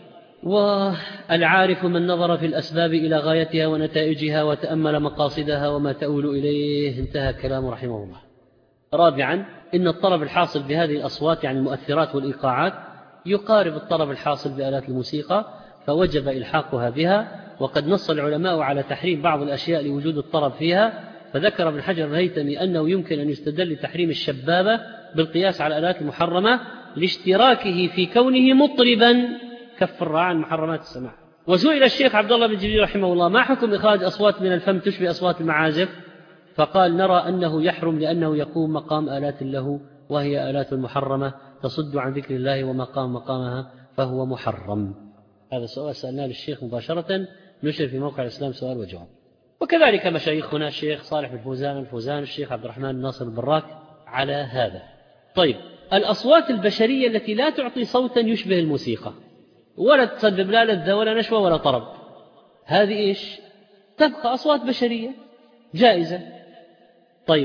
والعارف من نظر في الأسباب إلى غايتها ونتائجها وتأمل مقاصدها وما تؤول إليه. انتهى كلامه رحمه الله. رابعا، إن الطرب الحاصل بهذه الأصوات يعني المؤثرات والإيقاعات يقارب الطرب الحاصل بآلات الموسيقى، فوجب إلحاقها بها. وقد نص العلماء على تحريم بعض الأشياء لوجود الطرب فيها، فذكر ابن حجر الهيثمي أنه يمكن أن يستدل لتحريم الشبابة بالقياس على الآلات المحرمة لاشتراكه في كونه مطربا، كف الراعي عن محرمات السماع. وسئل الشيخ عبد الله بن جبريل رحمه الله: ما حكم إخراج أصوات من الفم تشبه أصوات المعازف؟ فقال: نرى أنه يحرم لأنه يقوم مقام آلات له، وهي آلات محرمة تصد عن ذكر الله، ومقام مقامها فهو محرم. هذا سؤال سألناه للشيخ مباشرة، نشر في موقع الإسلام سؤال وجواب. وكذلك مشايخنا الشيخ صالح بن فوزان الشيخ عبد الرحمن الناصر البراك على هذا. طيب، الأصوات البشرية التي لا تعطي صوتا يشبه الموسيقى ولا تسبب لا لذة ولا نشوة ولا طرب، هذه إيش؟ تبقى أصوات بشرية جائزة. طيب،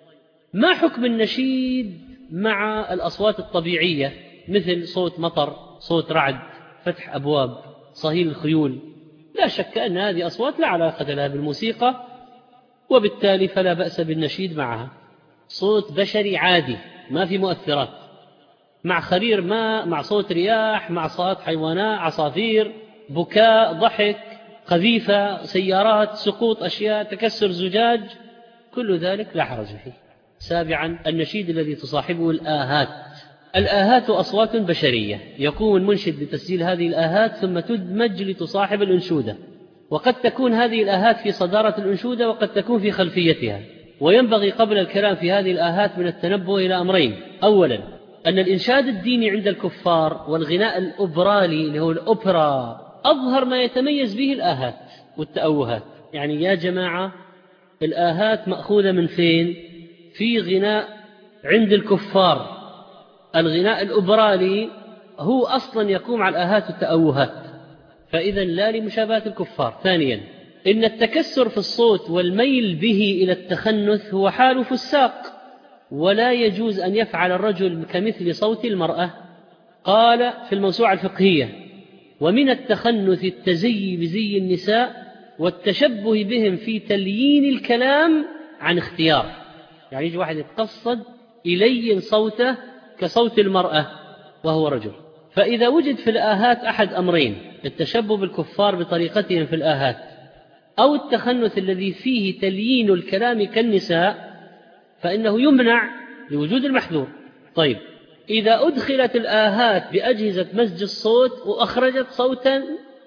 ما حكم النشيد مع الأصوات الطبيعية مثل صوت مطر، صوت رعد، فتح أبواب، صهيل الخيول؟ لا شك أن هذه أصوات لا علاقة لها بالموسيقى، وبالتالي فلا بأس بالنشيد معها. صوت بشري عادي ما في مؤثرات، مع خرير ماء، مع صوت رياح، مع صوت حيوانات، عصافير، بكاء، ضحك، قذيفة، سيارات، سقوط أشياء، تكسر زجاج، كل ذلك لا حرج فيه. سابعا، النشيد الذي تصاحبه الآهات. الآهات أصوات بشرية يقوم المنشد بتسجيل هذه الآهات ثم تدمج لتصاحب الأنشودة، وقد تكون هذه الآهات في صدارة الأنشودة وقد تكون في خلفيتها. وينبغي قبل الكلام في هذه الآهات من التنبه إلى أمرين: أولا، أن الإنشاد الديني عند الكفار والغناء الأوبرالي اللي هو الأوبرا أظهر ما يتميز به الآهات والتأوهات. يعني يا جماعة، الآهات مأخوذة من فين؟ في غناء عند الكفار. الغناء الأوبرالي هو أصلا يقوم على الآهات والتأوهات، فإذا لا لمشابهة الكفار. ثانيا، إن التكسر في الصوت والميل به إلى التخنث هو حال فساق، ولا يجوز أن يفعل الرجل كمثل صوت المرأة. قال في الموسوعة الفقهية: ومن التخنث التزيي بزي النساء والتشبه بهم في تليين الكلام عن اختيار. يعني يجي واحد يتقصد إلين صوته كصوت المرأة وهو رجل. فإذا وجد في الآهات أحد أمرين: التشبه بالكفار بطريقتهم في الآهات، أو التخنث الذي فيه تليين الكلام كالنساء، فإنه يمنع لوجود المحذور. طيب، إذا أدخلت الآهات بأجهزة مزج الصوت وأخرجت صوتا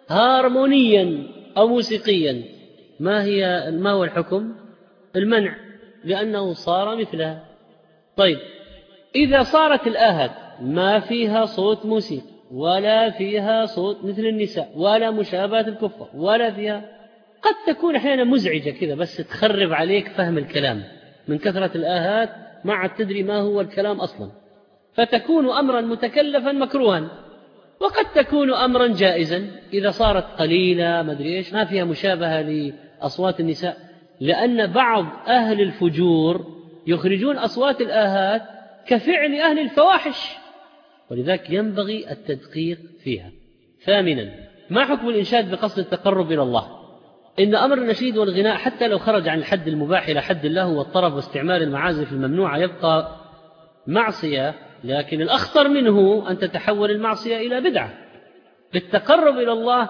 هارمونيا أو موسيقيا، ما هو الحكم؟ المنع، لأنه صار مثلها. طيب، إذا صارت الآهات ما فيها صوت موسيقى ولا فيها صوت مثل النساء ولا مشابهة الكفار ولا فيها، قد تكون أحيانا مزعجة كذا بس تخرب عليك فهم الكلام، من كثرة الآهات ما عاد تدري ما هو الكلام أصلا، فتكون أمرا متكلفا مكروها، وقد تكون أمرا جائزا إذا صارت قليلة ما أدري إيش، ما فيها مشابهة لأصوات النساء، لأن بعض أهل الفجور يخرجون أصوات الآهات كفعل أهل الفواحش، ولذلك ينبغي التدقيق فيها. ثامنا، ما حكم الإنشاد بقصد التقرب إلى الله؟ إن أمر النشيد والغناء حتى لو خرج عن الحد المباح إلى حد اللهو والطرب واستعمال المعازف الممنوعة يبقى معصية، لكن الأخطر منه أن تتحول المعصية إلى بدعة بالتقرب إلى الله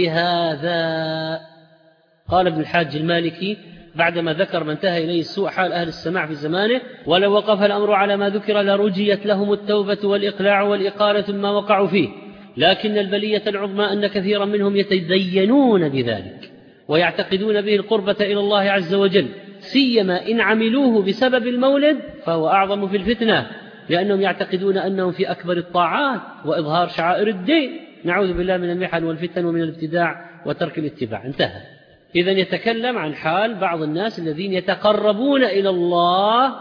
بهذا. قال ابن الحاج المالكي بعدما ذكر ما انتهى إليه السوء حال أهل السماع في زمانه: ولو وقف الأمر على ما ذكر لرجيت لهم التوبة والإقلاع والإقالة ما وقعوا فيه، لكن البلية العظمى أن كثيرا منهم يتدينون بذلك ويعتقدون به القربة إلى الله عز وجل، سيما إن عملوه بسبب المولد فهو أعظم في الفتنة، لأنهم يعتقدون أنهم في أكبر الطاعات وإظهار شعائر الدين. نعوذ بالله من المحن والفتن ومن الابتداع وترك الاتباع. انتهى. إذن يتكلم عن حال بعض الناس الذين يتقربون إلى الله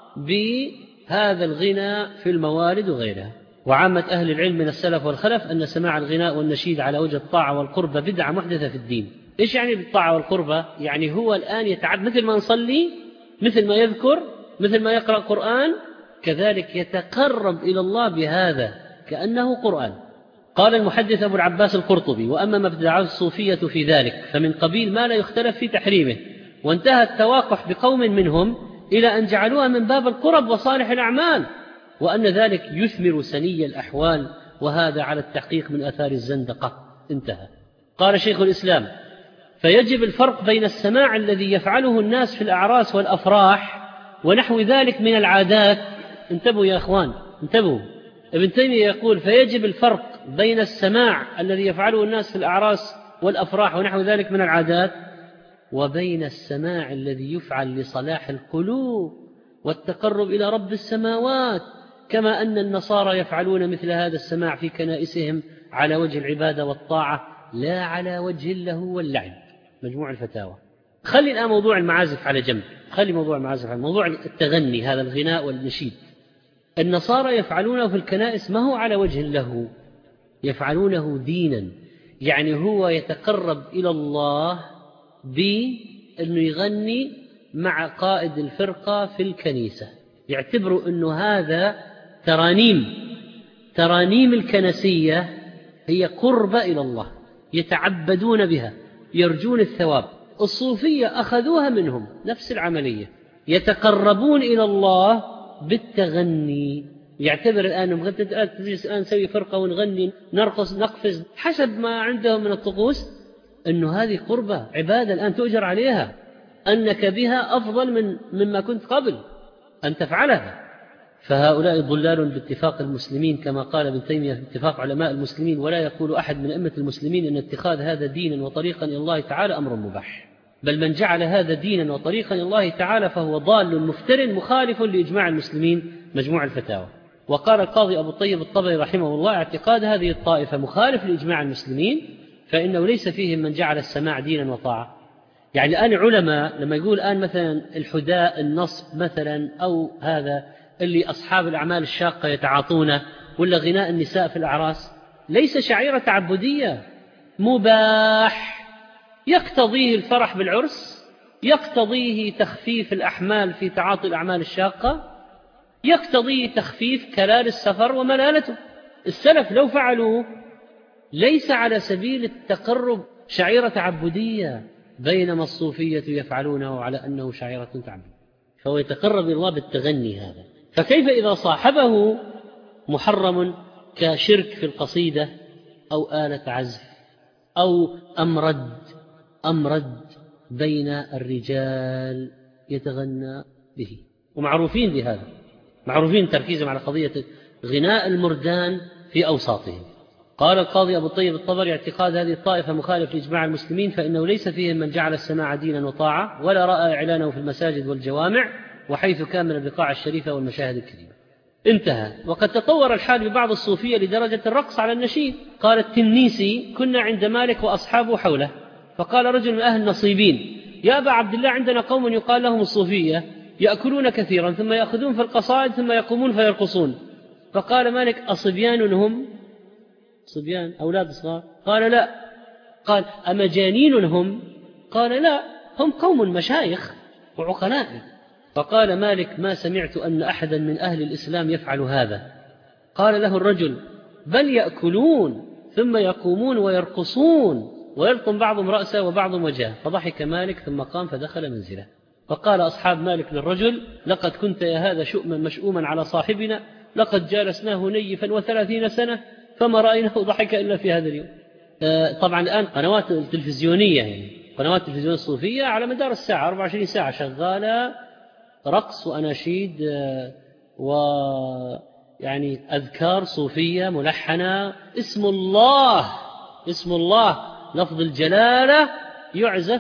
بهذا الغناء في الموالد وغيرها. وعامة أهل العلم من السلف والخلف أن سماع الغناء والنشيد على وجه الطاعة والقربة بدعة محدثة في الدين. إيش يعني بالطاعة والقربة؟ يعني هو الآن يتعب، مثل ما نصلي، مثل ما يذكر، مثل ما يقرأ قرآن، كذلك يتقرب إلى الله بهذا كأنه قرآن. قال المحدث أبو العباس القرطبي: وأما ما ابتدعه الصوفية في ذلك فمن قبيل ما لا يختلف في تحريمه، وانتهى التواقح بقوم منهم إلى أن جعلوها من باب القرب وصالح الأعمال، وأن ذلك يثمر سني الأحوال، وهذا على التحقيق من آثار الزندقة. انتهى. قال شيخ الإسلام: فيجب الفرق بين السماع الذي يفعله الناس في الأعراس والأفراح ونحو ذلك من العادات. انتبهوا يا أخوان، انتبهوا. ابن تيمية يقول: فيجب الفرق بين السماع الذي يفعله الناس في الأعراس والأفراح ونحو ذلك من العادات، وبين السماع الذي يفعل لصلاح القلوب والتقرب إلى رب السماوات، كما أن النصارى يفعلون مثل هذا السماع في كنائسهم على وجه العبادة والطاعة لا على وجه اللهو واللعب. مجموع الفتاوى. خلي الآن موضوع المعازف على جنب، خلي موضوع المعازف على موضوع التغني، هذا الغناء والنشيد. النصارى يفعلونه في الكنائس ما هو على وجه اللهو، يفعلونه دينا، يعني هو يتقرب إلى الله بأنه يغني مع قائد الفرقة في الكنيسة، يعتبروا أنه هذا ترانيم الكنسية هي قربة إلى الله، يتعبدون بها، يرجون الثواب. الصوفية أخذوها منهم نفس العملية، يتقربون إلى الله بالتغني. يعتبر الآن تجلس الآن نسوي فرقة ونغني نرقص نقفز حسب ما عندهم من الطقوس، أنه هذه قربة عبادة الآن تؤجر عليها، أنك بها أفضل مما كنت قبل أن تفعلها. فهؤلاء ضلال باتفاق المسلمين، كما قال ابن تيمية في اتفاق علماء المسلمين: ولا يقول أحد من أئمة المسلمين أن اتخاذ هذا دينا وطريقا إلى الله تعالى أمر مباح، بل من جعل هذا دينا وطريقا إلى الله تعالى فهو ضال مفتر مخالف لإجماع المسلمين. مجموع الفتاوى. وقال القاضي أبو الطيب الطبري رحمه الله: اعتقاد هذه الطائفة مخالف لإجماع المسلمين، فإنه ليس فيهم من جعل السماع دينا وطاعة. يعني الآن علماء لما يقول الآن مثلا الحداء النصب مثلا، أو هذا اللي أصحاب الأعمال الشاقة يتعاطونه، ولا غناء النساء في الأعراس، ليس شعيرة تعبدية، مباح، يقتضيه الفرح بالعرس، يقتضيه تخفيف الأحمال في تعاطي الأعمال الشاقة، يقتضيه تخفيف كلال السفر وملالته. السلف لو فعلوا ليس على سبيل التقرب شعيرة تعبدية، بينما الصوفية يفعلونه على أنه شعيرة تعبدية، فهو يتقرب إلى الله بالتغني هذا. فكيف إذا صاحبه محرم كشرك في القصيدة أو آلة عزف أو أمرد بين الرجال يتغنى به، ومعروفين بهذا، معروفين تركيزهم على قضية غناء المردان في أوساطهم. قال القاضي أبو الطيب الطبري: اعتقاد هذه الطائفة مخالف لإجماع المسلمين، فإنه ليس فيهم من جعل السماع دينا وطاعة، ولا رأى إعلانه في المساجد والجوامع وحيث كان من البقاع الشريفة والمشاهد الكريمة. انتهى. وقد تطور الحال ببعض الصوفية لدرجة الرقص على النشيد. قال التنيسي: كنا عند مالك وأصحابه حوله، فقال رجل من أهل النصيبين: يا أبا عبد الله، عندنا قوم يقال لهم الصوفية يأكلون كثيرا ثم يأخذون في القصائد ثم يقومون فيرقصون. فقال مالك: أصبيان هم؟ صبيان أولاد صغار؟ قال: لا. قال: أمجانين هم؟ قال: لا، هم قوم مشايخ وعقلاء. فقال مالك: ما سمعت أن أحدا من أهل الإسلام يفعل هذا. قال له الرجل: بل يأكلون ثم يقومون ويرقصون ويلطم بعضهم رأسه وبعضهم وجهه. فضحك مالك ثم قام فدخل منزله. فقال أصحاب مالك للرجل: لقد كنت يا هذا شؤما مشؤوما على صاحبنا، لقد جالسناه نيفا 30 سنة فما رأيناه ضحك إلا في هذا اليوم. طبعا الآن قنوات التلفزيونية، قنوات التلفزيون الصوفية على مدار الساعة 24 ساعة شغالة رقص وأناشيد ويعني أذكار صوفية ملحنة. اسم الله لفظ الجلالة يعزف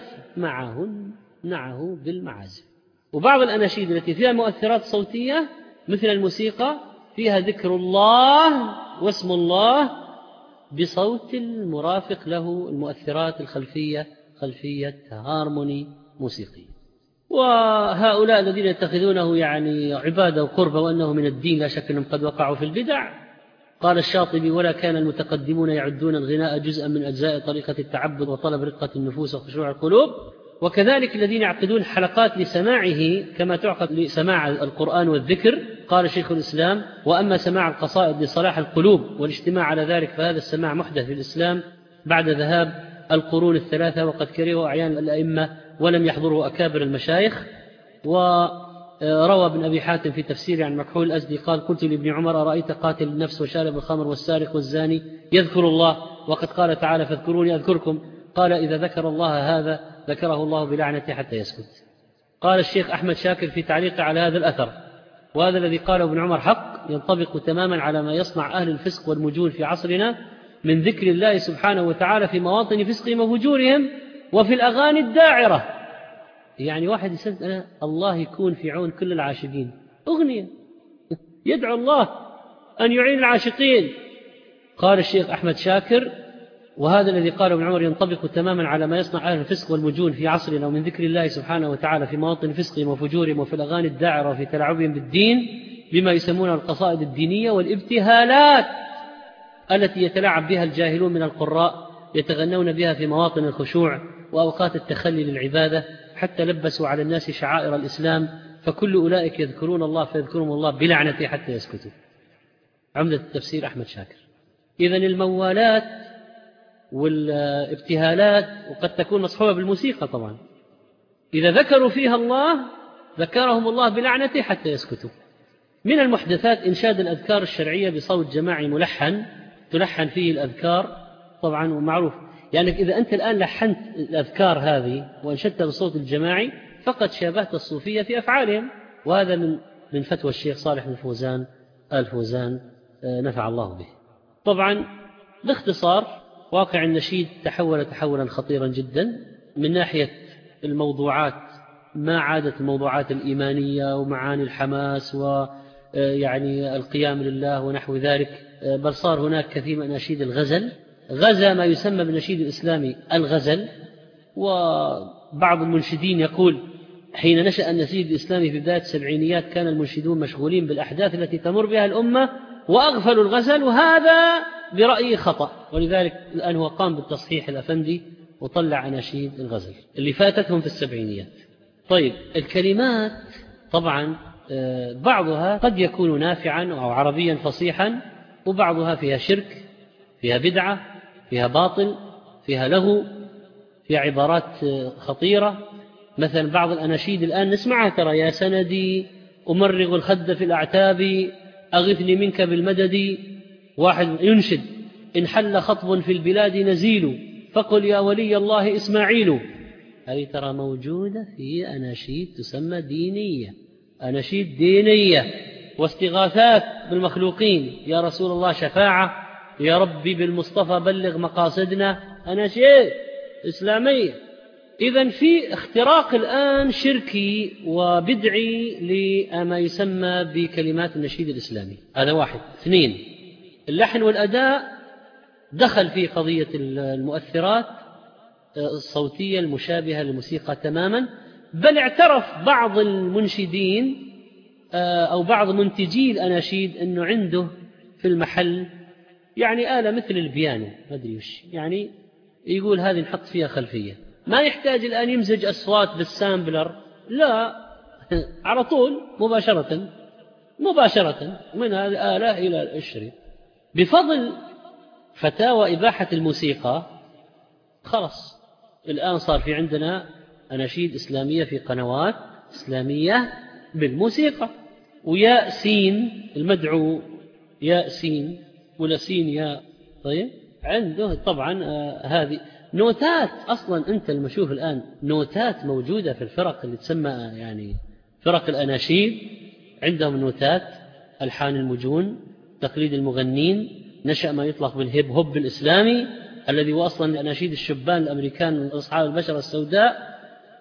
معه بالمعازف. وبعض الأناشيد التي فيها مؤثرات صوتية مثل الموسيقى فيها ذكر الله واسم الله بصوت المرافق له المؤثرات الخلفية، خلفية هارموني موسيقي. وهؤلاء الذين يتخذونه يعني عبادة وقربة وأنه من الدين لا شك أنهم قد وقعوا في البدع. قال الشاطبي: ولا كان المتقدمون يعدون الغناء جزءا من أجزاء طريقة التعبد وطلب رقة النفوس وخشوع القلوب. وكذلك الذين يعقدون حلقات لسماعه كما تعقد لسماع القرآن والذكر. قال شيخ الإسلام: وأما سماع القصائد لصلاح القلوب والاجتماع على ذلك فهذا السماع محدث في الإسلام بعد ذهاب القرون الثلاثة، وقد كرهه أعيان الأئمة ولم يحضره أكابر المشايخ. وروى ابن أبي حاتم في تفسيره عن مكحول الأزدي قال: قلت لابن عمر: أرأيت قاتل النفس وشارب الخمر والسارق والزاني يذكر الله وقد قال تعالى: فاذكروني أذكركم؟ قال: إذا ذكر الله هذا ذكره الله بلعنته حتى يسكت. قال الشيخ أحمد شاكر في تعليقه على هذا الأثر: وهذا الذي قاله ابن عمر حق، ينطبق تماما على ما يصنع أهل الفسق والمجون في عصرنا من ذكر الله سبحانه وتعالى في مواطن فسقهم وفجورهم وفي الأغاني الداعرة. يعني واحد يسأل: أنا الله يكون في عون كل العاشقين، أغنية يدعو الله أن يعين العاشقين. قال الشيخ أحمد شاكر: وهذا الذي قاله ابن عمر ينطبق تماما على ما يصنع أهل الفسق والمجون في عصرنا من ذكر الله سبحانه وتعالى في مواطن فسقهم وفجورهم وفي الأغاني الداعرة وفي تلاعبهم بالدين بما يسمونه القصائد الدينية والابتهالات التي يتلاعب بها الجاهلون من القراء، يتغنون بها في مواطن الخشوع وأوقات التخلي للعبادة، حتى لبسوا على الناس شعائر الإسلام، فكل أولئك يذكرون الله فيذكرهم الله بلعنته حتى يسكتوا. عمدة التفسير أحمد شاكر. إذن الموالات والابتهالات وقد تكون مصحوبة بالموسيقى طبعا، إذا ذكروا فيها الله ذكرهم الله بلعنته حتى يسكتوا. من المحدثات إنشاد الأذكار الشرعية بصوت جماعي ملحن تلحن فيه الأذكار طبعا، ومعروف يعني إذا أنت الآن لحنت الأذكار هذه وأنشدتها بالصوت الجماعي فقد شابهت الصوفية في أفعالهم. وهذا من فتوى الشيخ صالح الفوزان نفع الله به. طبعا باختصار واقع النشيد تحول تحولا خطيرا جدا من ناحية الموضوعات، ما عادت الموضوعات الإيمانية ومعاني الحماس ويعني القيام لله ونحو ذلك، بل صار هناك كثير من أناشيد الغزل، غزا ما يسمى بالنشيد الإسلامي الغزل. وبعض المنشدين يقول: حين نشأ النشيد الإسلامي في بداية السبعينيات كان المنشدون مشغولين بالأحداث التي تمر بها الأمة وأغفلوا الغزل، وهذا برأيي خطأ، ولذلك الآن هو قام بالتصحيح الأفندي وطلع أناشيد الغزل اللي فاتتهم في السبعينيات. طيب الكلمات طبعا بعضها قد يكون نافعا أو عربيا فصيحا، وبعضها فيها شرك، فيها بدعة، فيها باطل، فيها لغو، فيها عبارات خطيرة. مثلا بعض الأناشيد الآن نسمعها ترى: يا سندي أمرغ الخد في الأعتاب أغثني منك بالمدد. واحد ينشد: إن حل خطب في البلاد نزيل فقل يا ولي الله إسماعيل. هذه ترى موجودة في أناشيد تسمى دينية، أناشيد دينية واستغاثات بالمخلوقين: يا رسول الله شفاعة، يا ربي بالمصطفى بلغ مقاصدنا، أناشيد إسلامية. إذن في اختراق الآن شركي وبدعي لما يسمى بكلمات النشيد الإسلامي. هذا واحد. اثنين، اللحن والأداء دخل في قضية المؤثرات الصوتية المشابهة للموسيقى تماما، بل اعترف بعض المنشدين أو بعض منتجي الأناشيد أنه عنده في المحل يعني آلة مثل البيانو، ما أدري وش يعني، يقول هذه نحط فيها خلفية، ما يحتاج الآن يمزج أصوات بالسامبلر، لا على طول مباشرة من هذه الآلة إلى الشريط. بفضل فتاوى إباحة الموسيقى خلص الآن صار في عندنا أناشيد إسلامية في قنوات إسلامية بالموسيقى، ويا سين المدعو يا سين ولا سين يا طيب عنده طبعا هذه نوتات. أصلا أنت المشوف الآن نوتات موجودة في الفرق اللي تسمى يعني فرق الأناشيد، عندهم نوتات، ألحان المجون، تقليد المغنين، نشأ ما يطلق بالهيب هوب الإسلامي الذي هو أصلا أناشيد الشبان الأمريكان أصحاب البشرة السوداء.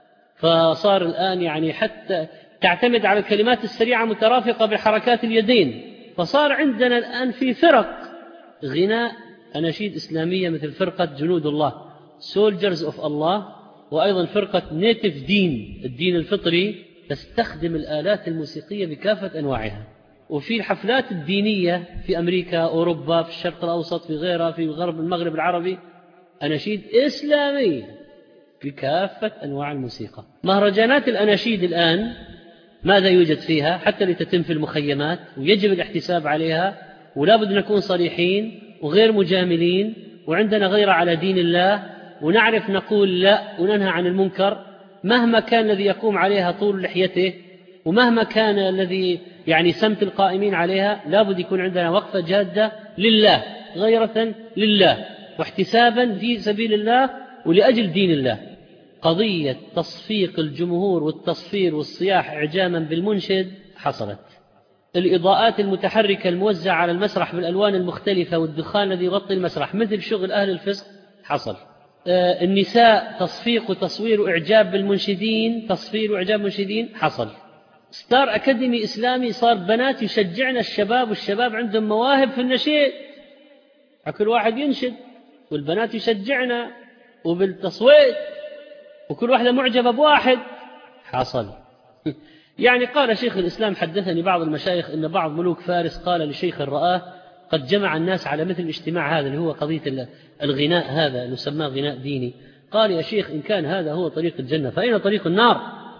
فصار الآن يعني حتى تعتمد على الكلمات السريعة مترافقة بحركات اليدين، فصار عندنا الآن في فرق غناء أناشيد إسلامية مثل فرقة جنود الله Soldiers of Allah، وأيضا فرقة نيتف دين الدين الفطري تستخدم الآلات الموسيقية بكافة أنواعها. وفي الحفلات الدينية في أمريكا، أوروبا، في الشرق الأوسط، في غيرها، في غرب المغرب العربي، أناشيد إسلامية بكافة أنواع الموسيقى. مهرجانات الأناشيد الآن ماذا يوجد فيها حتى لتتم في المخيمات، ويجب الاحتساب عليها، ولا بد نكون صريحين وغير مجاملين، وعندنا غيرة على دين الله، ونعرف نقول لا وننهى عن المنكر مهما كان الذي يقوم عليها طول لحيته، ومهما كان الذي يعني سمت القائمين عليها. لا بد يكون عندنا وقفة جادة لله، غيرة لله، واحتسابا في سبيل الله ولأجل دين الله. قضية تصفيق الجمهور والتصفير والصياح إعجاما بالمنشد حصلت. الإضاءات المتحركة الموزعة على المسرح بالألوان المختلفة والدخان الذي يغطي المسرح مثل شغل أهل الفسق حصل. النساء تصفيق وتصوير وإعجاب بالمنشدين، تصفير وإعجاب المنشدين حصل. ستار أكاديمي إسلامي صار بنات يشجعنا الشباب، والشباب عندهم مواهب في النشيد، كل واحد ينشد والبنات يشجعنا وبالتصويت، وكل واحدة معجبة بواحد حصل. يعني قال شيخ الإسلام، حدثني بعض المشايخ إن بعض ملوك فارس قال لشيخ رآه قد جمع الناس على مثل الاجتماع هذا اللي هو قضية الغناء هذا نسماه غناء ديني، قال يا شيخ إن كان هذا هو طريق الجنة فأين طريق النار؟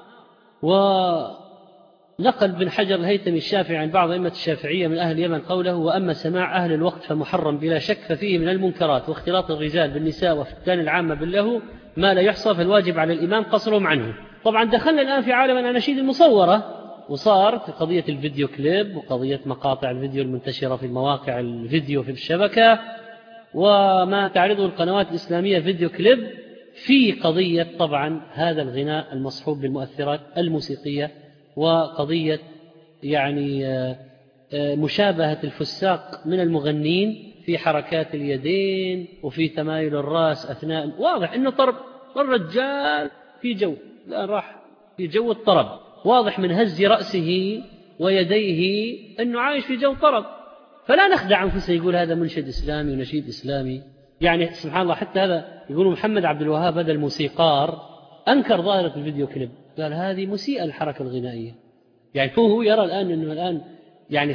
ونقل بن حجر الهيثمي الشافعي عن بعض أئمة الشافعية من أهل اليمن قوله: وأما سماع أهل الوقت فمحرم بلا شك، ففيه من المنكرات واختلاط الرجال بالنساء وفتان العامة باللهو ما لا يحصى، فالواجب على الإمام قصرهم عنه. طبعا دخلنا الآن في عالم الأناشيد المصورة، وصار في قضية الفيديو كليب وقضية مقاطع الفيديو المنتشرة في مواقع الفيديو في الشبكة، وما تعرضه القنوات الإسلامية فيديو كليب، في قضية طبعا هذا الغناء المصحوب بالمؤثرات الموسيقية، وقضية يعني مشابهة الفساق من المغنين في حركات اليدين وفي تمايل الرأس أثناء. واضح أنه طرب الرجال في جو، لا راح في جو الطرب، واضح من هز رأسه ويديه أنه عايش في جو طرب. فلا نخدع أنفسنا يقول هذا منشد إسلامي ونشيد إسلامي. يعني سبحان الله، حتى هذا يقولوا محمد عبد الوهاب هذا الموسيقار أنكر ظاهرة الفيديو كليب، قال هذه مسيئة الحركة الغنائية. يعني هو يرى الآن أنه الآن يعني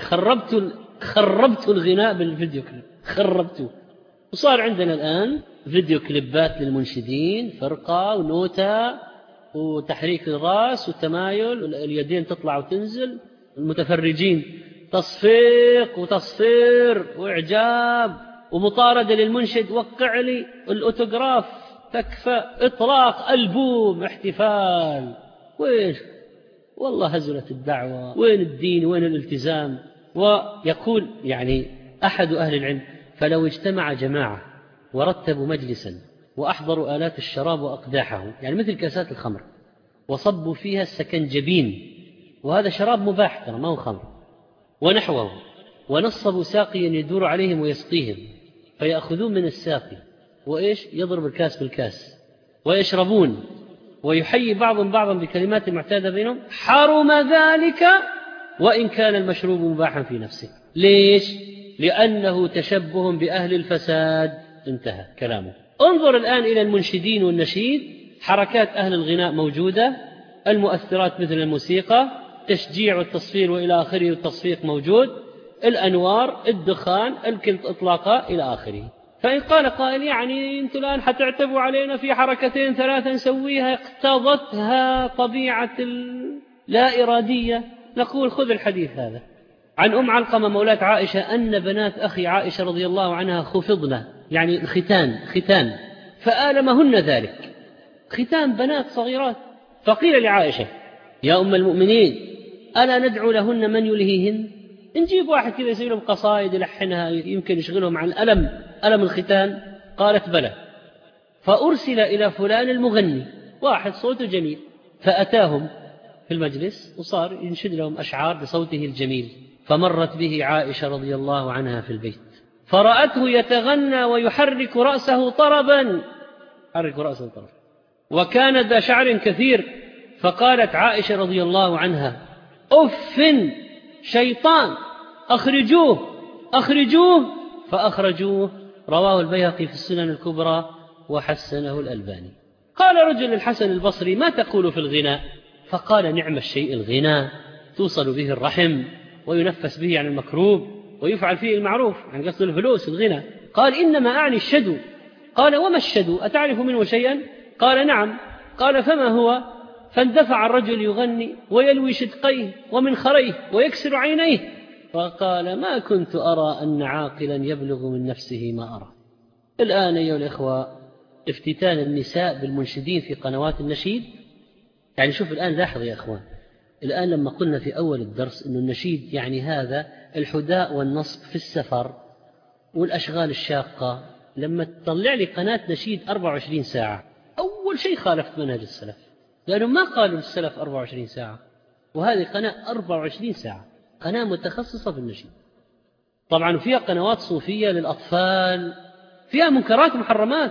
خربت الغناء بالفيديو كليب، خربته. وصار عندنا الآن فيديو كليبات للمنشدين، فرقة ونوتة وتحريك الرأس وتمايل، اليدين تطلع وتنزل، المتفرجين تصفيق وتصفير وإعجاب ومطاردة للمنشد، وقع لي الأوتوغراف، تكفى، إطلاق ألبوم، احتفال. ويش والله هزلت الدعوة، وين الدين وين الالتزام؟ ويقول يعني أحد أهل العلم: فلو اجتمع جماعة ورتبوا مجلسا وأحضروا آلات الشراب وأقداحه، يعني مثل كاسات الخمر، وصبوا فيها السكنجبين، وهذا شراب مباح ترى ما هو خمر، ونحوه، ونصبوا ساقيا يدور عليهم ويسقيهم، فيأخذون من الساقي وإيش يضرب الكاس بالكاس ويشربون، ويحيي بعضهم بعضا بكلمات معتادة بينهم، حرم ذلك وإن كان المشروب مباحا في نفسه. ليش؟ لأنه تشبه بأهل الفساد. انتهى كلامه. انظر الآن إلى المنشدين والنشيد، حركات أهل الغناء موجودة، المؤثرات مثل الموسيقى، تشجيع والتصفير وإلى آخره، والتصفيق موجود، الأنوار، الدخان، الإطلاقات إلى آخره. فإن قال قائل يعني أنتم الآن حتعتبوا علينا في حركتين ثلاثة نسويها اقتضتها طبيعة لا إرادية، نقول خذ الحديث هذا عن أم علقمة مولاة عائشة أن بنات أخي عائشة رضي الله عنها خفضن، يعني ختان فآلمهن ذلك، ختان بنات صغيرات. فقيل لعائشة يا أم المؤمنين ألا ندعو لهن من يلهيهن، نجيب واحد كذا يسوي لهم قصائد يلحنها يمكن يشغلهم عن ألم الختان. قالت بلى. فأرسل إلى فلان المغني، واحد صوته جميل، فأتاهم في المجلس وصار ينشد لهم أشعار بصوته الجميل. فمرت به عائشة رضي الله عنها في البيت فرأته يتغنى ويحرك رأسه طربا، وكان ذا شعر كثير. فقالت عائشة رضي الله عنها أف شيطان أخرجوه فأخرجوه. رواه البيهقي في السنن الكبرى وحسنه الألباني. قال رجل الحسن البصري ما تقول في الغناء؟ فقال نعم الشيء الغناء، توصل به الرحم وينفس به عن المكروب ويفعل فيه المعروف، عن قصد الفلوس الغنى. قال إنما أعني الشدو. قال وما الشدو، أتعرف منه شيئا؟ قال نعم. قال فما هو؟ فاندفع الرجل يغني ويلوي شدقيه ومنخريه ويكسر عينيه. فقال ما كنت أرى أن عاقلا يبلغ من نفسه ما أرى. الآن أيها الإخوة افتتان النساء بالمنشدين في قنوات النشيد، يعني شوف الآن لاحظ يا أخوان، الآن لما قلنا في أول الدرس أن النشيد يعني هذا الحداء والنصب في السفر والأشغال الشاقة، لما تطلع لي قناة نشيد 24 ساعة أول شيء خالفت منهج السلف، لأنهم ما قالوا السلف 24 ساعة، وهذه قناة 24 ساعة، قناة متخصصة في النشيد. طبعا فيها قنوات صوفية للأطفال، فيها منكرات ومحرمات،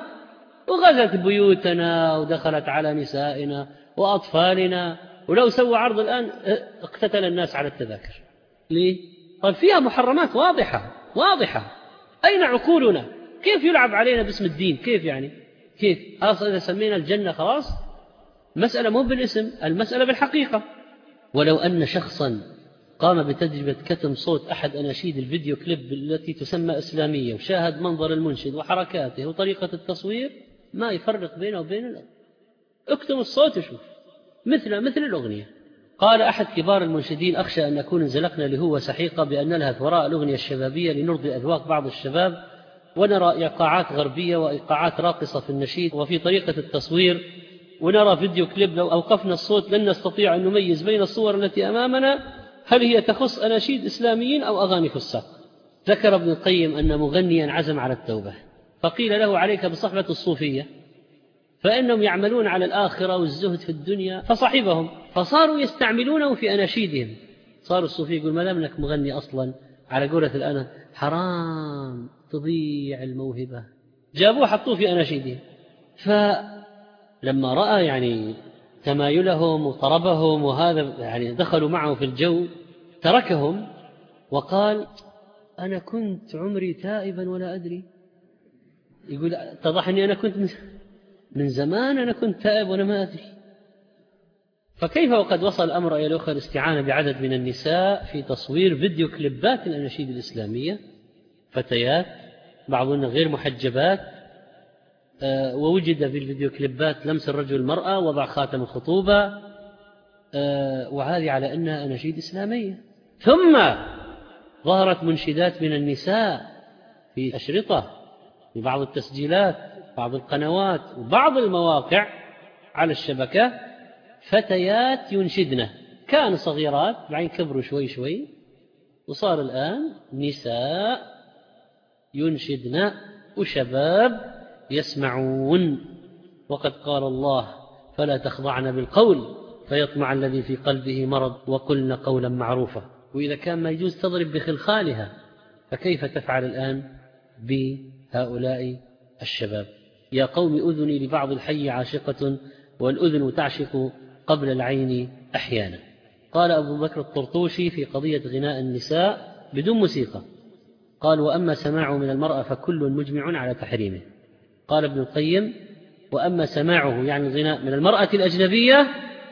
وغزت بيوتنا ودخلت على نسائنا وأطفالنا، ولو سوى عرض الآن اقتتل الناس على التذاكر. ليه؟ قال فيها محرمات واضحة. أين عقولنا؟ كيف يلعب علينا باسم الدين؟ كيف يعني؟ كيف؟ أصلا إذا سمينا الجنة خلاص، المسألة مو بالاسم، المسألة بالحقيقة. ولو أن شخصا قام بتجربة كتم صوت أحد أناشيد الفيديو كليب التي تسمى إسلامية، وشاهد منظر المنشد وحركاته وطريقة التصوير، ما يفرق بينه وبين الأرض. اكتم الصوت وشوف مثل الأغنية. قال أحد كبار المنشدين أخشى أن نكون انزلقنا لهو سحيقة بأن نلهث وراء الأغنية الشبابية لنرضي أذواق بعض الشباب، ونرى إيقاعات غربية وإيقاعات راقصة في النشيد وفي طريقة التصوير، ونرى فيديو كليب لو أوقفنا الصوت لن نستطيع أن نميز بين الصور التي أمامنا هل هي تخص أناشيد إسلاميين أو أغاني فساق. ذكر ابن القيم أن مغنيا عزم على التوبة، فقيل له عليك بصحبة الصوفية فإنهم يعملون على الآخرة والزهد في الدنيا، فصحبهم فصاروا يستعملونه في أناشيدهم. صاروا الصوفية يقول ما دام انك مغني أصلا، على قولة الآن حرام تضيع الموهبة، جابوه حطوه في أناشيدهم. فلما رأى يعني تمايلهم وطربهم وهذا يعني دخلوا معه في الجو، تركهم وقال أنا كنت عمري تائبا ولا أدري. يقول اتضح أني أنا كنت من زمان أنا كنت تائب وأنا ما أدري. فكيف وقد وصل الأمر إلى الأخرى الاستعانة بعدد من النساء في تصوير فيديو كليبات الأناشيد الإسلامية، فتيات بعضهن غير محجبات، ووجد في الفيديو كليبات لمس الرجل المرأة، وضع خاتم الخطوبة، وهذه على أنها أناشيد إسلامية. ثم ظهرت منشدات من النساء في أشرطة، في بعض التسجيلات، بعض القنوات وبعض المواقع على الشبكة، فتيات ينشدن، كانوا صغيرات بعدين كبروا شوي وصار الآن نساء ينشدن وشباب يسمعون. وقد قال الله فلا تخضعن بالقول فيطمع الذي في قلبه مرض وقلن قولا معروفا. وإذا كان ما يجوز تضرب بخلخالها، فكيف تفعل الآن بهؤلاء الشباب؟ يا قوم أذني لبعض الحي عاشقة والأذن تعشق قبل العين أحيانا. قال أبو بكر الطرطوشي في قضية غناء النساء بدون موسيقى، قال وأما سماعه من المرأة فكل مجمع على تحريمه. قال ابن القيم وأما سماعه يعني الغناء من المرأة الأجنبية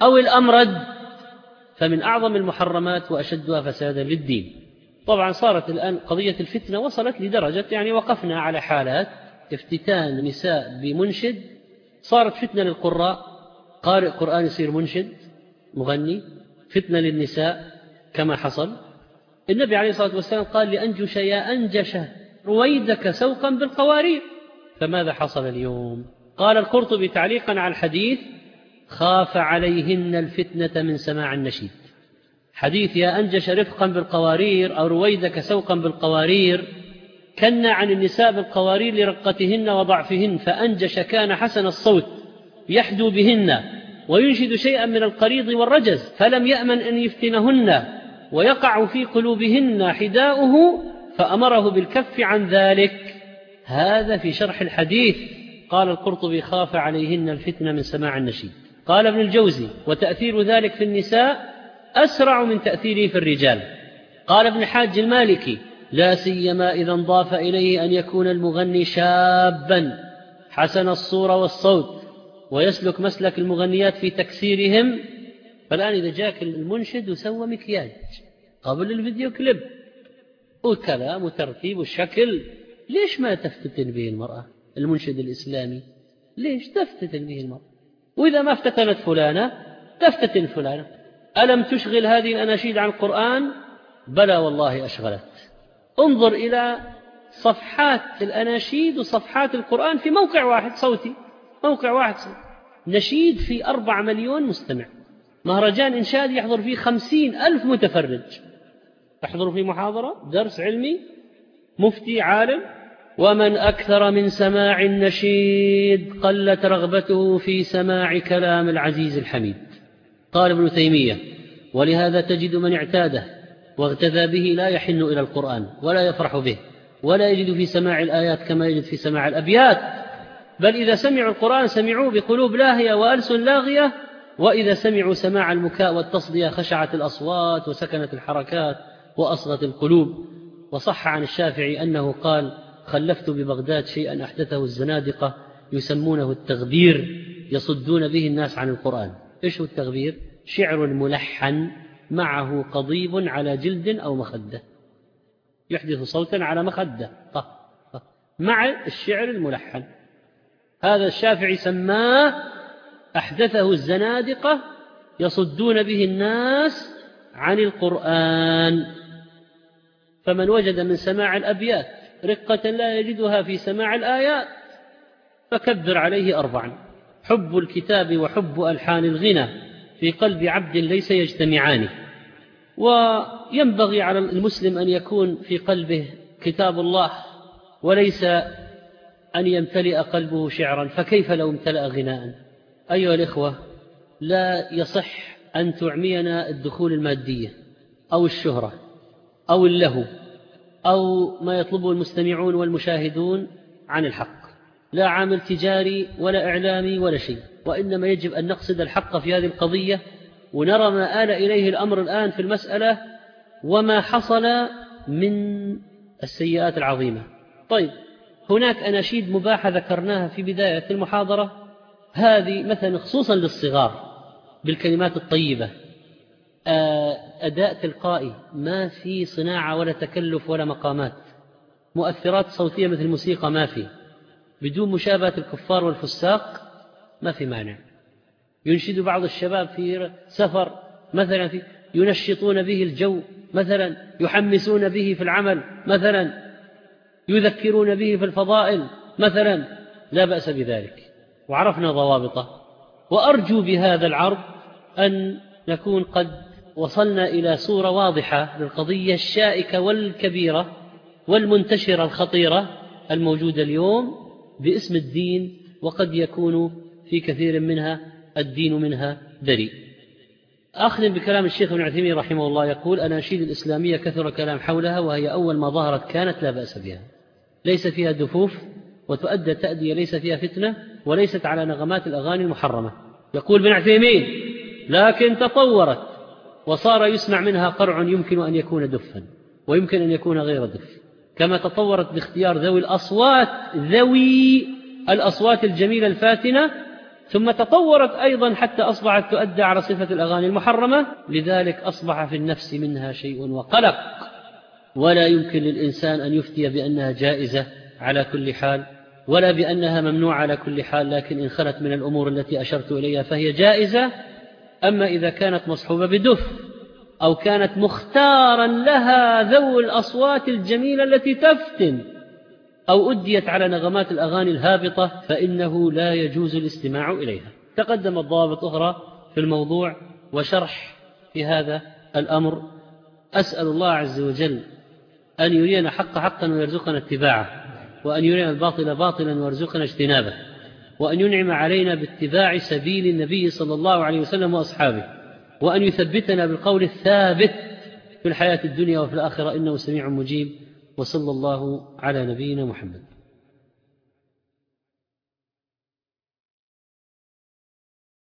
أو الأمرد، فمن أعظم المحرمات وأشدها فسادا للدين. طبعا صارت الآن قضية الفتنة وصلت لدرجة يعني وقفنا على حالات افتتان نساء بمنشد، صارت فتنة للقراء، قارئ قرآن يصير منشد مغني، فتنة للنساء كما حصل. النبي عليه الصلاة والسلام قال لأنجش يا أنجش رويدك سوقا بالقوارير، فماذا حصل اليوم؟ قال القرطبي تعليقا على الحديث: خاف عليهن الفتنة من سماع النشيد. حديث يا أنجش رفقا بالقوارير أو رويدك سوقا بالقوارير كنا عن النساء بالقوارير لرقتهن وضعفهن، فأنجش كان حسن الصوت يحدو بهن وينشد شيئا من القريض والرجز، فلم يأمن أن يفتنهن ويقع في قلوبهن حداؤه فأمره بالكف عن ذلك. هذا في شرح الحديث. قال القرطبي: خاف عليهن الفتنة من سماع النشيد. قال ابن الجوزي: وتأثير ذلك في النساء أسرع من تأثيره في الرجال. قال ابن حاج المالكي: لا سيما إذا انضاف إليه أن يكون المغني شابا حسن الصورة والصوت ويسلك مسلك المغنيات في تكسيرهم. فالآن إذا جاك المنشد وسوى مكياج قبل الفيديو كليب وكلام وترتيب وشكل، ليش ما تفتتن به المرأة؟ المنشد الإسلامي ليش تفتتن به المرأة؟ وإذا ما افتتنت فلانة تفتتن فلانة. ألم تشغل هذه الأناشيد عن القرآن؟ بلى والله أشغلت. انظر إلى صفحات الأناشيد وصفحات القرآن في موقع واحد صوتي، موقع واحد صوتي. نشيد في 4 مليون مستمع، مهرجان إنشاد يحضر فيه 50,000 متفرج، تحضر في محاضرة درس علمي مفتي عالم. ومن أكثر من سماع النشيد قلت رغبته في سماع كلام العزيز الحميد. قال ابن تيمية: ولهذا تجد من اعتاده واغتذى به لا يحن إلى القرآن ولا يفرح به ولا يجد في سماع الآيات كما يجد في سماع الأبيات، بل إذا سمعوا القرآن سمعوه بقلوب لاهية وألسن لاغية، وإذا سمعوا سماع المكاء والتصدية خشعت الأصوات وسكنت الحركات وأصغت القلوب. وصح عن الشافعي أنه قال: خلفت ببغداد شيئا أحدثه الزنادقة يسمونه التغبير، يصدون به الناس عن القرآن. إيش هو التغبير؟ شعر ملحن معه قضيب على جلد أو مخدة، يحدث صوتا على مخدة مع الشعر الملحن. هذا الشافعي سماه أحدثه الزنادقة يصدون به الناس عن القرآن. فمن وجد من سماع الأبيات رقة لا يجدها في سماع الآيات فكبر عليه 4: حب الكتاب وحب ألحان الغنى في قلب عبد ليس يجتمعان. وينبغي على المسلم أن يكون في قلبه كتاب الله وليس أن يمتلئ قلبه شعرا، فكيف لو امتلأ غناء؟ أيها الإخوة، لا يصح أن تعمينا الدخول المادية أو الشهرة أو اللهو أو ما يطلبه المستمعون والمشاهدون عن الحق، لا عامل تجاري ولا إعلامي ولا شيء، وإنما يجب أن نقصد الحق في هذه القضية ونرى ما آل إليه الأمر الآن في المسألة وما حصل من السيئات العظيمة. طيب، هناك أناشيد مباحة ذكرناها في بداية المحاضرة، هذه مثلا خصوصا للصغار بالكلمات الطيبة، أداء تلقائي، ما في صناعة ولا تكلف ولا مقامات، مؤثرات صوتية مثل الموسيقى ما في، بدون مشابهة الكفار والفساق ما في مانع. ينشد بعض الشباب في سفر مثلا، ينشطون به الجو مثلا، يحمسون به في العمل مثلا، يذكرون به في الفضائل مثلا، لا بأس بذلك، وعرفنا ضوابطه. وأرجو بهذا العرض أن نكون قد وصلنا إلى صورة واضحة للقضية الشائكة والكبيرة والمنتشرة الخطيرة الموجودة اليوم باسم الدين، وقد يكون في كثير منها الدين منها بريء. أختم بكلام الشيخ ابن عثيمين رحمه الله، يقول: الأناشيد الإسلامية كثر كلام حولها، وهي أول ما ظهرت كانت لا بأس بها، ليس فيها دفوف وتؤدى تأدية، ليس فيها فتنة، وليست على نغمات الأغاني المحرمة. يقول ابن عثيمين: لكن تطورت وصار يسمع منها قرع يمكن أن يكون دفا ويمكن أن يكون غير دف، كما تطورت باختيار ذوي الأصوات الجميلة الفاتنة ثم تطورت أيضا حتى أصبحت تؤدى على صفة الأغاني المحرمة، لذلك أصبح في النفس منها شيء وقلق، ولا يمكن للإنسان أن يفتي بأنها جائزة على كل حال ولا بأنها ممنوعة على كل حال، لكن إن خلت من الأمور التي أشرت إليها فهي جائزة. أما إذا كانت مصحوبة بدف أو كانت مختارا لها ذو الأصوات الجميلة التي تفتن أو أديت على نغمات الأغاني الهابطة فإنه لا يجوز الاستماع إليها. تقدمت ضوابط أخرى في الموضوع وشرح في هذا الأمر. أسأل الله عز وجل أن يرينا حق حقا ويرزقنا اتباعه، وأن يرينا الباطل باطلا ويرزقنا اجتنابه، وأن ينعم علينا باتباع سبيل النبي صلى الله عليه وسلم وأصحابه، وأن يثبتنا بالقول الثابت في الحياة الدنيا وفي الآخرة، إنه سميع مجيب. وصلى الله على نبينا محمد.